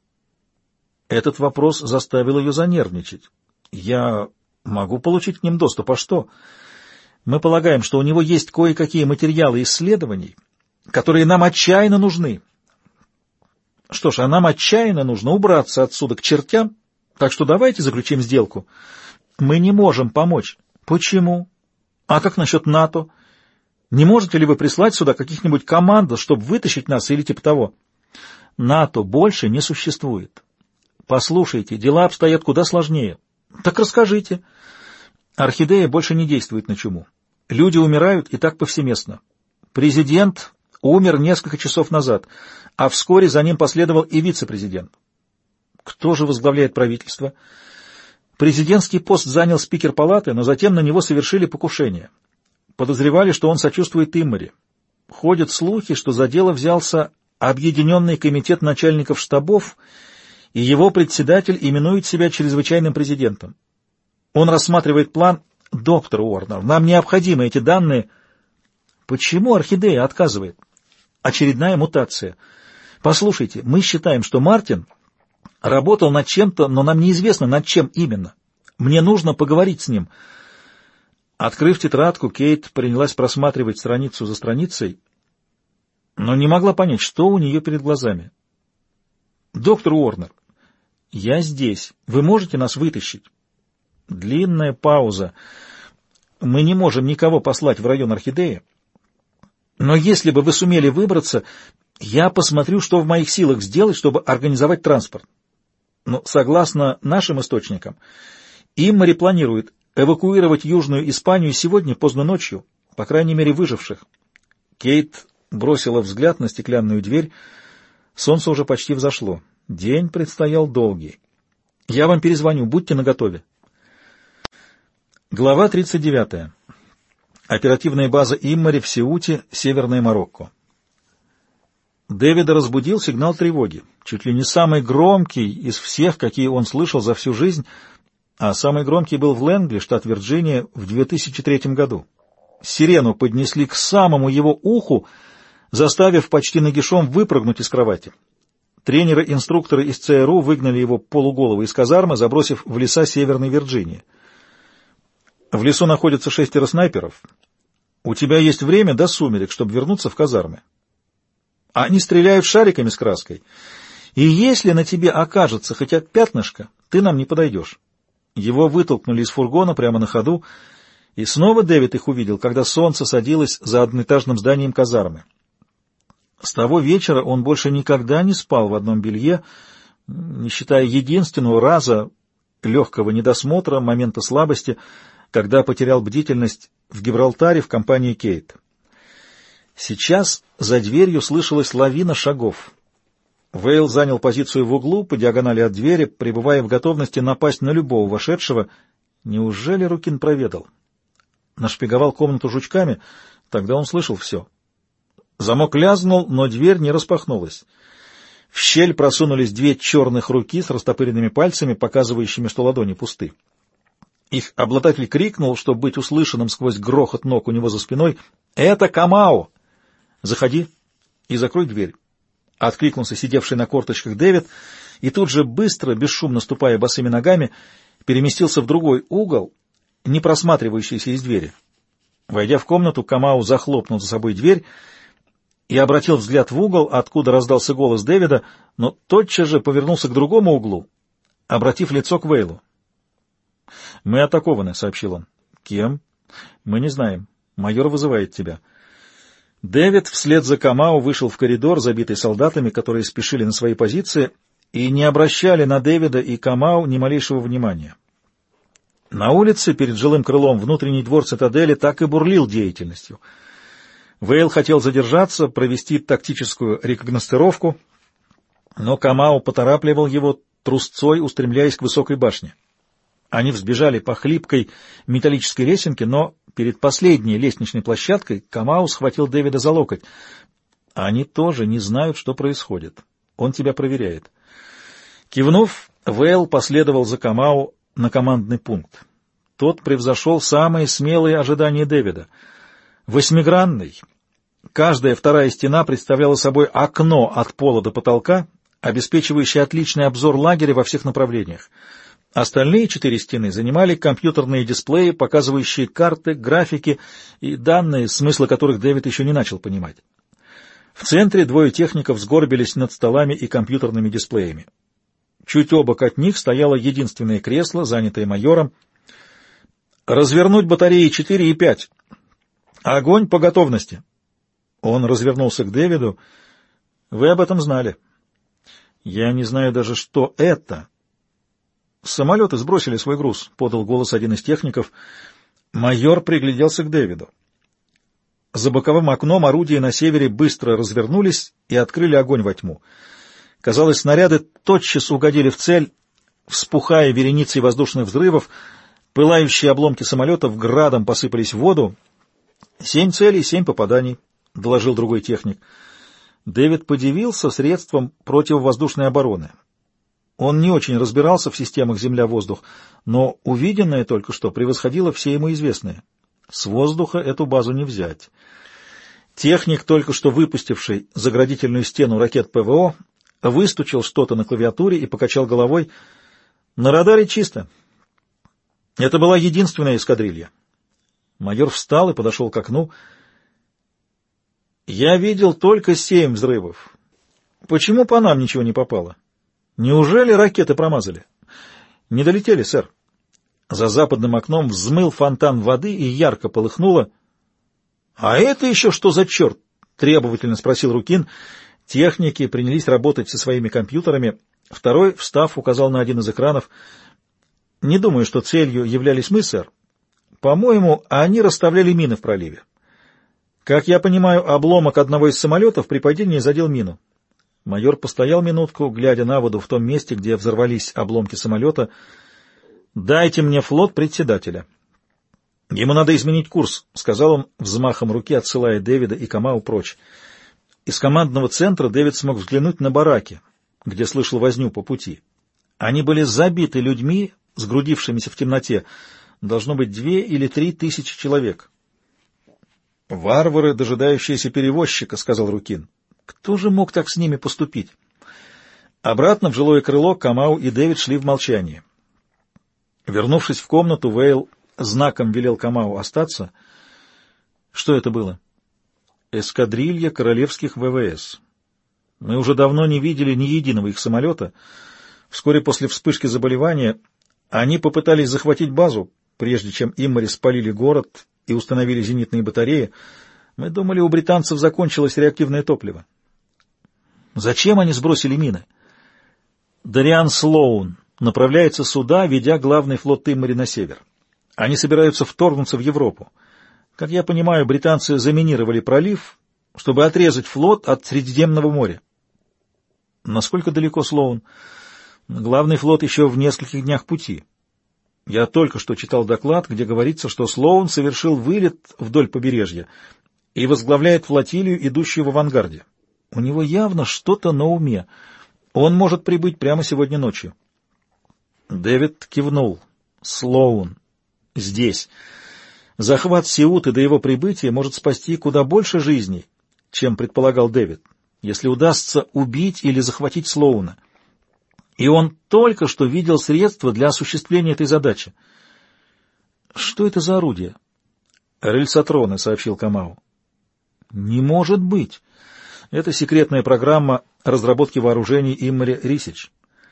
Speaker 1: Этот вопрос заставил ее занервничать. «Я могу получить к ним доступ, а что? Мы полагаем, что у него есть кое-какие материалы исследований, которые нам отчаянно нужны». «Что ж, а нам отчаянно нужно убраться отсюда к чертям, так что давайте заключим сделку». «Мы не можем помочь». «Почему? А как насчет НАТО? Не можете ли вы прислать сюда каких-нибудь команд, чтобы вытащить нас или типа того?» «НАТО больше не существует. Послушайте, дела обстоят куда сложнее». «Так расскажите». «Орхидея больше не действует на чуму. Люди умирают и так повсеместно. Президент умер несколько часов назад, а вскоре за ним последовал и вице-президент». «Кто же возглавляет правительство?» «Президентский пост занял спикер палаты, но затем на него совершили покушение. Подозревали, что он сочувствует Иммори. Ходят слухи, что за дело взялся Объединенный комитет начальников штабов, и его председатель именует себя чрезвычайным президентом. Он рассматривает план. Доктор Уорнер, нам необходимы эти данные». «Почему Орхидея отказывает?» «Очередная мутация. Послушайте, мы считаем, что Мартин работал над чем-то, но нам неизвестно, над чем именно. Мне нужно поговорить с ним». Открыв тетрадку, Кейт принялась просматривать страницу за страницей, но не могла понять, что у нее перед глазами. «Доктор Уорнер, я здесь. Вы можете нас вытащить?» Длинная пауза. «Мы не можем никого послать в район Орхидеи, но если бы вы сумели выбраться, я посмотрю, что в моих силах сделать, чтобы организовать транспорт. Но, согласно нашим источникам, Иммори планирует эвакуировать Южную Испанию сегодня поздно ночью, по крайней мере, выживших». Кейт бросила взгляд на стеклянную дверь. Солнце уже почти взошло. День предстоял долгий. «Я вам перезвоню, будьте наготове». Глава тридцать девятая. Оперативная база Иммори в Сеуте, Северное Марокко. Дэвида разбудил сигнал тревоги, чуть ли не самый громкий из всех, какие он слышал за всю жизнь, а самый громкий был в Лэнгли, штат Вирджиния, в две тысячи третьем году. Сирену поднесли к самому его уху, заставив почти нагишом выпрыгнуть из кровати. Тренеры-инструкторы из ЦРУ выгнали его полуголого из казармы, забросив в леса Северной Вирджинии. В лесу находятся шестеро снайперов. У тебя есть время до сумерек, чтобы вернуться в казармы. Они стреляют шариками с краской, и если на тебе окажется хотя пятнышко, ты нам не подойдешь. Его вытолкнули из фургона прямо на ходу, и снова Дэвид их увидел, когда солнце садилось за одноэтажным зданием казармы. С того вечера он больше никогда не спал в одном белье, не считая единственного раза легкого недосмотра, момента слабости, когда потерял бдительность в Гибралтаре в компании Кейт. Сейчас за дверью слышалась лавина шагов. Вейл занял позицию в углу по диагонали от двери, пребывая в готовности напасть на любого вошедшего. Неужели Рукин проведал? Нашпиговал комнату жучками, тогда он слышал все. Замок лязнул, но дверь не распахнулась. В щель просунулись две черных руки с растопыренными пальцами, показывающими, что ладони пусты. Их обладатель крикнул, чтобы быть услышанным сквозь грохот ног у него за спиной: «Это Камао! Заходи и закрой дверь!» Откликнулся сидевший на корточках Дэвид, и тут же, быстро, бесшумно ступая босыми ногами, переместился в другой угол, не просматривающийся из двери. Войдя в комнату, Камао захлопнул за собой дверь и обратил взгляд в угол, откуда раздался голос Дэвида, но тотчас же повернулся к другому углу, обратив лицо к Вейлу. «Мы атакованы», — сообщил он. «Кем?» «Мы не знаем. Майор вызывает тебя». Дэвид вслед за Камао вышел в коридор, забитый солдатами, которые спешили на свои позиции и не обращали на Дэвида и Камао ни малейшего внимания. На улице, перед жилым крылом, внутренний двор цитадели так и бурлил деятельностью. Вейл хотел задержаться, провести тактическую рекогностировку, но Камао поторапливал его трусцой, устремляясь к высокой башне. Они взбежали по хлипкой металлической лесенке, но перед последней лестничной площадкой Камао схватил Дэвида за локоть. Они тоже не знают, что происходит. Он тебя проверяет. Кивнув, Вейл последовал за Камао на командный пункт. Тот превзошел самые смелые ожидания Дэвида. Восьмигранный. Каждая вторая стена представляла собой окно от пола до потолка, обеспечивающее отличный обзор лагеря во всех направлениях. Остальные четыре стены занимали компьютерные дисплеи, показывающие карты, графики и данные, смысла которых Дэвид еще не начал понимать. В центре двое техников сгорбились над столами и компьютерными дисплеями. Чуть обок от них стояло единственное кресло, занятое майором. «Развернуть батареи четыре и пять. Огонь по готовности». Он развернулся к Дэвиду. «Вы об этом знали». «Я не знаю даже, что это». «Самолеты сбросили свой груз», — подал голос один из техников. Майор пригляделся к Дэвиду. За боковым окном орудия на севере быстро развернулись и открыли огонь во тьму. Казалось, снаряды тотчас угодили в цель, вспухая вереницей воздушных взрывов, пылающие обломки самолетов градом посыпались в воду. «Семь целей, семь попаданий», — доложил другой техник. Дэвид подивился средством противовоздушной обороны. Он не очень разбирался в системах земля-воздух, но увиденное только что превосходило все ему известное. С воздуха эту базу не взять. Техник, только что выпустивший заградительную стену ракет ПВО, выстучил что-то на клавиатуре и покачал головой. На радаре чисто. Это была единственная эскадрилья. Майор встал и подошел к окну. Я видел только семь взрывов. Почему по нам ничего не попало? Неужели ракеты промазали? Не долетели, сэр. За западным окном взмыл фонтан воды и ярко полыхнуло. — А это еще что за черт? — требовательно спросил Рукин. Техники принялись работать со своими компьютерами. Второй, встав, указал на один из экранов. — Не думаю, что целью являлись мы, сэр. По-моему, они расставляли мины в проливе. Как я понимаю, обломок одного из самолетов при падении задел мину. Майор постоял минутку, глядя на воду в том месте, где взорвались обломки самолета. «Дайте мне флот председателя». «Ему надо изменить курс», — сказал он взмахом руки, отсылая Дэвида и Камао прочь. Из командного центра Дэвид смог взглянуть на бараки, где слышал возню по пути. Они были забиты людьми, сгрудившимися в темноте. Должно быть две или три тысячи человек. «Варвары, дожидающиеся перевозчика», — сказал Рукин. «Кто же мог так с ними поступить?» Обратно в жилое крыло Камау и Дэвид шли в молчании. Вернувшись в комнату, Вейл знаком велел Камау остаться. Что это было? Эскадрилья королевских ВВС. Мы уже давно не видели ни единого их самолета. Вскоре после вспышки заболевания они попытались захватить базу, прежде чем Иммари спалили город и установили зенитные батареи. Мы думали, у британцев закончилось реактивное топливо. Зачем они сбросили мины? Дариан Слоун направляется сюда, ведя главный флот Иммари на север. Они собираются вторгнуться в Европу. Как я понимаю, британцы заминировали пролив, чтобы отрезать флот от Средиземного моря. Насколько далеко Слоун? Главный флот еще в нескольких днях пути. Я только что читал доклад, где говорится, что Слоун совершил вылет вдоль побережья и возглавляет флотилию, идущую в авангарде. У него явно что-то на уме. Он может прибыть прямо сегодня ночью. Дэвид кивнул. Слоун. Здесь. Захват Сеуты до его прибытия может спасти куда больше жизней, чем предполагал Дэвид, если удастся убить или захватить Слоуна. И он только что видел средства для осуществления этой задачи. Что это за орудие? Рельсотроны, сообщил Камау. Не может быть. Это секретная программа разработки вооружений Иммари Рисич.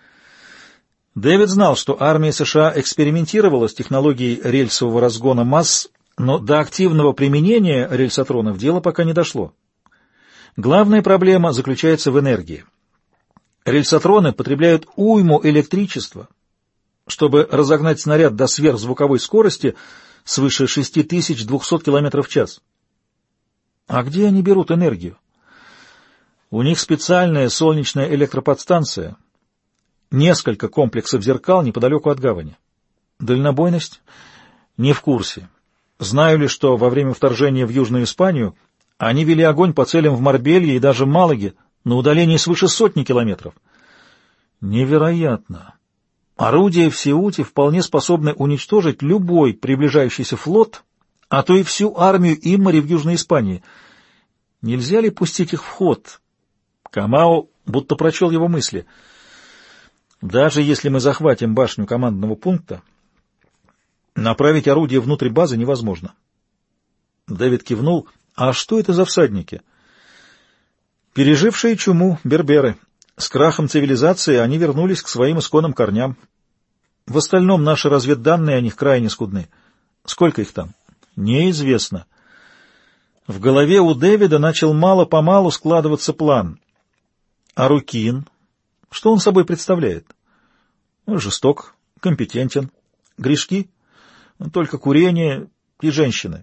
Speaker 1: Дэвид знал, что армия США экспериментировала с технологией рельсового разгона масс, но до активного применения рельсотронов дело пока не дошло. Главная проблема заключается в энергии. Рельсотроны потребляют уйму электричества, чтобы разогнать снаряд до сверхзвуковой скорости свыше шесть тысяч двести километров в час. А где они берут энергию? У них специальная солнечная электроподстанция, несколько комплексов зеркал неподалеку от гавани. Дальнобойность? Не в курсе. Знаю лишь, что во время вторжения в Южную Испанию они вели огонь по целям в Марбелье и даже Малаге на удалении свыше сотни километров. Невероятно. Орудия в Сеуте вполне способны уничтожить любой приближающийся флот, а то и всю армию Иммари в Южной Испании. Нельзя ли пустить их в ход? Камао будто прочел его мысли. Даже если мы захватим башню командного пункта, направить орудие внутрь базы невозможно. Дэвид кивнул. А что это за всадники? Пережившие чуму берберы. С крахом цивилизации они вернулись к своим исконным корням. В остальном наши разведданные о них крайне скудны. Сколько их там? Неизвестно. В голове у Дэвида начал мало-помалу складываться план. А Рукин? Что он собой представляет? Жесток, компетентен. Грешки? Только курение и женщины.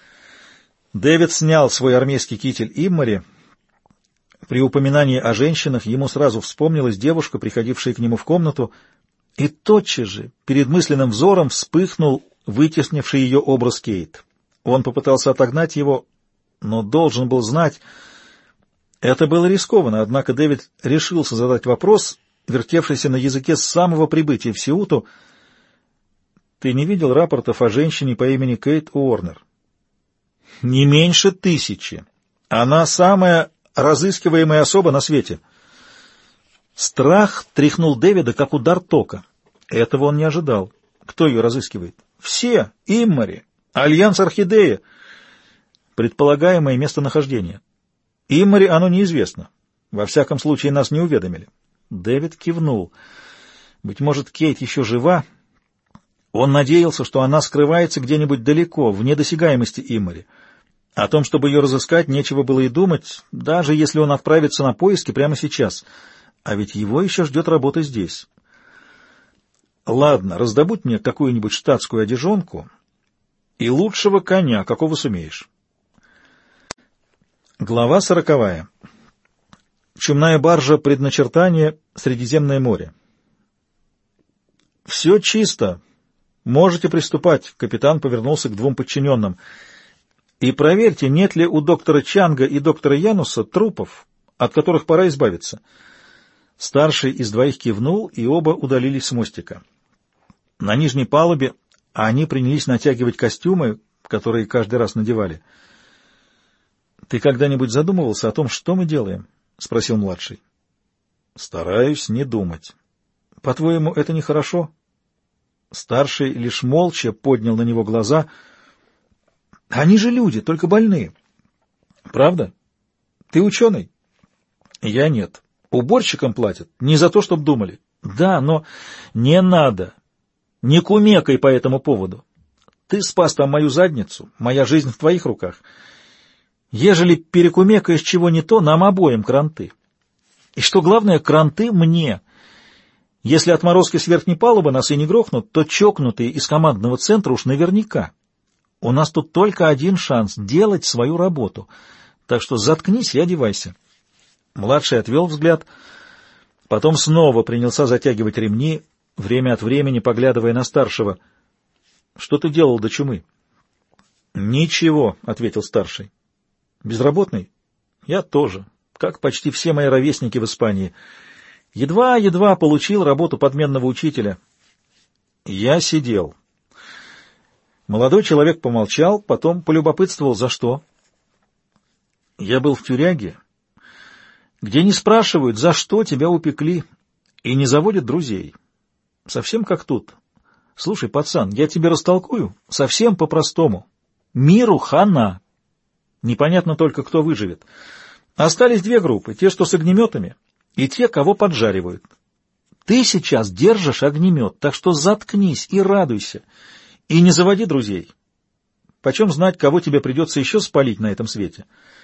Speaker 1: Дэвид снял свой армейский китель Иммари. При упоминании о женщинах ему сразу вспомнилась девушка, приходившая к нему в комнату, и тотчас же перед мысленным взором вспыхнул вытеснивший ее образ Кейт. Он попытался отогнать его, но должен был знать. Это было рискованно, однако Дэвид решился задать вопрос, вертевшийся на языке с самого прибытия в Сеуту. «Ты не видел рапортов о женщине по имени Кейт Уорнер?» «Не меньше тысячи. Она самая разыскиваемая особа на свете». Страх тряхнул Дэвида, как удар тока. Этого он не ожидал. Кто ее разыскивает? Все. Иммари. Альянс Орхидея. Предполагаемое местонахождение. Иммари оно неизвестно. Во всяком случае, нас не уведомили. Дэвид кивнул. Быть может, Кейт еще жива. Он надеялся, что она скрывается где-нибудь далеко, вне досягаемости Иммари. О том, чтобы ее разыскать, нечего было и думать, даже если он отправится на поиски прямо сейчас. А ведь его еще ждет работа здесь. Ладно, раздобудь мне какую-нибудь штатскую одежонку и лучшего коня, какого сумеешь. Глава сороковая. Чумная баржа предначертания Средиземное море. «Все чисто. Можете приступать», — капитан повернулся к двум подчиненным. «И проверьте, нет ли у доктора Чанга и доктора Януса трупов, от которых пора избавиться». Старший из двоих кивнул, и оба удалились с мостика. На нижней палубе они принялись натягивать костюмы, которые каждый раз надевали. Ты когда-нибудь задумывался о том, что мы делаем? — спросил младший. — Стараюсь не думать. — По-твоему, это нехорошо? Старший лишь молча поднял на него глаза. — Они же люди, только больные. — Правда? Ты ученый? — Я нет. Уборщикам платят не за то, чтобы думали. — Да, но не надо. Не кумекай по этому поводу. Ты спас там мою задницу, моя жизнь в твоих руках. Ежели перекумекаешь чего не то, нам обоим кранты. И что главное, кранты мне. Если отморозки с верхней палубы нас и не грохнут, то чокнутые из командного центра уж наверняка. У нас тут только один шанс — делать свою работу. Так что заткнись и одевайся. Младший отвел взгляд, потом снова принялся затягивать ремни, время от времени поглядывая на старшего. — Что ты делал до чумы? — Ничего, — ответил старший. — Безработный? — Я тоже, как почти все мои ровесники в Испании. Едва-едва получил работу подменного учителя. Я сидел. Молодой человек помолчал, потом полюбопытствовал, за что. Я был в тюряге, где не спрашивают, за что тебя упекли, и не заводят друзей. Совсем как тут. Слушай, пацан, я тебе растолкую, совсем по-простому. Миру хана. Непонятно только, кто выживет. Остались две группы, те, что с огнеметами, и те, кого поджаривают. Ты сейчас держишь огнемет, так что заткнись и радуйся, и не заводи друзей. Почем знать, кого тебе придется еще спалить на этом свете?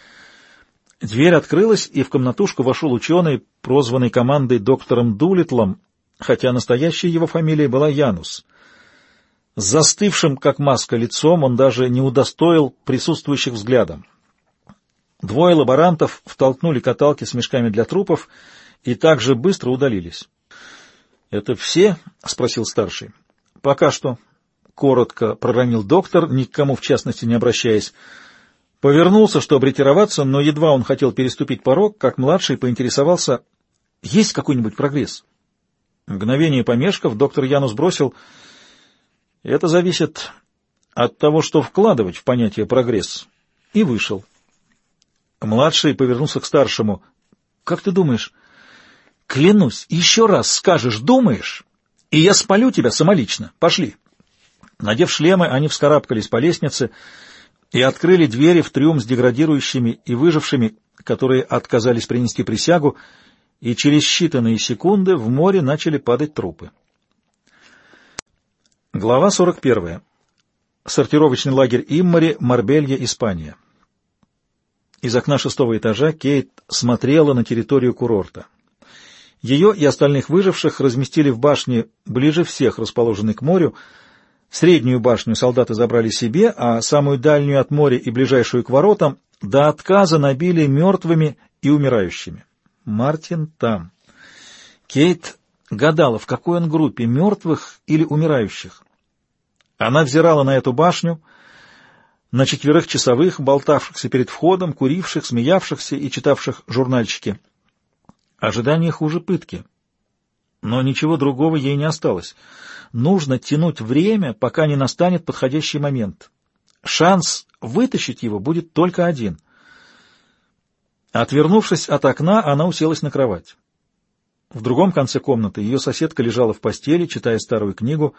Speaker 1: Дверь открылась, и в комнатушку вошел ученый, прозванный командой доктором Дулитлом, хотя настоящая его фамилия была Янус. С застывшим, как маска, лицом он даже не удостоил присутствующих взглядом. Двое лаборантов втолкнули каталки с мешками для трупов и так же быстро удалились. — Это все? — спросил старший. — Пока что, — коротко проронил доктор, ни к кому в частности не обращаясь. Повернулся, чтобы ретироваться, но едва он хотел переступить порог, как младший поинтересовался: — Есть какой-нибудь прогресс? Мгновение помешков, доктор Янус бросил: — Это зависит от того, что вкладывать в понятие «прогресс», и вышел. Младший повернулся к старшему. — Как ты думаешь? — Клянусь, еще раз скажешь «думаешь», и я спалю тебя самолично. Пошли. Надев шлемы, они вскарабкались по лестнице и открыли двери в трюм с деградирующими и выжившими, которые отказались принести присягу, и через считанные секунды в море начали падать трупы. Глава сорок первая. Сортировочный лагерь Иммари, Марбелья, Испания. Из окна шестого этажа Кейт смотрела на территорию курорта. Ее и остальных выживших разместили в башне, ближе всех расположенной к морю. Среднюю башню солдаты забрали себе, а самую дальнюю от моря и ближайшую к воротам до отказа набили мертвыми и умирающими. Мартин там. Кейт гадала, в какой он группе, мертвых или умирающих. Она взирала на эту башню, на четверых часовых, болтавшихся перед входом, куривших, смеявшихся и читавших журнальчики. Ожидание хуже пытки. Но ничего другого ей не осталось. Нужно тянуть время, пока не настанет подходящий момент. Шанс вытащить его будет только один. Отвернувшись от окна, она уселась на кровать. В другом конце комнаты ее соседка лежала в постели, читая старую книгу.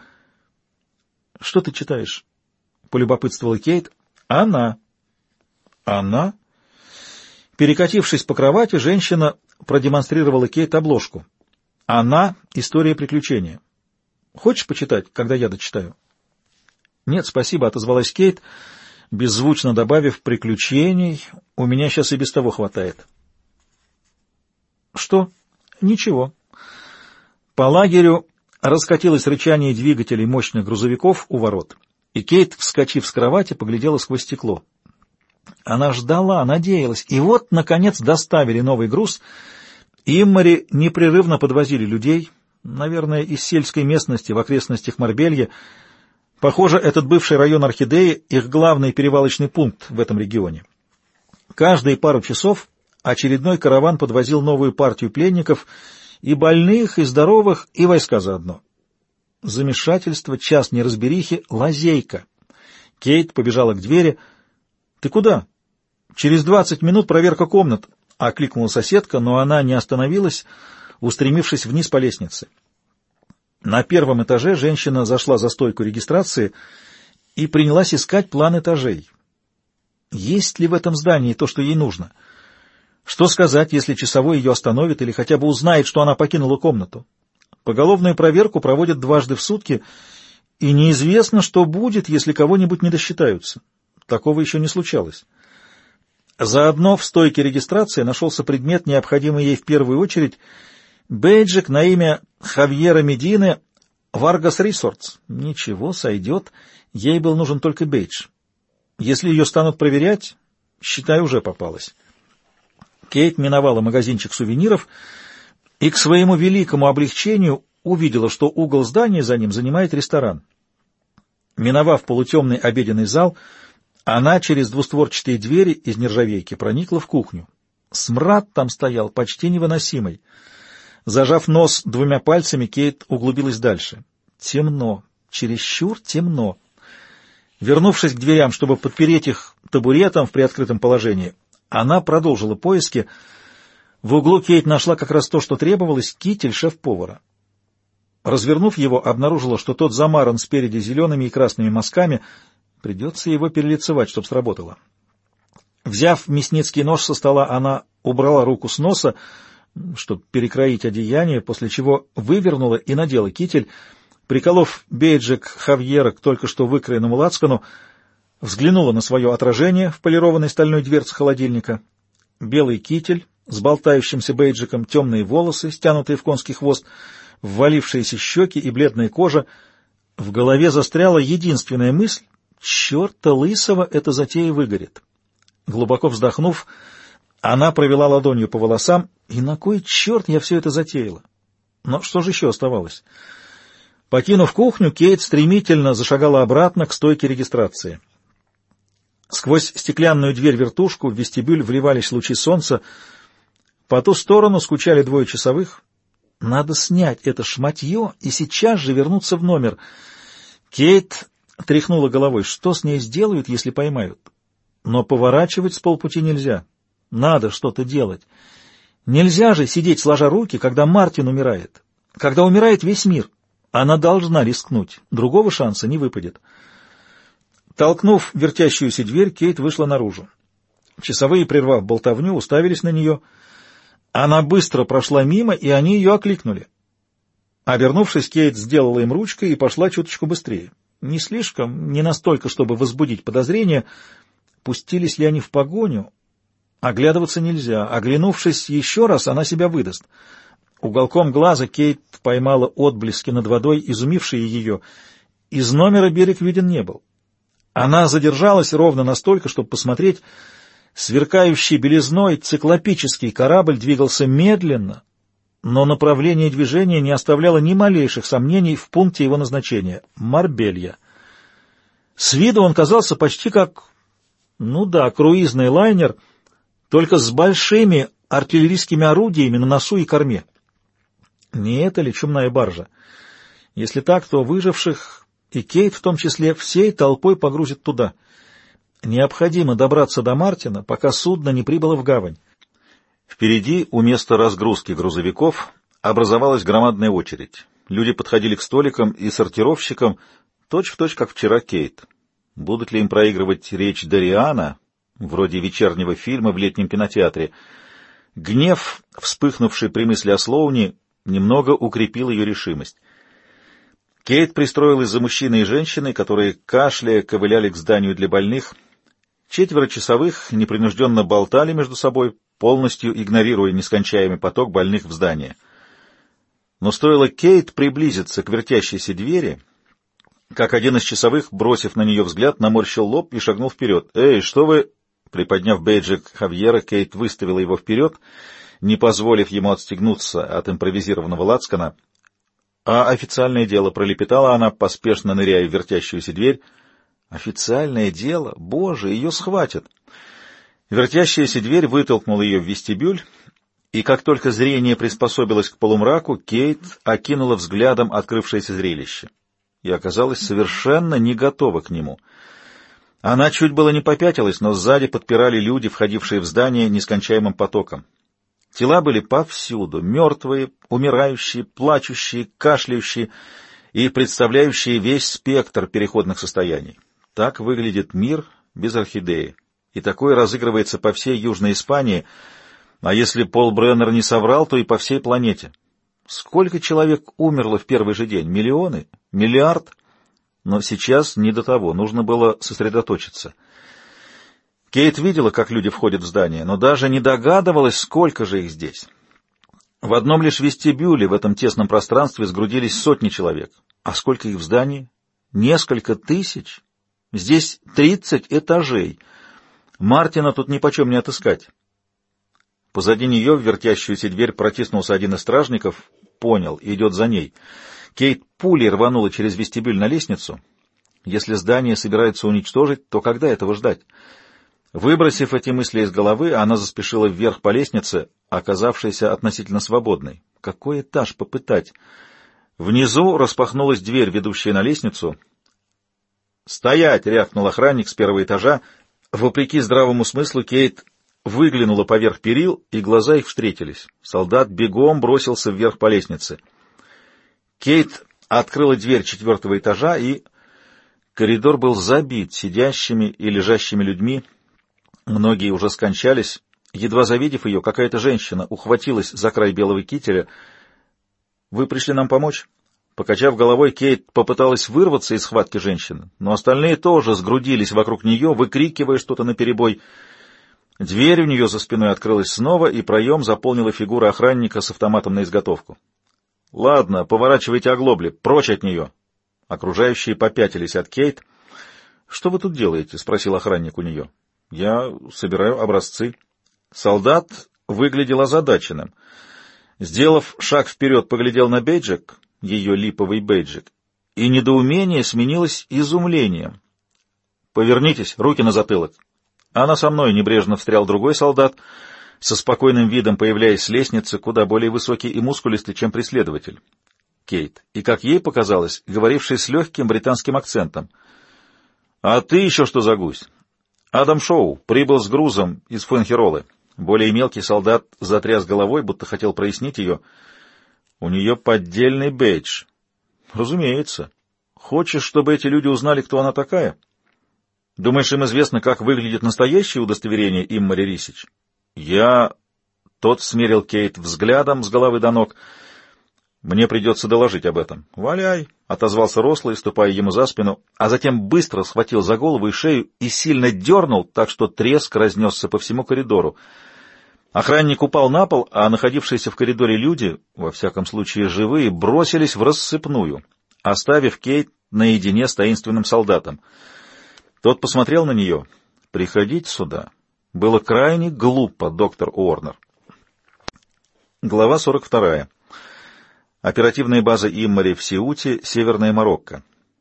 Speaker 1: — Что ты читаешь? — полюбопытствовала Кейт. — Она. — Она? Перекатившись по кровати, женщина продемонстрировала Кейт обложку. — Она. История приключения. Хочешь почитать, когда я дочитаю? — Нет, спасибо, — отозвалась Кейт, беззвучно добавив: приключений у меня сейчас и без того хватает. — Что? — Ничего. По лагерю раскатилось рычание двигателей мощных грузовиков у ворот, и Кейт, вскочив с кровати, поглядела сквозь стекло. Она ждала, надеялась, и вот, наконец, доставили новый груз. Иммари непрерывно подвозили людей, наверное, из сельской местности в окрестностях Марбелья. Похоже, этот бывший район Орхидеи — их главный перевалочный пункт в этом регионе. Каждые пару часов очередной караван подвозил новую партию пленников, и больных, и здоровых, и войска заодно. Замешательство, час неразберихи, лазейка. Кейт побежала к двери. — Ты куда? «Через двадцать минут проверка комнат», — окликнула соседка, но она не остановилась, устремившись вниз по лестнице. На первом этаже женщина зашла за стойку регистрации и принялась искать план этажей. Есть ли в этом здании то, что ей нужно? Что сказать, если часовой ее остановит или хотя бы узнает, что она покинула комнату? Поголовную проверку проводят дважды в сутки, и неизвестно, что будет, если кого-нибудь не досчитаются. Такого еще не случалось. Заодно в стойке регистрации нашелся предмет, необходимый ей в первую очередь, бейджик на имя Хавьера Медины Варгас Рисортс. Ничего, сойдет, ей был нужен только бейдж. Если ее станут проверять, считай, уже попалась. Кейт миновала магазинчик сувениров и к своему великому облегчению увидела, что угол здания за ним занимает ресторан. Миновав полутемный обеденный зал, она через двустворчатые двери из нержавейки проникла в кухню. Смрад там стоял почти невыносимый. Зажав нос двумя пальцами, Кейт углубилась дальше. Темно, чересчур темно. Вернувшись к дверям, чтобы подпереть их табуретом в приоткрытом положении, она продолжила поиски. В углу Кейт нашла как раз то, что требовалось — китель шеф-повара. Развернув его, обнаружила, что тот замаран спереди зелеными и красными мазками. Придется его перелицевать, чтобы сработало. Взяв мясницкий нож со стола, она убрала руку с носа, чтобы перекроить одеяние, после чего вывернула и надела китель. Приколов бейджик Хавьера к только что выкроенному лацкану, взглянула на свое отражение в полированной стальной дверце холодильника. Белый китель с болтающимся бейджиком, темные волосы, стянутые в конский хвост, ввалившиеся щеки и бледная кожа. В голове застряла единственная мысль: «Черта лысого, эта затея выгорит». Глубоко вздохнув, она провела ладонью по волосам. И на кой черт я все это затеяла? Но что же еще оставалось? Покинув кухню, Кейт стремительно зашагала обратно к стойке регистрации. Сквозь стеклянную дверь-вертушку в вестибюль вливались лучи солнца. По ту сторону скучали двое часовых. Надо снять это шматье и сейчас же вернуться в номер. Кейт тряхнула головой. Что с ней сделают, если поймают? Но поворачивать с полпути нельзя. Надо что-то делать. Нельзя же сидеть сложа руки, когда Мартин умирает. Когда умирает весь мир. Она должна рискнуть. Другого шанса не выпадет. Толкнув вертящуюся дверь, Кейт вышла наружу. Часовые, прервав болтовню, уставились на нее. Она быстро прошла мимо, и они ее окликнули. Обернувшись, Кейт сделала им ручкой и пошла чуточку быстрее. Не слишком, не настолько, чтобы возбудить подозрения. Пустились ли они в погоню? Оглядываться нельзя. Оглянувшись еще раз, она себя выдаст. Уголком глаза Кейт поймала отблески над водой, изумившие ее. Из номера берег виден не был. Она задержалась ровно настолько, чтобы посмотреть. Сверкающий белизной циклопический корабль двигался медленно, но направление движения не оставляло ни малейших сомнений в пункте его назначения — Марбелья. С виду он казался почти как, ну да, круизный лайнер, только с большими артиллерийскими орудиями на носу и корме. Не это ли чумная баржа? Если так, то выживших, и Кейт в том числе, всей толпой погрузят туда. Необходимо добраться до Мартина, пока судно не прибыло в гавань. Впереди, у места разгрузки грузовиков, образовалась громадная очередь. Люди подходили к столикам и сортировщикам, точь-в-точь, как вчера Кейт. Будут ли им проигрывать речь Дариана, вроде вечернего фильма в летнем кинотеатре? Гнев, вспыхнувший при мысли о Слоуне, немного укрепил ее решимость. Кейт пристроилась за мужчиной и женщиной, которые, кашляя, ковыляли к зданию для больных. Четверо часовых непринужденно болтали между собой, полностью игнорируя нескончаемый поток больных в здание. Но стоило Кейт приблизиться к вертящейся двери, как один из часовых, бросив на нее взгляд, наморщил лоб и шагнул вперед. «Эй, что вы...» Приподняв бейджик Хавьера, Кейт выставила его вперед, не позволив ему отстегнуться от импровизированного лацкана. «А официальное дело», — пролепетала она, поспешно ныряя в вертящуюся дверь. «Официальное дело? Боже, ее схватят!» Вертящаяся дверь вытолкнула ее в вестибюль, и как только зрение приспособилось к полумраку, Кейт окинула взглядом открывшееся зрелище и оказалась совершенно не готова к нему. Она чуть было не попятилась, но сзади подпирали люди, входившие в здание нескончаемым потоком. Тела были повсюду, мертвые, умирающие, плачущие, кашляющие и представляющие весь спектр переходных состояний. Так выглядит мир без орхидеи, и такое разыгрывается по всей Южной Испании, а если Пол Бреннер не соврал, то и по всей планете. Сколько человек умерло в первый же день? Миллионы? Миллиард? Но сейчас не до того, нужно было сосредоточиться. Кейт видела, как люди входят в здание, но даже не догадывалась, сколько же их здесь. В одном лишь вестибюле в этом тесном пространстве сгрудились сотни человек. А сколько их в здании? Несколько тысяч. Здесь тридцать этажей. Мартина тут нипочем не отыскать. Позади нее в вертящуюся дверь протиснулся один из стражников, понял, идет за ней. Кейт пулей рванула через вестибюль на лестницу. Если здание собирается уничтожить, то когда этого ждать? Выбросив эти мысли из головы, она заспешила вверх по лестнице, оказавшейся относительно свободной. Какой этаж попытать? Внизу распахнулась дверь, ведущая на лестницу. «Стоять!» — рявкнул охранник с первого этажа. Вопреки здравому смыслу, Кейт выглянула поверх перил, и глаза их встретились. Солдат бегом бросился вверх по лестнице. Кейт открыла дверь четвертого этажа, и коридор был забит сидящими и лежащими людьми. Многие уже скончались. Едва завидев ее, какая-то женщина ухватилась за край белого кителя. «Вы пришли нам помочь?» Покачав головой, Кейт попыталась вырваться из схватки женщины, но остальные тоже сгрудились вокруг нее, выкрикивая что-то наперебой. Дверь у нее за спиной открылась снова, и проем заполнила фигура охранника с автоматом на изготовку. «Ладно, поворачивайте оглобли, прочь от нее!» Окружающие попятились от Кейт. «Что вы тут делаете?» — спросил охранник у нее. «Я собираю образцы». Солдат выглядел озадаченным. Сделав шаг вперед, поглядел на бейджик, ее липовый бейджик, и недоумение сменилось изумлением. «Повернитесь, руки на затылок». «Она со мной», — небрежно встрял другой солдат, со спокойным видом появляясь с лестницы, куда более высокий и мускулистый, чем преследователь. Кейт, и, как ей показалось, говоривший с легким британским акцентом. «А ты еще что за гусь?» «Адам Шоу прибыл с грузом из Фуэнхиролы». Более мелкий солдат затряс головой, будто хотел прояснить ее. «У нее поддельный бейдж». «Разумеется. Хочешь, чтобы эти люди узнали, кто она такая? Думаешь, им известно, как выглядит настоящее удостоверение Иммари Рисич?» «Я...» Тот смерил Кейт взглядом с головы до ног. «Мне придется доложить об этом». «Валяй», — отозвался рослый, ступая ему за спину, а затем быстро схватил за голову и шею и сильно дернул, так что треск разнесся по всему коридору. Охранник упал на пол, а находившиеся в коридоре люди, во всяком случае живые, бросились в рассыпную, оставив Кейт наедине с таинственным солдатом. Тот посмотрел на нее. «Приходить сюда было крайне глупо, доктор Уорнер». Глава сорок вторая. Оперативная база Иммари в Сеуте, Северная Марокко.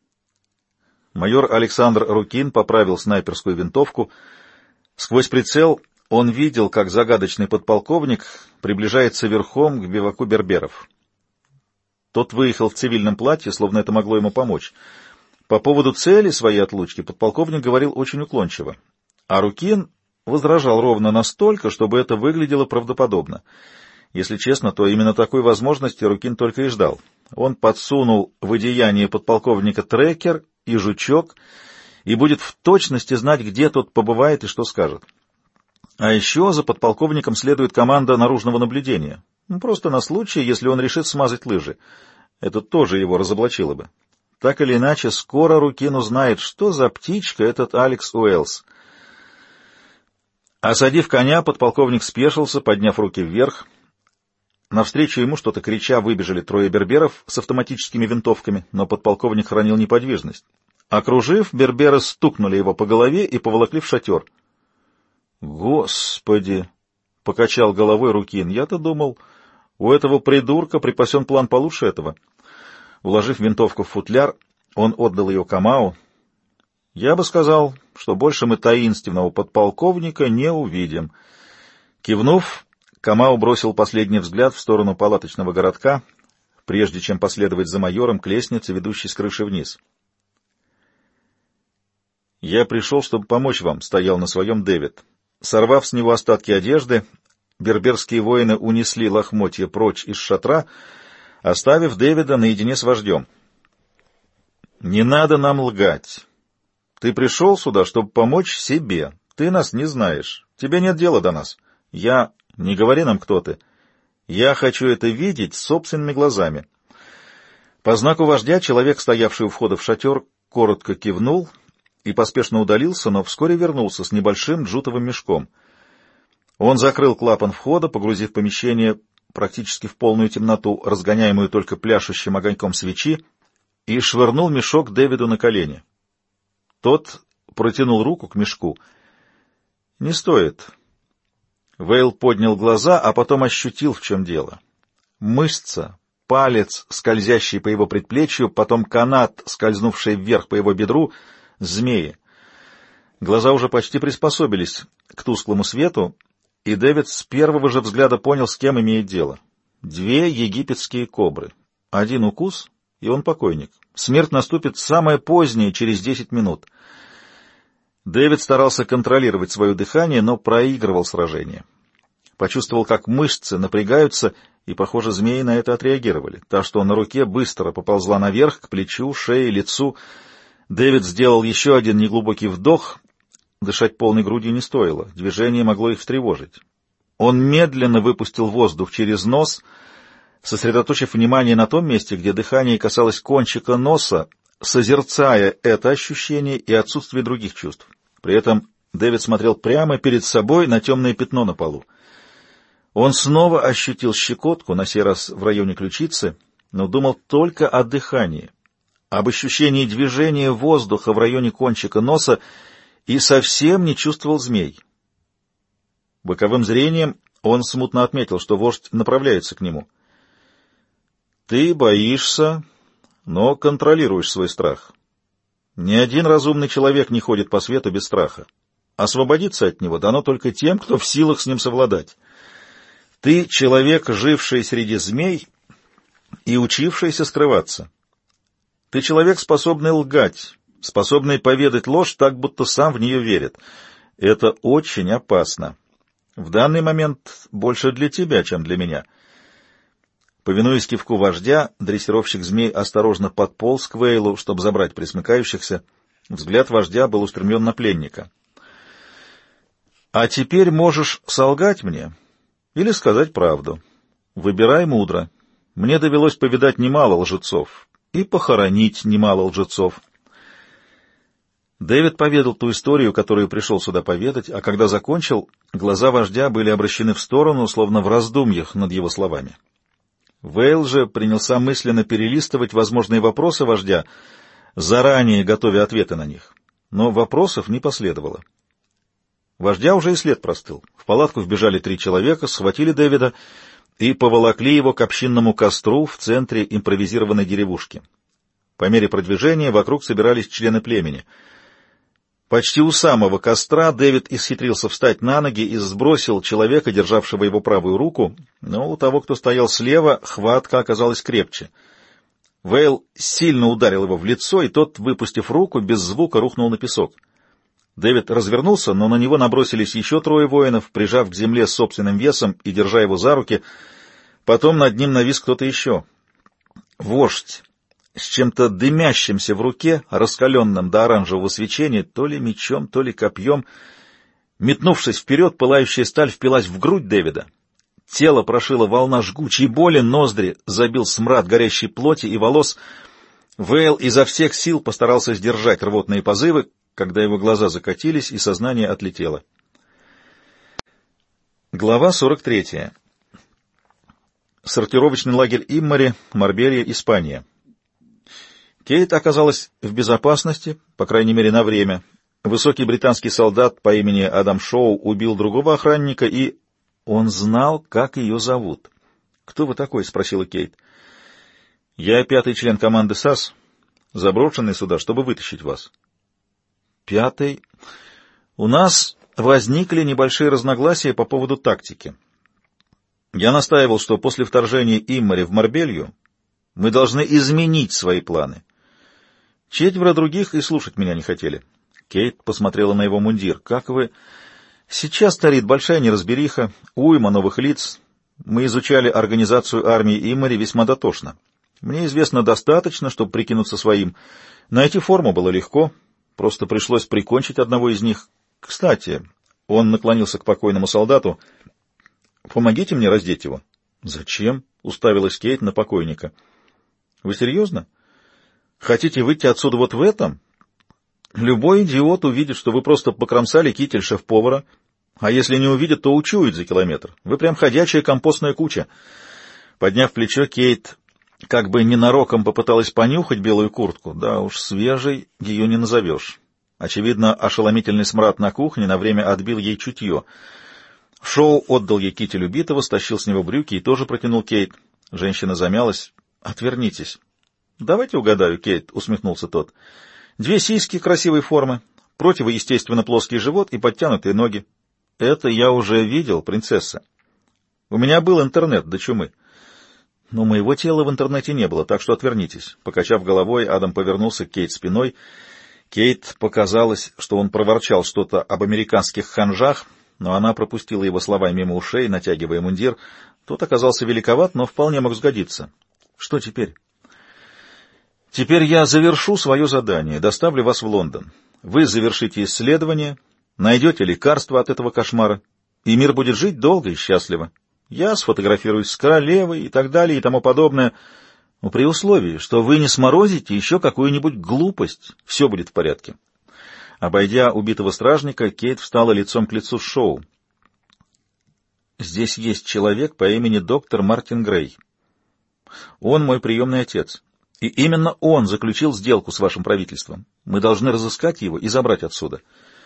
Speaker 1: Майор Александр Рукин поправил снайперскую винтовку. Сквозь прицел он видел, как загадочный подполковник приближается верхом к биваку берберов. Тот выехал в цивильном платье, словно это могло ему помочь. По поводу цели своей отлучки подполковник говорил очень уклончиво, а Рукин возражал ровно настолько, чтобы это выглядело правдоподобно. Если честно, то именно такой возможности Рукин только и ждал. Он подсунул в одеяние подполковника трекер и жучок и будет в точности знать, где тот побывает и что скажет. А еще за подполковником следует команда наружного наблюдения. Ну, просто на случай, если он решит смазать лыжи. Это тоже его разоблачило бы. Так или иначе, скоро Рукин узнает, что за птичка этот Алекс Уэллс. Осадив коня, подполковник спешился, подняв руки вверх. Навстречу ему, что-то крича, выбежали трое берберов с автоматическими винтовками, но подполковник хранил неподвижность. Окружив, берберы стукнули его по голове и поволокли в шатер. «Господи!» — покачал головой Рукин. «Я-то думал, у этого придурка припасен план получше этого». Уложив винтовку в футляр, он отдал ее Камау. «Я бы сказал, что больше мы таинственного подполковника не увидим». Кивнув, Камау бросил последний взгляд в сторону палаточного городка, прежде чем последовать за майором к лестнице, ведущей с крыши вниз. «Я пришел, чтобы помочь вам», — стоял на своем Дэвид. Сорвав с него остатки одежды, берберские воины унесли лохмотья прочь из шатра, оставив Дэвида наедине с вождем. «Не надо нам лгать. Ты пришел сюда, чтобы помочь себе. Ты нас не знаешь. Тебе нет дела до нас. Я... Не говори нам, кто ты. Я хочу это видеть собственными глазами». По знаку вождя человек, стоявший у входа в шатер, коротко кивнул и поспешно удалился, но вскоре вернулся с небольшим джутовым мешком. Он закрыл клапан входа, погрузив помещение практически в полную темноту, разгоняемую только пляшущим огоньком свечи, и швырнул мешок Дэвиду на колени. Тот протянул руку к мешку. «Не стоит». Вейл поднял глаза, а потом ощутил, в чем дело. Мышца, палец, скользящий по его предплечью, потом канат, скользнувший вверх по его бедру, змеи. Глаза уже почти приспособились к тусклому свету, и Дэвид с первого же взгляда понял, с кем имеет дело. Две египетские кобры. Один укус, и он покойник. Смерть наступит самое позднее, через десять минут. Дэвид старался контролировать свое дыхание, но проигрывал сражение. Почувствовал, как мышцы напрягаются, и, похоже, змеи на это отреагировали. Та, что на руке, быстро поползла наверх, к плечу, шее, лицу. Дэвид сделал еще один неглубокий вдох. Дышать полной грудью не стоило. Движение могло их встревожить. Он медленно выпустил воздух через нос, сосредоточив внимание на том месте, где дыхание касалось кончика носа, созерцая это ощущение и отсутствие других чувств. При этом Дэвид смотрел прямо перед собой на темное пятно на полу. Он снова ощутил щекотку, на сей раз в районе ключицы, но думал только о дыхании, об ощущении движения воздуха в районе кончика носа и совсем не чувствовал змей. Боковым зрением он смутно отметил, что вождь направляется к нему. «Ты боишься, но контролируешь свой страх. Ни один разумный человек не ходит по свету без страха. Освободиться от него дано только тем, кто в силах с ним совладать. Ты человек, живший среди змей и учившийся скрываться. Ты человек, способный лгать, способный поведать ложь так, будто сам в нее верит. Это очень опасно. В данный момент больше для тебя, чем для меня». Повинуясь кивку вождя, дрессировщик змей осторожно подполз к Вейлу, чтобы забрать пресмыкающихся. Взгляд вождя был устремлен на пленника. «А теперь можешь солгать мне или сказать правду. Выбирай мудро. Мне довелось повидать немало лжецов и похоронить немало лжецов». Дэвид поведал ту историю, которую пришел сюда поведать, а когда закончил, глаза вождя были обращены в сторону, словно в раздумьях над его словами. Вейл же принялся мысленно перелистывать возможные вопросы вождя, заранее готовя ответы на них. Но вопросов не последовало. Вождя уже и след простыл. В палатку вбежали три человека, схватили Дэвида и поволокли его к общинному костру в центре импровизированной деревушки. По мере продвижения вокруг собирались члены племени. Почти у самого костра Дэвид исхитрился встать на ноги и сбросил человека, державшего его правую руку, но у того, кто стоял слева, хватка оказалась крепче. Вейл сильно ударил его в лицо, и тот, выпустив руку, без звука рухнул на песок. Дэвид развернулся, но на него набросились еще трое воинов, прижав к земле собственным весом и держа его за руки. Потом над ним навис кто-то еще. Вождь с чем-то дымящимся в руке, раскаленным до оранжевого свечения, то ли мечом, то ли копьем. Метнувшись вперед, пылающая сталь впилась в грудь Дэвида. Тело прошила волна жгучей боли, ноздри забил смрад горящей плоти и волос. Вейл изо всех сил постарался сдержать рвотные позывы, когда его глаза закатились и сознание отлетело. Глава сорок третья. Сортировочный лагерь Иммари, Марбелья, Испания. Кейт оказалась в безопасности, по крайней мере, на время. Высокий британский солдат по имени Адам Шоу убил другого охранника, и он знал, как ее зовут. «Кто вы такой?» — спросила Кейт. «Я пятый член команды САС, заброшенный сюда, чтобы вытащить вас». «Пятый? У нас возникли небольшие разногласия по поводу тактики. Я настаивал, что после вторжения Иммари в Марбелью мы должны изменить свои планы. Четверо других и слушать меня не хотели. Кейт посмотрела на его мундир. «Как вы...» «Сейчас царит большая неразбериха, уйма новых лиц. Мы изучали организацию армии Иммари весьма дотошно. Мне известно достаточно, чтобы прикинуться своим. Найти форму было легко, просто пришлось прикончить одного из них. Кстати...» Он наклонился к покойному солдату. «Помогите мне раздеть его». «Зачем?» — уставилась Кейт на покойника. «Вы серьезно? Хотите выйти отсюда вот в этом? Любой идиот увидит, что вы просто покромсали китель шеф-повара, а если не увидит, то учует за километр. Вы прям ходячая компостная куча». Подняв плечо, Кейт как бы ненароком попыталась понюхать белую куртку. Да уж, свежей ее не назовешь. Очевидно, ошеломительный смрад на кухне на время отбил ей чутье. Шоу отдал ей китель убитого, стащил с него брюки и тоже протянул Кейт. Женщина замялась. «Отвернитесь». «Давайте угадаю, Кейт», — усмехнулся тот. «Две сиськи красивой формы, противоестественно плоский живот и подтянутые ноги». «Это я уже видел, принцесса. У меня был интернет до чумы». «Но моего тела в интернете не было, так что отвернитесь». Покачав головой, Адам повернулся к Кейт спиной. Кейт показалось, что он проворчал что-то об американских ханжах, но она пропустила его слова мимо ушей, натягивая мундир. Тот оказался великоват, но вполне мог сгодиться. «Что теперь?» «Теперь я завершу свое задание, доставлю вас в Лондон. Вы завершите исследование, найдете лекарство от этого кошмара, и мир будет жить долго и счастливо. Я сфотографируюсь с королевой и так далее и тому подобное». Но при условии, что вы не сморозите еще какую-нибудь глупость, все будет в порядке. Обойдя убитого стражника, Кейт встала лицом к лицу с Шоу. «Здесь есть человек по имени доктор Мартин Грей. Он мой приемный отец, и именно он заключил сделку с вашим правительством. Мы должны разыскать его и забрать отсюда».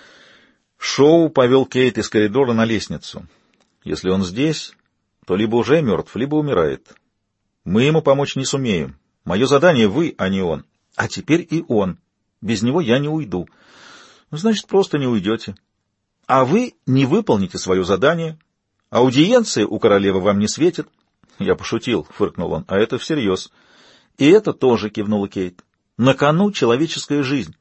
Speaker 1: Шоу повел Кейт из коридора на лестницу. «Если он здесь, то либо уже мертв, либо умирает. Мы ему помочь не сумеем. Мое задание — вы, а не он. А теперь и он. Без него я не уйду». «Значит, просто не уйдете. А вы не выполните свое задание. Аудиенция у королевы вам не светит». «Я пошутил», — фыркнул он, — «а это всерьез». «И это тоже», — кивнула Кейт. «На кону человеческая жизнь».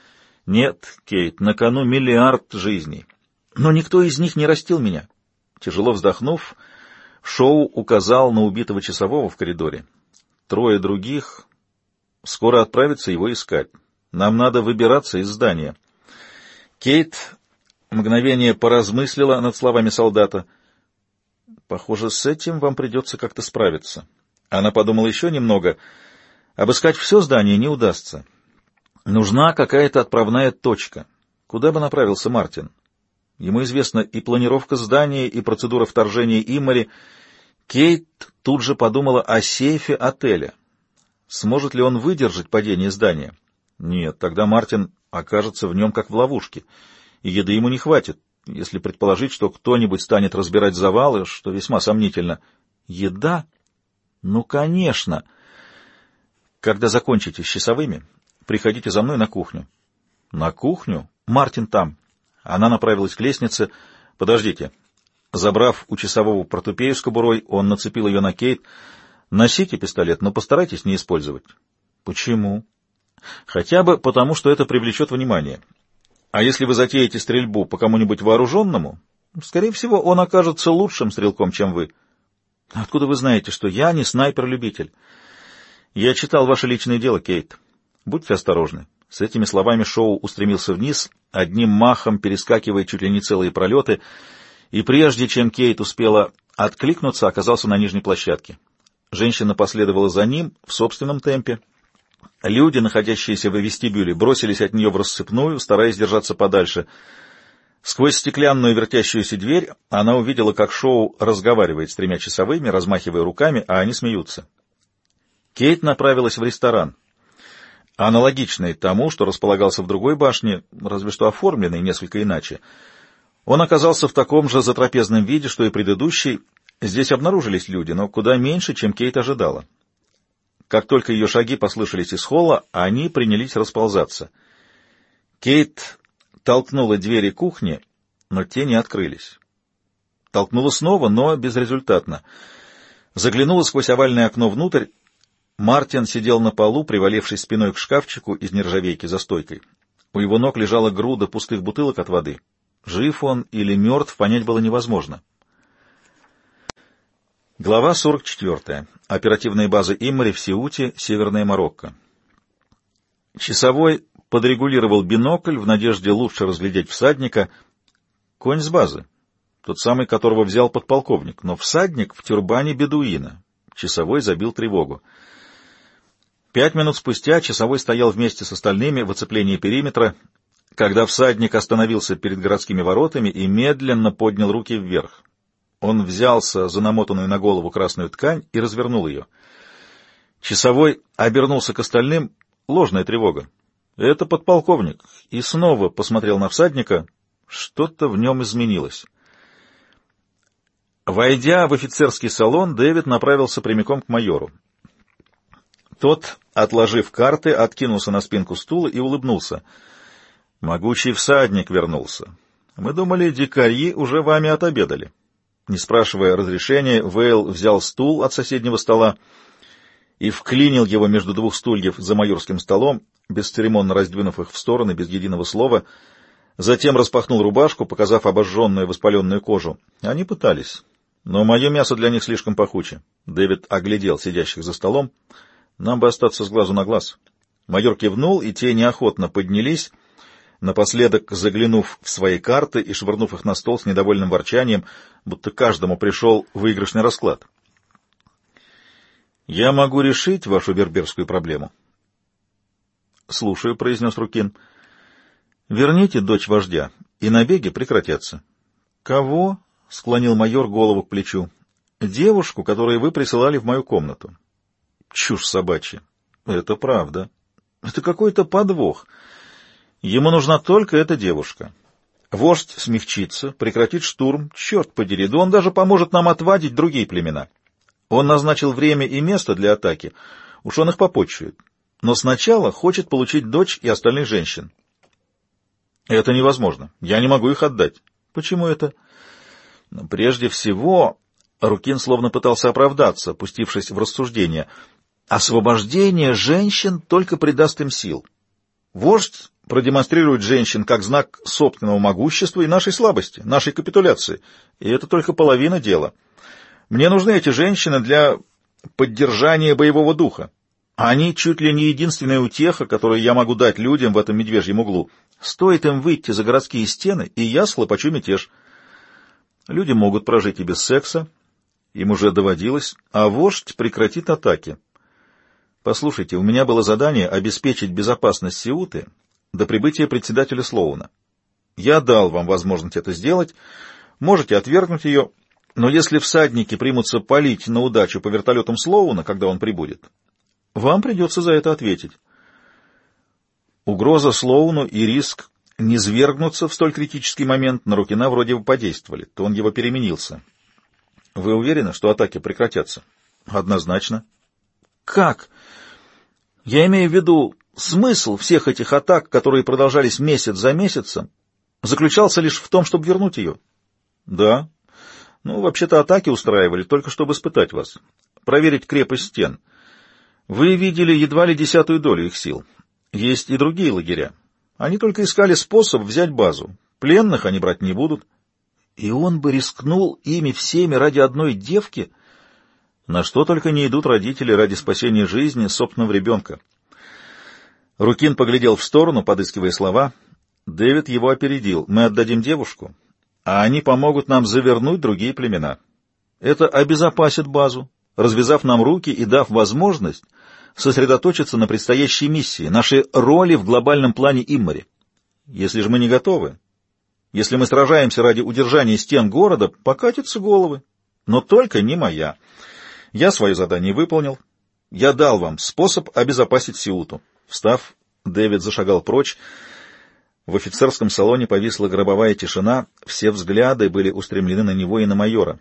Speaker 1: «Нет, Кейт, на кону миллиард жизней. Но никто из них не растил меня». Тяжело вздохнув, Шоу указал на убитого часового в коридоре. «Трое других скоро отправятся его искать. Нам надо выбираться из здания». Кейт мгновение поразмыслила над словами солдата. «Похоже, с этим вам придется как-то справиться». Она подумала еще немного. Обыскать все здание не удастся. Нужна какая-то отправная точка. Куда бы направился Мартин? Ему известна и планировка здания, и процедура вторжения Иммари. Кейт тут же подумала о сейфе отеля. Сможет ли он выдержать падение здания? Нет, тогда Мартин окажется в нем как в ловушке, и еды ему не хватит, если предположить, что кто-нибудь станет разбирать завалы, что весьма сомнительно. Еда? Ну, конечно. Когда закончите с часовыми, приходите за мной на кухню. На кухню? Мартин там. Она направилась к лестнице. «Подождите». Забрав у часового портупею с кобурой, он нацепил ее на Кейт. «Носите пистолет, но постарайтесь не использовать». «Почему?» «Хотя бы потому, что это привлечет внимание. А если вы затеете стрельбу по кому-нибудь вооруженному, скорее всего, он окажется лучшим стрелком, чем вы». «Откуда вы знаете, что я не снайпер-любитель?» «Я читал ваше личное дело, Кейт. Будьте осторожны». С этими словами Шоу устремился вниз, одним махом перескакивая чуть ли не целые пролеты, и прежде чем Кейт успела откликнуться, оказался на нижней площадке. Женщина последовала за ним в собственном темпе. Люди, находящиеся в вестибюле, бросились от нее в рассыпную, стараясь держаться подальше. Сквозь стеклянную вертящуюся дверь она увидела, как Шоу разговаривает с тремя часовыми, размахивая руками, а они смеются. Кейт направилась в ресторан, аналогичный тому, что располагался в другой башне, разве что оформленный несколько иначе. Он оказался в таком же затрапезном виде, что и предыдущий. Здесь обнаружились люди, но куда меньше, чем Кейт ожидала. Как только ее шаги послышались из холла, они принялись расползаться. Кейт толкнула двери кухни, но те не открылись. Толкнула снова, но безрезультатно. Заглянула сквозь овальное окно внутрь. Мартин сидел на полу, привалившись спиной к шкафчику из нержавейки за стойкой. У его ног лежала груда пустых бутылок от воды. Жив он или мертв, понять было невозможно. Глава сорок четвёртая. Оперативная база Иммари в Сеуте, Северная Марокко. Часовой подрегулировал бинокль в надежде лучше разглядеть всадника. Конь с базы, тот самый, которого взял подполковник, но всадник в тюрбане бедуина. Часовой забил тревогу. Пять минут спустя часовой стоял вместе с остальными в оцеплении периметра, когда всадник остановился перед городскими воротами и медленно поднял руки вверх. Он взялся за намотанную на голову красную ткань и развернул ее. Часовой обернулся к остальным. Ложная тревога. Это подполковник. И снова посмотрел на всадника. Что-то в нем изменилось. Войдя в офицерский салон, Дэвид направился прямиком к майору. Тот, отложив карты, откинулся на спинку стула и улыбнулся. «Могучий всадник вернулся. Мы думали, дикари уже вами отобедали». Не спрашивая разрешения, Вейл взял стул от соседнего стола и вклинил его между двух стульев за майорским столом, бесцеремонно раздвинув их в стороны, без единого слова. Затем распахнул рубашку, показав обожженную воспаленную кожу. Они пытались, но мое мясо для них слишком пахуче. Дэвид оглядел сидящих за столом. Нам бы остаться с глазу на глаз. Майор кивнул, и те неохотно поднялись, напоследок заглянув в свои карты и швырнув их на стол с недовольным ворчанием, будто каждому пришел выигрышный расклад. «Я могу решить вашу берберскую проблему». «Слушаю», — произнес Рукин. «Верните дочь вождя, и набеги прекратятся». «Кого?» — склонил майор голову к плечу. «Девушку, которую вы присылали в мою комнату». «Чушь собачья». «Это правда. Это какой-то подвох. Ему нужна только эта девушка. Вождь смягчится, прекратит штурм. Черт подери, да он даже поможет нам отвадить другие племена. Он назначил время и место для атаки. Уж он их попотчует. Но сначала хочет получить дочь и остальных женщин». «Это невозможно. Я не могу их отдать». «Почему это?» «Прежде всего...» Рукин словно пытался оправдаться, пустившись в рассуждение. «Освобождение женщин только придаст им сил. Вождь продемонстрирует женщин как знак собственного могущества и нашей слабости, нашей капитуляции. И это только половина дела. Мне нужны эти женщины для поддержания боевого духа. Они чуть ли не единственная утеха, которую я могу дать людям в этом медвежьем углу. Стоит им выйти за городские стены, и я схлопочу мятеж. Люди могут прожить и без секса, им уже доводилось, а вождь прекратит атаки. Послушайте, у меня было задание обеспечить безопасность Сеуты до прибытия председателя Слоуна. Я дал вам возможность это сделать, можете отвергнуть ее, но если всадники примутся палить на удачу по вертолетам Слоуна, когда он прибудет, вам придется за это ответить. Угроза Слоуну и риск не свергнуться в столь критический момент на Рукина вроде бы подействовали, то он его переменился. Вы уверены, что атаки прекратятся? Однозначно. Как? Я имею в виду, смысл всех этих атак, которые продолжались месяц за месяцем, заключался лишь в том, чтобы вернуть ее. Да. Ну, вообще-то атаки устраивали только чтобы испытать вас, проверить крепость стен. Вы видели едва ли десятую долю их сил. Есть и другие лагеря. Они только искали способ взять базу. Пленных они брать не будут. И он бы рискнул ими всеми ради одной девки? На что только не идут родители ради спасения жизни собственного ребенка. Рукин поглядел в сторону, подыскивая слова. Дэвид его опередил. Мы отдадим девушку, а они помогут нам завернуть другие племена. Это обезопасит базу, развязав нам руки и дав возможность сосредоточиться на предстоящей миссии, нашей роли в глобальном плане Иммари. Если же мы не готовы, если мы сражаемся ради удержания стен города, покатятся головы. Но только не моя. Я свое задание выполнил. Я дал вам способ обезопасить Сеуту. Встав, Дэвид зашагал прочь. В офицерском салоне повисла гробовая тишина. Все взгляды были устремлены на него и на майора.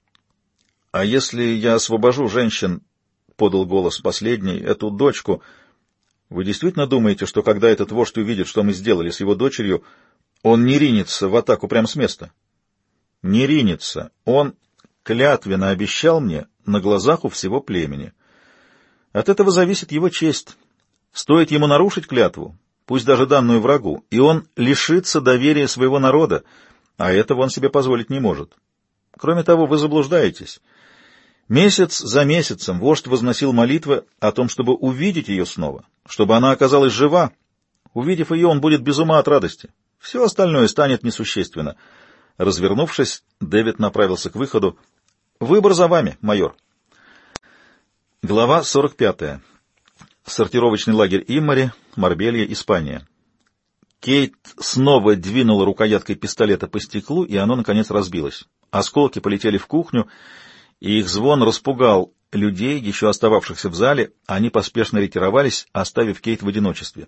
Speaker 1: — А если я освобожу женщин, — подал голос последний, — эту дочку, вы действительно думаете, что когда этот вождь увидит, что мы сделали с его дочерью, он не ринется в атаку прямо с места? — Не ринется. Он клятвенно обещал мне на глазах у всего племени. От этого зависит его честь. Стоит ему нарушить клятву, пусть даже данную врагу, и он лишится доверия своего народа, а этого он себе позволить не может. Кроме того, вы заблуждаетесь. Месяц за месяцем вождь возносил молитвы о том, чтобы увидеть ее снова, чтобы она оказалась жива. Увидев ее, он будет без ума от радости. Все остальное станет несущественно. Развернувшись, Дэвид направился к выходу. «Выбор за вами, майор». Глава сорок пятая. Сортировочный лагерь Иммари, Марбелья, Испания. Кейт снова двинула рукояткой пистолета по стеклу, и оно, наконец, разбилось. Осколки полетели в кухню, и их звон распугал людей, еще остававшихся в зале. Они поспешно ретировались, оставив Кейт в одиночестве.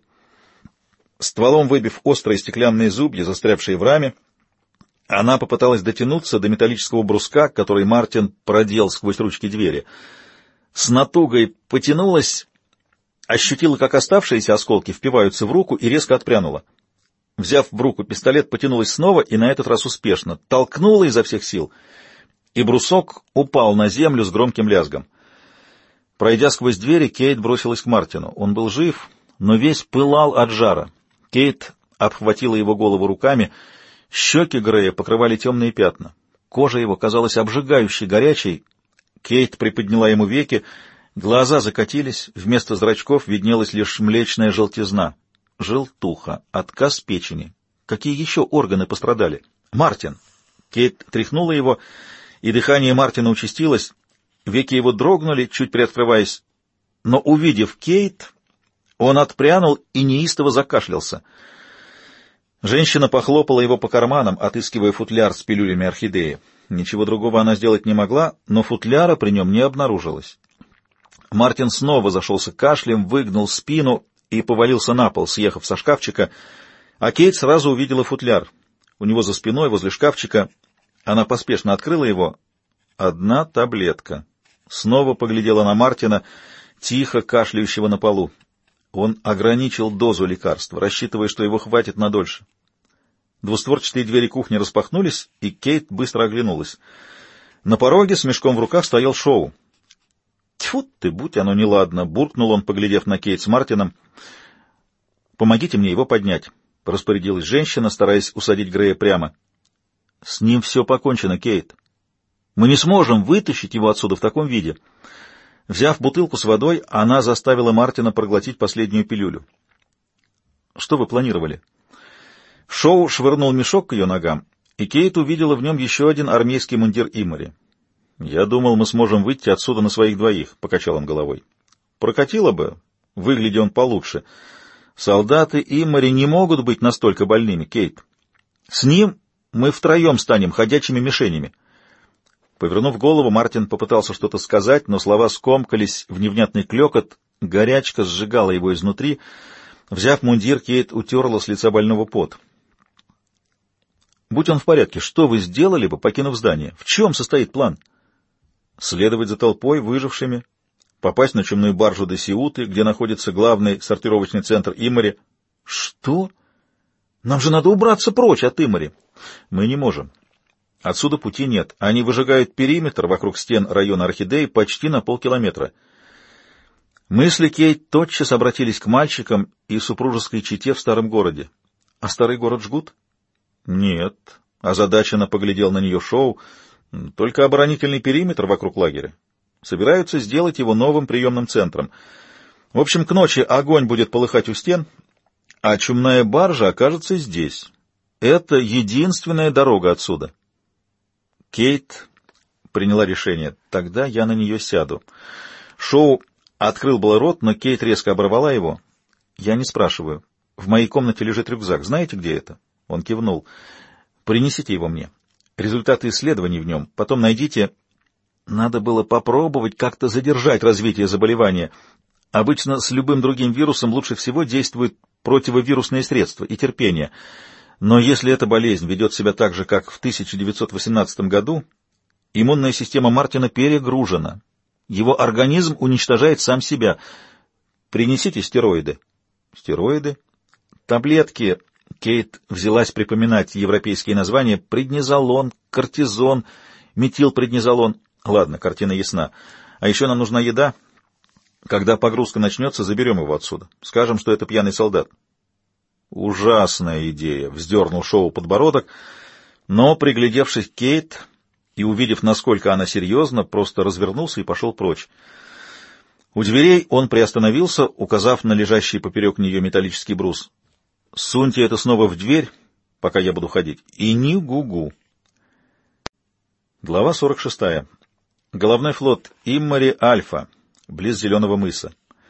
Speaker 1: Стволом выбив острые стеклянные зубья, застрявшие в раме, она попыталась дотянуться до металлического бруска, который Мартин продел сквозь ручки двери. С натугой потянулась, ощутила, как оставшиеся осколки впиваются в руку, и резко отпрянула. Взяв в руку пистолет, потянулась снова и на этот раз успешно. Толкнула изо всех сил, и брусок упал на землю с громким лязгом. Пройдя сквозь двери, Кейт бросилась к Мартину. Он был жив, но весь пылал от жара. Кейт обхватила его голову руками. Щеки Грея покрывали темные пятна. Кожа его казалась обжигающей, горячей. Кейт приподняла ему веки. Глаза закатились. Вместо зрачков виднелась лишь млечная желтизна. Желтуха. Отказ печени. Какие еще органы пострадали? «Мартин!» Кейт тряхнула его, и дыхание Мартина участилось. Веки его дрогнули, чуть приоткрываясь. Но, увидев Кейт, он отпрянул и неистово закашлялся. Женщина похлопала его по карманам, отыскивая футляр с пилюлями орхидеи. Ничего другого она сделать не могла, но футляра при нем не обнаружилось. Мартин снова зашелся кашлем, выгнул спину и повалился на пол, съехав со шкафчика, а Кейт сразу увидела футляр. У него за спиной, возле шкафчика, она поспешно открыла его. Одна таблетка. Снова поглядела на Мартина, тихо кашляющего на полу. Он ограничил дозу лекарства, рассчитывая, что его хватит надольше. Двустворчатые двери кухни распахнулись, и Кейт быстро оглянулась. На пороге с мешком в руках стоял Шоу. «Тьфу ты, будь оно неладно!» — буркнул он, поглядев на Кейт с Мартином. «Помогите мне его поднять», — распорядилась женщина, стараясь усадить Грея прямо. «С ним все покончено, Кейт. Мы не сможем вытащить его отсюда в таком виде». Взяв бутылку с водой, она заставила Мартина проглотить последнюю пилюлю. «Что вы планировали?» Шоу швырнул мешок к ее ногам, и Кейт увидела в нем еще один армейский мундир Иммари. «Я думал, мы сможем выйти отсюда на своих двоих», — покачал он головой. «Прокатило бы, выглядя он получше. Солдаты Иммари не могут быть настолько больными, Кейт. С ним мы втроем станем ходячими мишенями». Повернув голову, Мартин попытался что-то сказать, но слова скомкались в невнятный клёкот, горячка сжигала его изнутри. Взяв мундир, Кейт утерла с лица больного пот. «Будь он в порядке, что вы сделали бы, покинув здание? В чем состоит план?» «Следовать за толпой, выжившими, попасть на чумную баржу до Сеуты, где находится главный сортировочный центр Иммари». «Что? Нам же надо убраться прочь от Иммари». «Мы не можем. Отсюда пути нет. Они выжигают периметр вокруг стен района Орхидеи почти на полкилометра». Мысли Кейт тотчас обратились к мальчикам и супружеской чете в старом городе. «А старый город жгут?» «Нет». Озадаченно поглядел на нее Шоу. «Только оборонительный периметр вокруг лагеря. Собираются сделать его новым приемным центром. В общем, к ночи огонь будет полыхать у стен, а чумная баржа окажется здесь. Это единственная дорога отсюда». Кейт приняла решение. «Тогда я на нее сяду». Шоу открыл было рот, но Кейт резко оборвала его. «Я не спрашиваю. В моей комнате лежит рюкзак. Знаете, где это?» Он кивнул. «Принесите его мне. Результаты исследований в нем. Потом найдите...» Надо было попробовать как-то задержать развитие заболевания. Обычно с любым другим вирусом лучше всего действуют противовирусные средства и терпение. Но если эта болезнь ведет себя так же, как в тысяча девятьсот восемнадцатом году, иммунная система Мартина перегружена. Его организм уничтожает сам себя. Принесите стероиды. Стероиды? Таблетки. Кейт взялась припоминать европейские названия. Преднизолон, кортизон, метилпреднизолон. Ладно, картина ясна. А еще нам нужна еда. Когда погрузка начнется, заберем его отсюда. Скажем, что это пьяный солдат. «Ужасная идея», — вздернул Шоу подбородок, но, приглядевшись к Кейт и увидев, насколько она серьезна, просто развернулся и пошел прочь. У дверей он приостановился, указав на лежащий поперек нее металлический брус. «Суньте это снова в дверь, пока я буду ходить, и ни гу-гу». Глава сорок шестая. Головной флот Иммари-Альфа, близ Зеленого мыса.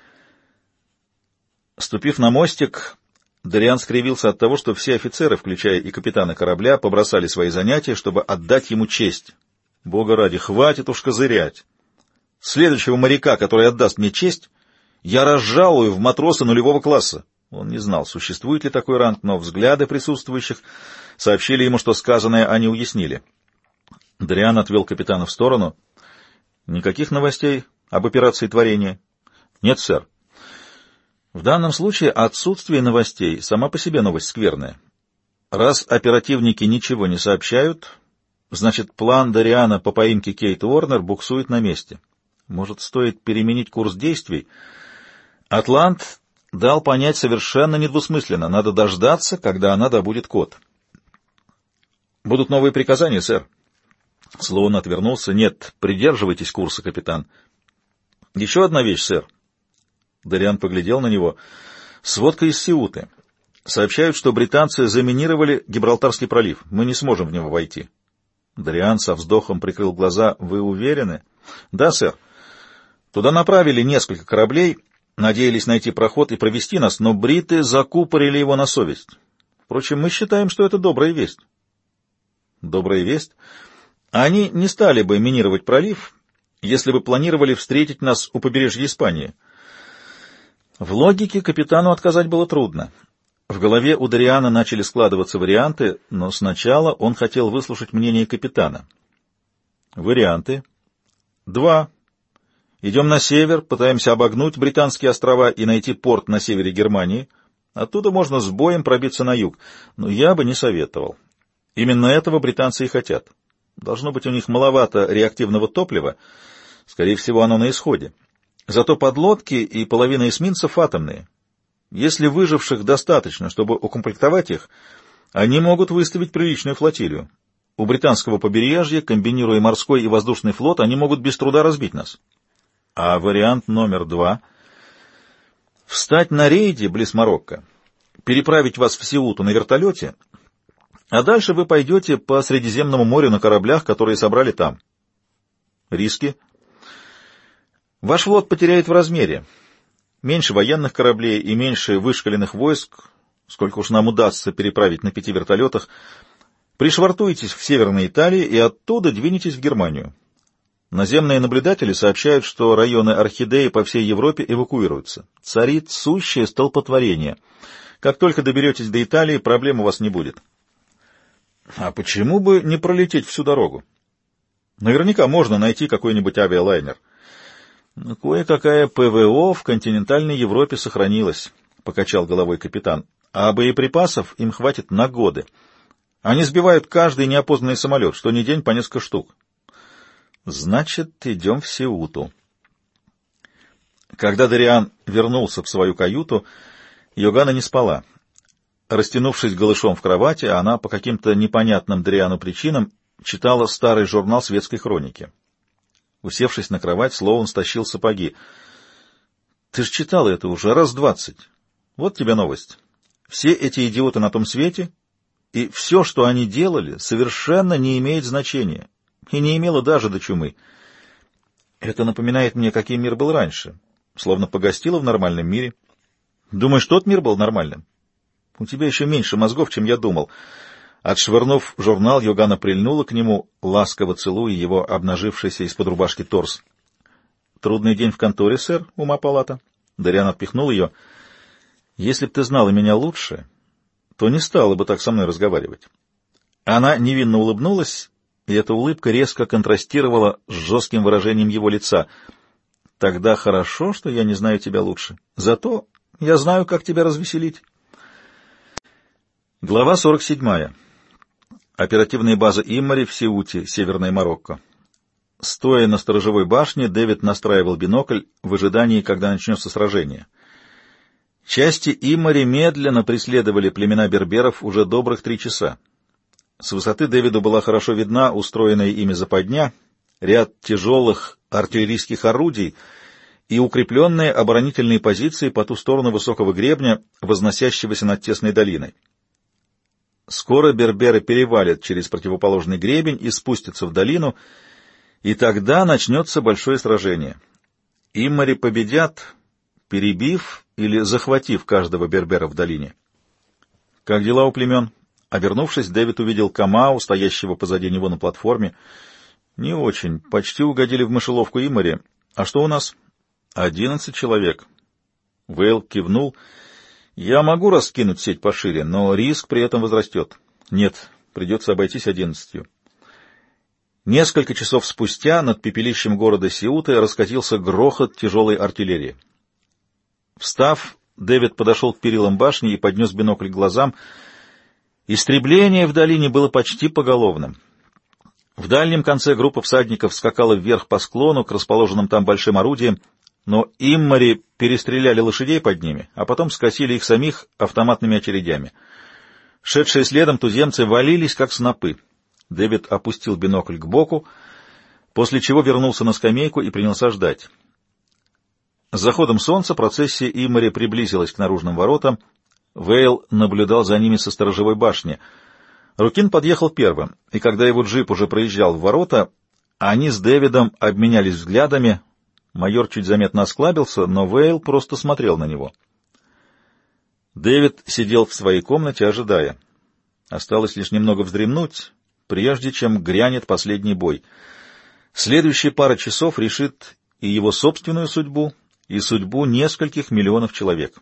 Speaker 1: Ступив на мостик, Дориан скривился от того, что все офицеры, включая и капитана корабля, побросали свои занятия, чтобы отдать ему честь. Бога ради, хватит уж козырять. Следующего моряка, который отдаст мне честь, я разжалую в матроса нулевого класса. Он не знал, существует ли такой ранг, но взгляды присутствующих сообщили ему, что сказанное они уяснили. Дориан отвел капитана в сторону. «Никаких новостей об операции творения?» «Нет, сэр». В данном случае отсутствие новостей сама по себе новость скверная. Раз оперативники ничего не сообщают, значит, план Дориана по поимке Кейт Уорнер буксует на месте. Может, стоит переменить курс действий? Атлант дал понять совершенно недвусмысленно. Надо дождаться, когда она добудет код. «Будут новые приказания, сэр?» Слоун отвернулся. «Нет, придерживайтесь курса, капитан». «Еще одна вещь, сэр». Дориан поглядел на него. «Сводка из Сеуты. Сообщают, что британцы заминировали Гибралтарский пролив. Мы не сможем в него войти». Дориан со вздохом прикрыл глаза. «Вы уверены?» «Да, сэр. Туда направили несколько кораблей, надеялись найти проход и провести нас, но бриты закупорили его на совесть. Впрочем, мы считаем, что это добрая весть». «Добрая весть?» «Они не стали бы минировать пролив, если бы планировали встретить нас у побережья Испании». В логике капитану отказать было трудно. В голове у Дориана начали складываться варианты, но сначала он хотел выслушать мнение капитана. Варианты. Два. Идем на север, пытаемся обогнуть британские острова и найти порт на севере Германии. Оттуда можно с боем пробиться на юг, но я бы не советовал. Именно этого британцы и хотят. Должно быть, у них маловато реактивного топлива, скорее всего, оно на исходе. Зато подлодки и половина эсминцев атомные. Если выживших достаточно, чтобы укомплектовать их, они могут выставить приличную флотилию. У британского побережья, комбинируя морской и воздушный флот, они могут без труда разбить нас. А вариант номер два — встать на рейде близ Марокко, переправить вас в Сеуту на вертолете, а дальше вы пойдете по Средиземному морю на кораблях, которые собрали там. Риски. Ваш флот потеряет в размере. Меньше военных кораблей и меньше вышкаленных войск, сколько уж нам удастся переправить на пяти вертолетах. Пришвартуйтесь в Северной Италии и оттуда двинетесь в Германию. Наземные наблюдатели сообщают, что районы орхидеи по всей Европе эвакуируются. Царит сущее столпотворение. Как только доберетесь до Италии, проблем у вас не будет. А почему бы не пролететь всю дорогу? Наверняка можно найти какой-нибудь авиалайнер. «Кое-какая ПВО в континентальной Европе сохранилась», — покачал головой капитан, «а боеприпасов им хватит на годы. Они сбивают каждый неопознанный самолет, что ни день по несколько штук». «Значит, идем в Сеуту». Когда Дориан вернулся в свою каюту, Йоганна не спала. Растянувшись голышом в кровати, она по каким-то непонятным Дориану причинам читала старый журнал светской хроники. Усевшись на кровать, Слоун стащил сапоги. «Ты ж читала это уже раз двадцать. Вот тебе новость. Все эти идиоты на том свете, и все, что они делали, совершенно не имеет значения, и не имело даже до чумы. Это напоминает мне, каким мир был раньше, словно погостила в нормальном мире. Думаешь, тот мир был нормальным? У тебя еще меньше мозгов, чем я думал». Отшвырнув журнал, Йоганна прильнула к нему, ласково целуя его обнажившийся из-под рубашки торс. «Трудный день в конторе, сэр, ума палата». Дориан отпихнул ее. «Если б ты знала меня лучше, то не стала бы так со мной разговаривать». Она невинно улыбнулась, и эта улыбка резко контрастировала с жестким выражением его лица. «Тогда хорошо, что я не знаю тебя лучше. Зато я знаю, как тебя развеселить». Глава сорок седьмая. Оперативная база Иммари в Сеуте, Северное Марокко. Стоя на сторожевой башне, Дэвид настраивал бинокль в ожидании, когда начнется сражение. Части Иммари медленно преследовали племена берберов уже добрых три часа. С высоты Дэвиду была хорошо видна устроенная ими западня, ряд тяжелых артиллерийских орудий и укрепленные оборонительные позиции по ту сторону высокого гребня, возносящегося над тесной долиной. Скоро берберы перевалят через противоположный гребень и спустятся в долину, и тогда начнется большое сражение. Иммари победят, перебив или захватив каждого бербера в долине. «Как дела у племен?» Обернувшись, Дэвид увидел Камау, стоящего позади него на платформе. «Не очень. Почти угодили в мышеловку Иммари. А что у нас?» «Одиннадцать человек». Вейл кивнул. «Я могу раскинуть сеть пошире, но риск при этом возрастет». «Нет, придется обойтись одиннадцатью». Несколько часов спустя над пепелищем города Сеуты раскатился грохот тяжелой артиллерии. Встав, Дэвид подошел к перилам башни и поднес бинокль к глазам. Истребление в долине было почти поголовным. В дальнем конце группа всадников скакала вверх по склону к расположенным там большим орудиям, но Иммари перестреляли лошадей под ними, а потом скосили их самих автоматными очередями. Шедшие следом туземцы валились, как снопы. Дэвид опустил бинокль к боку, после чего вернулся на скамейку и принялся ждать. С заходом солнца процессия Иммари приблизилась к наружным воротам. Вейл наблюдал за ними со сторожевой башни. Рукин подъехал первым, и когда его джип уже проезжал в ворота, они с Дэвидом обменялись взглядами. Майор чуть заметно осклабился, но Вейл просто смотрел на него. Дэвид сидел в своей комнате, ожидая. Осталось лишь немного вздремнуть, прежде чем грянет последний бой. Следующая пара часов решит и его собственную судьбу, и судьбу нескольких миллионов человек.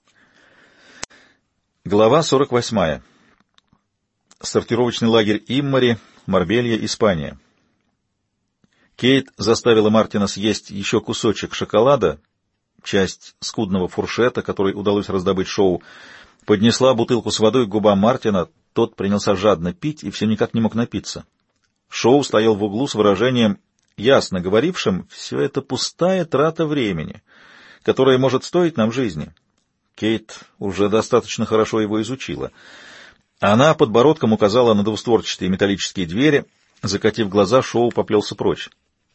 Speaker 1: Глава сорок восьмая. Сортировочный лагерь Иммари, Марбелья, Испания. Кейт заставила Мартина съесть еще кусочек шоколада, часть скудного фуршета, который удалось раздобыть Шоу, поднесла бутылку с водой к губам Мартина, тот принялся жадно пить и все никак не мог напиться. Шоу стоял в углу с выражением, ясно говорившим, все это пустая трата времени, которая может стоить нам жизни. Кейт уже достаточно хорошо его изучила. Она подбородком указала на двустворчатые металлические двери. Закатив глаза, Шоу поплелся прочь.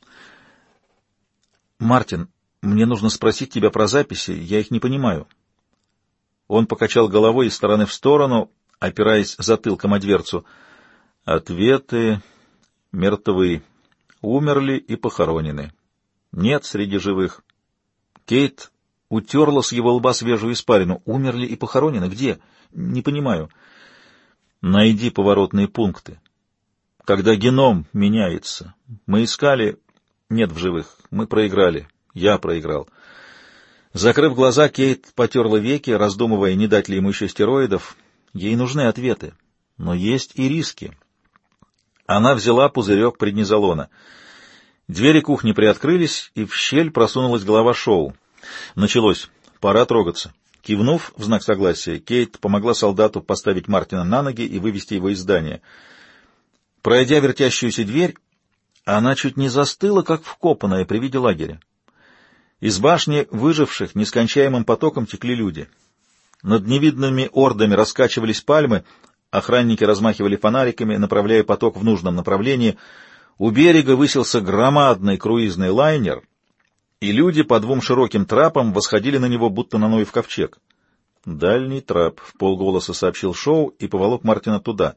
Speaker 1: «Мартин, мне нужно спросить тебя про записи, я их не понимаю». Он покачал головой из стороны в сторону, опираясь затылком о дверцу. «Ответы мертвы, умерли и похоронены. Нет среди живых». Кейт утерла с его лба свежую испарину. «Умерли и похоронены? Где? Не понимаю». «Найди поворотные пункты. Когда геном меняется. Мы искали... Нет в живых. Мы проиграли. Я проиграл». Закрыв глаза, Кейт потерла веки, раздумывая, не дать ли ему еще стероидов. Ей нужны ответы. Но есть и риски. Она взяла пузырек преднизолона. Двери кухни приоткрылись, и в щель просунулась голова Шоу. Началось. Пора трогаться. Кивнув в знак согласия, Кейт помогла солдату поставить Мартина на ноги и вывести его из здания. Пройдя вертящуюся дверь, она чуть не застыла, как вкопанная при виде лагеря. Из башни выживших нескончаемым потоком текли люди. Над невидными ордами раскачивались пальмы, охранники размахивали фонариками, направляя поток в нужном направлении. У берега высился громадный круизный лайнер, и люди по двум широким трапам восходили на него, будто на Ноев ковчег. «Дальний трап», — в полголоса сообщил Шоу и поволок Мартина туда.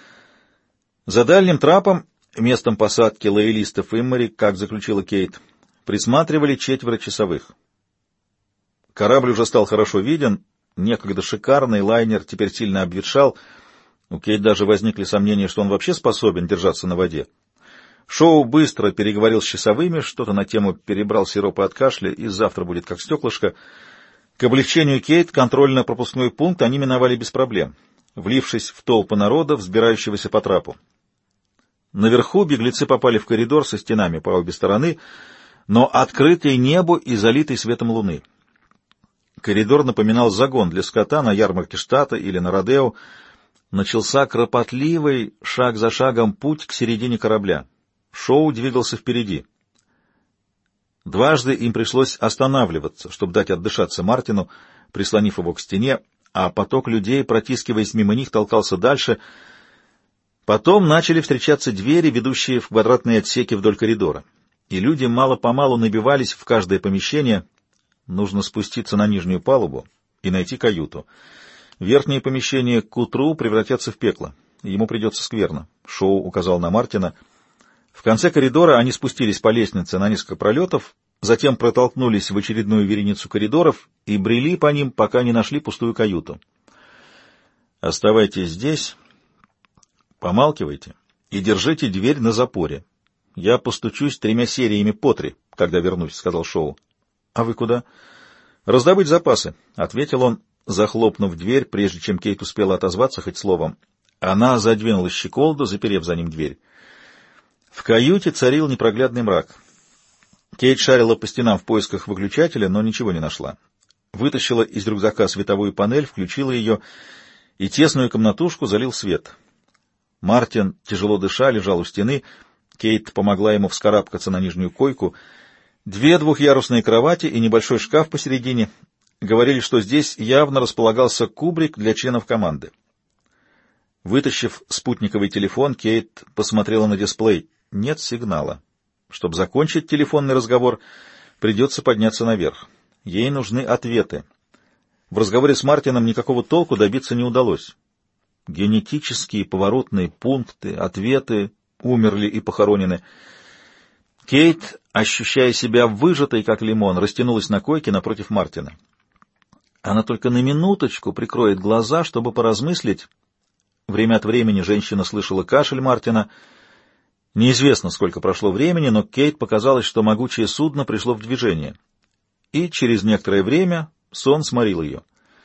Speaker 1: За дальним трапом, местом посадки лоялистов Иммари, как заключила Кейт, присматривали четверо часовых. Корабль уже стал хорошо виден, некогда шикарный лайнер теперь сильно обветшал. У Кейт даже возникли сомнения, что он вообще способен держаться на воде. Шоу быстро переговорил с часовыми, что-то на тему перебрал сиропы от кашля, и завтра будет как стеклышко. К облегчению Кейт контрольно-пропускной пункт они миновали без проблем, влившись в толпы народа, взбирающегося по трапу. Наверху беглецы попали в коридор со стенами по обе стороны, но открытый небу и залитый светом луны. Коридор напоминал загон для скота на ярмарке штата или на родео. Начался кропотливый, шаг за шагом, путь к середине корабля. Шоу двигался впереди. Дважды им пришлось останавливаться, чтобы дать отдышаться Мартину. прислонив его к стене, а поток людей, протискиваясь мимо них, толкался дальше. Потом начали встречаться двери, ведущие в квадратные отсеки вдоль коридора, и люди мало-помалу набивались в каждое помещение. Нужно спуститься на нижнюю палубу и найти каюту. Верхние помещения к утру превратятся в пекло. Ему придется скверно. Шоу указал на Мартина. В конце коридора они спустились по лестнице на несколько пролетов, затем протолкнулись в очередную вереницу коридоров и брели по ним, пока не нашли пустую каюту. «Оставайтесь здесь, помалкивайте и держите дверь на запоре. Я постучусь тремя сериями по три, когда вернусь», — сказал Шоу. «А вы куда?» «Раздобыть запасы», — ответил он, захлопнув дверь, прежде чем Кейт успела отозваться хоть словом. Она задвинула щеколду, заперев за ним дверь. В каюте царил непроглядный мрак. Кейт шарила по стенам в поисках выключателя, но ничего не нашла. Вытащила из рюкзака световую панель, включила ее, и тесную комнатушку залил свет. Мартин, тяжело дыша, лежал у стены. Кейт помогла ему вскарабкаться на нижнюю койку. Две двухъярусные кровати и небольшой шкаф посередине говорили, что здесь явно располагался кубрик для членов команды. Вытащив спутниковый телефон, Кейт посмотрела на дисплей. Нет сигнала. Чтобы закончить телефонный разговор, придется подняться наверх. Ей нужны ответы. В разговоре с Мартином никакого толку добиться не удалось. Генетические поворотные пункты, ответы умерли и похоронены. Кейт, ощущая себя выжатой, как лимон, растянулась на койке напротив Мартина. Она только на минуточку прикроет глаза, чтобы поразмыслить. Время от времени женщина слышала кашель Мартина. Неизвестно, сколько прошло времени, но Кейт показалось, что могучее судно пришло в движение. И через некоторое время сон сморил ее.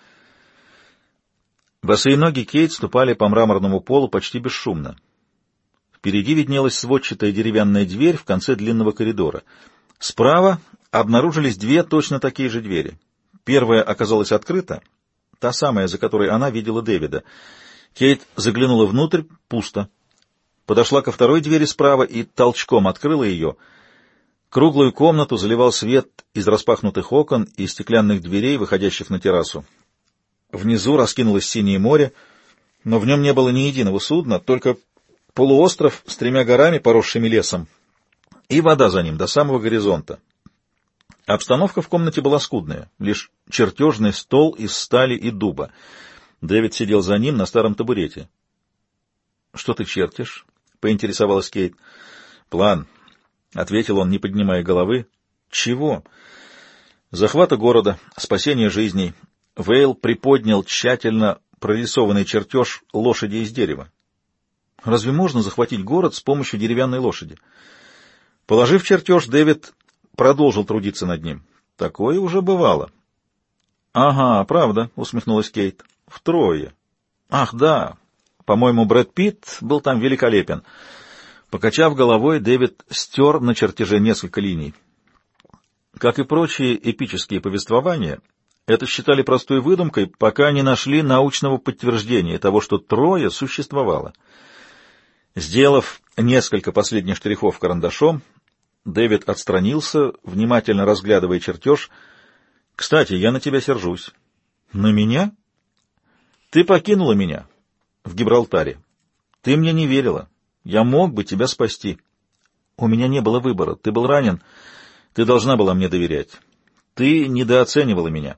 Speaker 1: Босые ноги Кейт ступали по мраморному полу почти бесшумно. Впереди виднелась сводчатая деревянная дверь в конце длинного коридора. Справа обнаружились две точно такие же двери. Первая оказалась открыта, та самая, за которой она видела Дэвида. Кейт заглянула внутрь, пусто. Подошла ко второй двери справа и толчком открыла ее. Круглую комнату заливал свет из распахнутых окон и стеклянных дверей, выходящих на террасу. Внизу раскинулось синее море, но в нем не было ни единого судна, только полуостров с тремя горами, поросшими лесом, и вода за ним до самого горизонта. Обстановка в комнате была скудная, лишь чертежный стол из стали и дуба. Дэвид сидел за ним на старом табурете. — Что ты чертишь? — поинтересовалась Кейт. — План, — ответил он, не поднимая головы. — Чего? — Захвата города, спасения жизней. Вейл приподнял тщательно прорисованный чертеж лошади из дерева. Разве можно захватить город с помощью деревянной лошади? Положив чертеж, Дэвид продолжил трудиться над ним. Такое уже бывало. — Ага, правда, — усмехнулась Кейт. — Втрое. — Ах, да. По-моему, Брэд Питт был там великолепен. Покачав головой, Дэвид стер на чертеже несколько линий. Как и прочие эпические повествования, это считали простой выдумкой, пока не нашли научного подтверждения того, что Троя существовало. Сделав несколько последних штрихов карандашом, Дэвид отстранился, внимательно разглядывая чертеж. — Кстати, я на тебя сержусь. — На меня? — Ты покинула меня в Гибралтаре. Ты мне не верила. Я мог бы тебя спасти. У меня не было выбора. Ты был ранен. Ты должна была мне доверять. Ты недооценивала меня.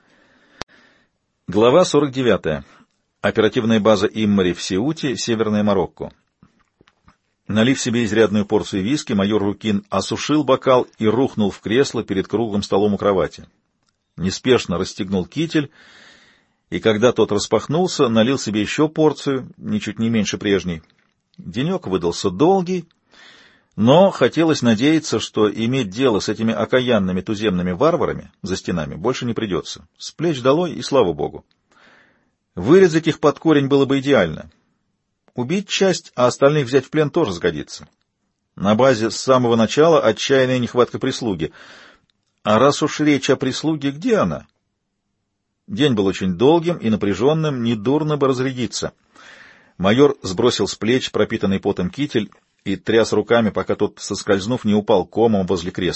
Speaker 1: Глава сорок девятая. Оперативная база Иммари в Сеуте, Северное Марокко. Налив себе изрядную порцию виски, майор Рукин осушил бокал и рухнул в кресло перед круглым столом у кровати. Неспешно расстегнул китель, и когда тот распахнулся, налил себе еще порцию, ничуть не меньше прежней. Денек выдался долгий, но хотелось надеяться, что иметь дело с этими окаянными туземными варварами за стенами больше не придется. С плеч долой, и слава богу. Вырезать их под корень было бы идеально. Убить часть, а остальных взять в плен тоже сгодится. На базе с самого начала отчаянная нехватка прислуги. А раз уж речь о прислуге, где она? День был очень долгим и напряженным, недурно бы разрядиться. Майор сбросил с плеч пропитанный потом китель и тряс руками, пока тот, соскользнув, не упал комом возле кресла.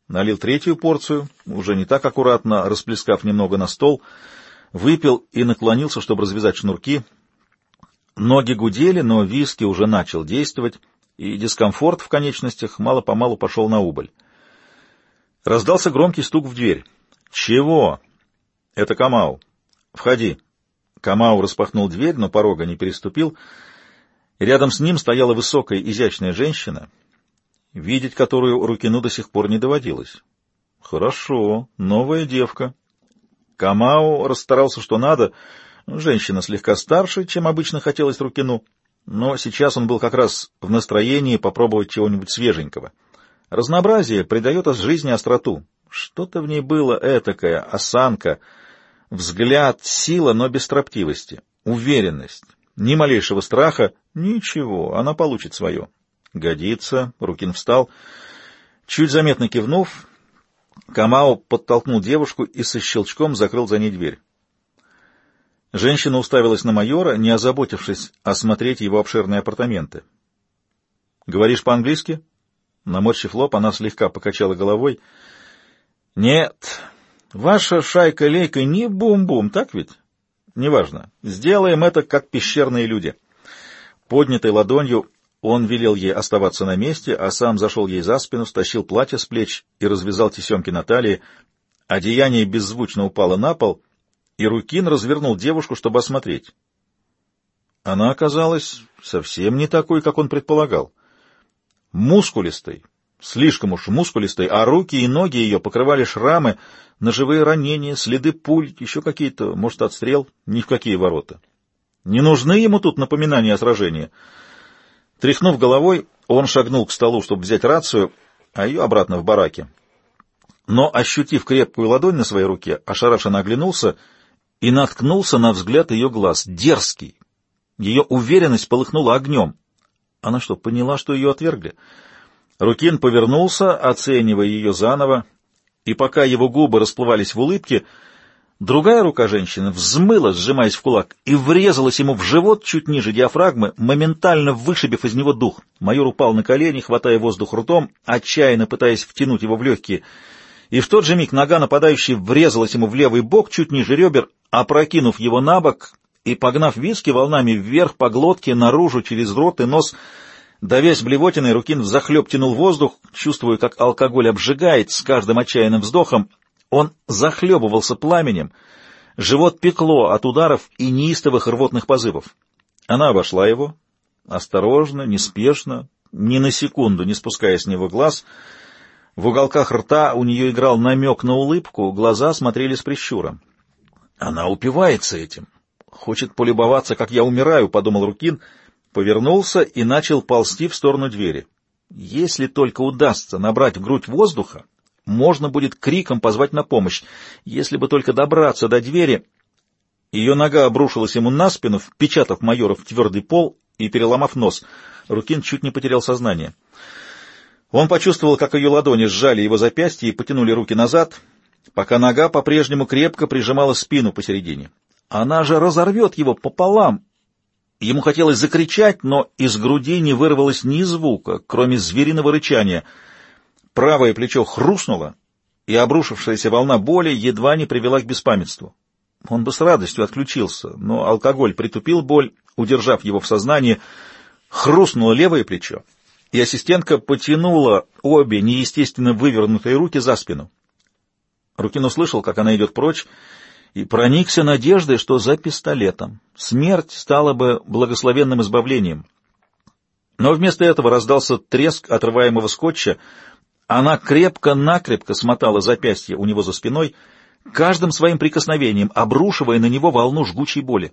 Speaker 1: налил третью порцию, уже не так аккуратно, расплескав немного на стол, выпил и наклонился, чтобы развязать шнурки. Ноги гудели, но виски уже начал действовать, и дискомфорт в конечностях мало-помалу пошел на убыль. Раздался громкий стук в дверь. «Чего?» «Это Камау. Входи». Камау распахнул дверь, но порога не переступил. Рядом с ним стояла высокая, изящная женщина, видеть которую Рукину до сих пор не доводилось. «Хорошо, новая девка». Камау расстарался что надо. Женщина слегка старше, чем обычно хотелось Рукину, но сейчас он был как раз в настроении попробовать чего-нибудь свеженького. Разнообразие придает жизни остроту. Что-то в ней было этакое, осанка, взгляд, сила, но без строптивости, уверенность, ни малейшего страха. Ничего, она получит свое. Годится. Рукин встал. Чуть заметно кивнув, Камау подтолкнул девушку и со щелчком закрыл за ней дверь. Женщина уставилась на майора, не озаботившись осмотреть его обширные апартаменты. — Говоришь по-английски? Наморщив лоб, она слегка покачала головой. — Нет, ваша шайка-лейка не бум-бум, так ведь? — Неважно. Сделаем это, как пещерные люди. Поднятой ладонью он велел ей оставаться на месте, а сам зашел ей за спину, стащил платье с плеч и развязал тесемки на талии. Одеяние беззвучно упало на пол, и Рукин развернул девушку, чтобы осмотреть. Она оказалась совсем не такой, как он предполагал. Мускулистой, слишком уж мускулистой, а руки и ноги ее покрывали шрамы, ножевые ранения, следы пуль, еще какие-то, может, отстрел, ни в какие ворота. Не нужны ему тут напоминания о сражении. Тряхнув головой, он шагнул к столу, чтобы взять рацию, а ее обратно в бараке. Но, ощутив крепкую ладонь на своей руке, ошарашенно оглянулся и наткнулся на взгляд ее глаз, дерзкий. Ее уверенность полыхнула огнем. Она что, поняла, что ее отвергли? Рукин повернулся, оценивая ее заново, и пока его губы расплывались в улыбке, другая рука женщины взмыла, сжимаясь в кулак, и врезалась ему в живот чуть ниже диафрагмы, моментально вышибив из него дух. Майор упал на колени, хватая воздух ртом, отчаянно пытаясь втянуть его в легкие, и в тот же миг нога нападающей врезалась ему в левый бок, чуть ниже ребер, опрокинув его на бок и погнав виски волнами вверх по глотке, наружу, через рот и нос. Давясь блевотиной, Рукин взахлеб тянул воздух, чувствуя, как алкоголь обжигает с каждым отчаянным вздохом. Он захлебывался пламенем, живот пекло от ударов и неистовых рвотных позывов. Она обошла его, осторожно, неспешно, ни на секунду не спуская с него глаз. В уголках рта у нее играл намек на улыбку, глаза смотрели с прищуром. «Она упивается этим. Хочет полюбоваться, как я умираю», — подумал Рукин, повернулся и начал ползти в сторону двери. Если только удастся набрать в грудь воздуха, можно будет криком позвать на помощь. Если бы только добраться до двери... Ее нога обрушилась ему на спину, впечатав майора в твердый пол и переломав нос. Рукин чуть не потерял сознание. Он почувствовал, как ее ладони сжали его запястье и потянули руки назад, пока нога по-прежнему крепко прижимала спину посередине. Она же разорвет его пополам. Ему хотелось закричать, но из груди не вырвалось ни звука, кроме звериного рычания. Правое плечо хрустнуло, и обрушившаяся волна боли едва не привела к беспамятству. Он бы с радостью отключился, но алкоголь притупил боль, удержав его в сознании. Хрустнуло левое плечо, и ассистентка потянула обе неестественно вывернутые руки за спину. Рукин услышал, как она идет прочь, и проникся надеждой, что за пистолетом. Смерть стала бы благословенным избавлением. Но вместо этого раздался треск отрываемого скотча. Она крепко-накрепко смотала запястье у него за спиной, каждым своим прикосновением обрушивая на него волну жгучей боли.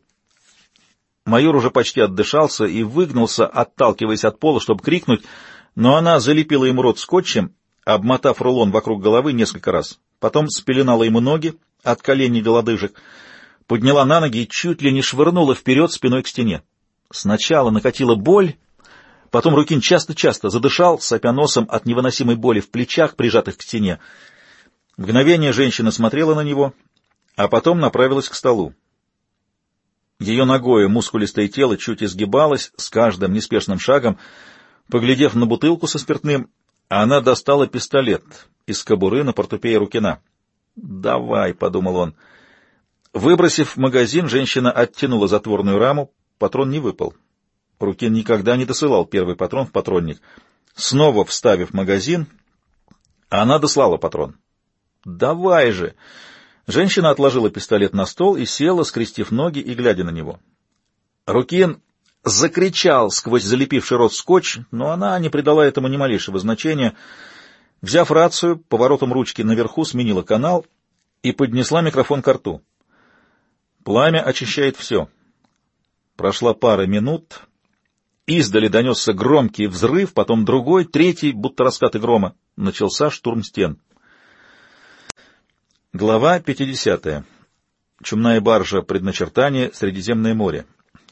Speaker 1: Майор уже почти отдышался и выгнулся, отталкиваясь от пола, чтобы крикнуть, но она залепила ему рот скотчем, обмотав рулон вокруг головы несколько раз. Потом спеленала ему ноги от коленей до лодыжек, подняла на ноги и чуть ли не швырнула вперед спиной к стене. Сначала накатила боль, потом Рукин часто-часто задышал, сопя носом от невыносимой боли в плечах, прижатых к стене. Мгновение женщина смотрела на него, а потом направилась к столу. Ее ногое мускулистое тело чуть изгибалось с каждым неспешным шагом. Поглядев на бутылку со спиртным, Она достала пистолет из кобуры на портупее Рукина. «Давай», — подумал он. Выбросив магазин, женщина оттянула затворную раму, патрон не выпал. Рукин никогда не досылал первый патрон в патронник. Снова вставив магазин, она дослала патрон. «Давай же!» Женщина отложила пистолет на стол и села, скрестив ноги и глядя на него. Рукин закричал сквозь залепивший рот скотч, но она не придала этому ни малейшего значения. Взяв рацию, поворотом ручки наверху сменила канал и поднесла микрофон к рту. Пламя очищает все. Прошла пара минут. Издали донесся громкий взрыв, потом другой, третий, будто раскаты грома. Начался штурм стен. Глава пятидесятая. Чумная баржа предначертания, Средиземное море.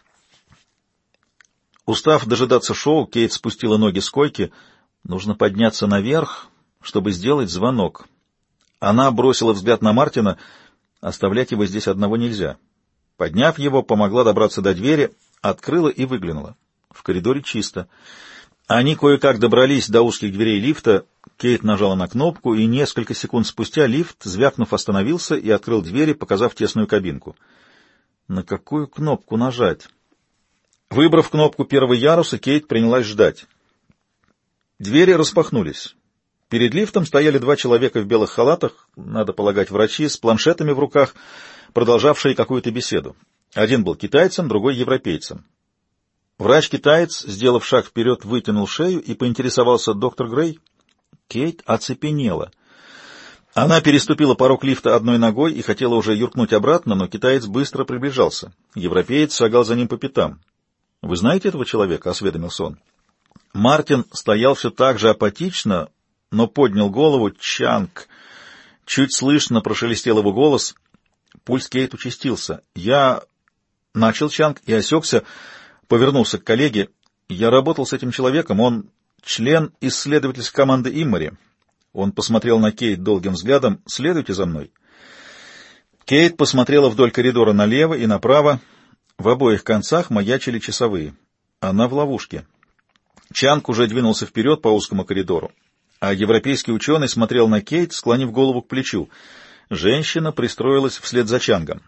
Speaker 1: Устав дожидаться шоу, Кейт спустила ноги с койки. Нужно подняться наверх, чтобы сделать звонок. Она бросила взгляд на Мартина. Оставлять его здесь одного нельзя. Подняв его, помогла добраться до двери, открыла и выглянула. В коридоре чисто. Они кое-как добрались до узких дверей лифта. Кейт нажала на кнопку, и несколько секунд спустя лифт, звякнув, остановился и открыл двери, показав тесную кабинку. На какую кнопку нажать? Выбрав кнопку первого яруса, Кейт принялась ждать. Двери распахнулись. Перед лифтом стояли два человека в белых халатах, надо полагать, врачи, с планшетами в руках, продолжавшие какую-то беседу. Один был китайцем, другой — европейцем. Врач-китаец, сделав шаг вперед, вытянул шею и поинтересовался: «Доктор Грей?» Кейт оцепенела. Она переступила порог лифта одной ногой и хотела уже юркнуть обратно, но китаец быстро приближался. Европеец шагал за ним по пятам. «Вы знаете этого человека?» — осведомился он. Мартин стоял все так же апатично, но поднял голову. «Чанг!» Чуть слышно прошелестел его голос. Пульс Кейт участился. «Я...» — начал Чанг и осекся, повернулся к коллеге. «Я работал с этим человеком, он член исследовательской команды Иммори». Он посмотрел на Кейт долгим взглядом. «Следуйте за мной». Кейт посмотрела вдоль коридора налево и направо. В обоих концах маячили часовые. Она в ловушке. Чанг уже двинулся вперед по узкому коридору, а европейский ученый смотрел на Кейт, склонив голову к плечу. Женщина пристроилась вслед за Чангом.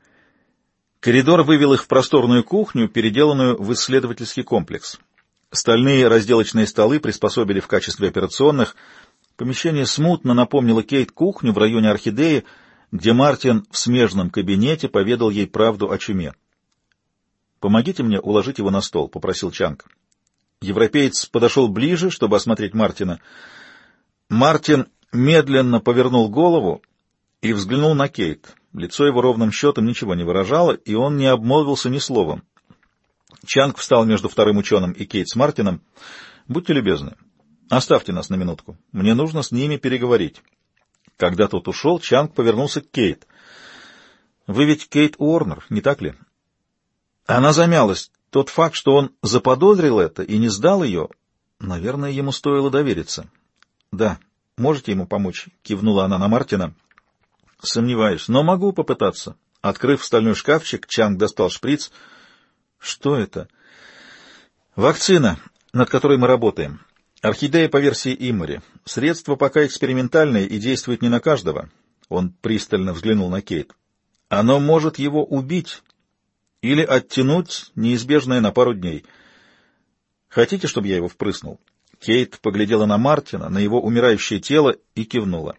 Speaker 1: Коридор вывел их в просторную кухню, переделанную в исследовательский комплекс. Стальные разделочные столы приспособили в качестве операционных. Помещение смутно напомнило Кейт кухню в районе Орхидеи, где Мартин в смежном кабинете поведал ей правду о чуме. «Помогите мне уложить его на стол», — попросил Чанг. Европеец подошел ближе, чтобы осмотреть Мартина. Мартин медленно повернул голову и взглянул на Кейт. Лицо его ровным счетом ничего не выражало, и он не обмолвился ни словом. Чанг встал между вторым ученым и Кейт с Мартином. «Будьте любезны, оставьте нас на минутку. Мне нужно с ними переговорить». Когда тот ушел, Чанг повернулся к Кейт. «Вы ведь Кейт Уорнер, не так ли?» Она замялась. Тот факт, что он заподозрил это и не сдал ее, наверное, ему стоило довериться. «Да, можете ему помочь?» — кивнула она на Мартина. «Сомневаюсь, но могу попытаться». Открыв стальной шкафчик, Чанг достал шприц. «Что это?» «Вакцина, над которой мы работаем. Орхидея по версии Иммори. Средство пока экспериментальное и действует не на каждого». Он пристально взглянул на Кейт. «Оно может его убить или оттянуть неизбежное на пару дней. Хотите, чтобы я его впрыснул?» Кейт поглядела на Мартина, на его умирающее тело и кивнула.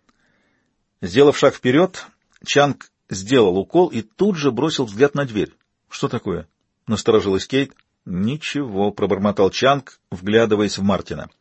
Speaker 1: Сделав шаг вперед, Чанг сделал укол и тут же бросил взгляд на дверь. «Что такое?» — насторожилась Кейт. «Ничего», — пробормотал Чанг, вглядываясь в Мартина.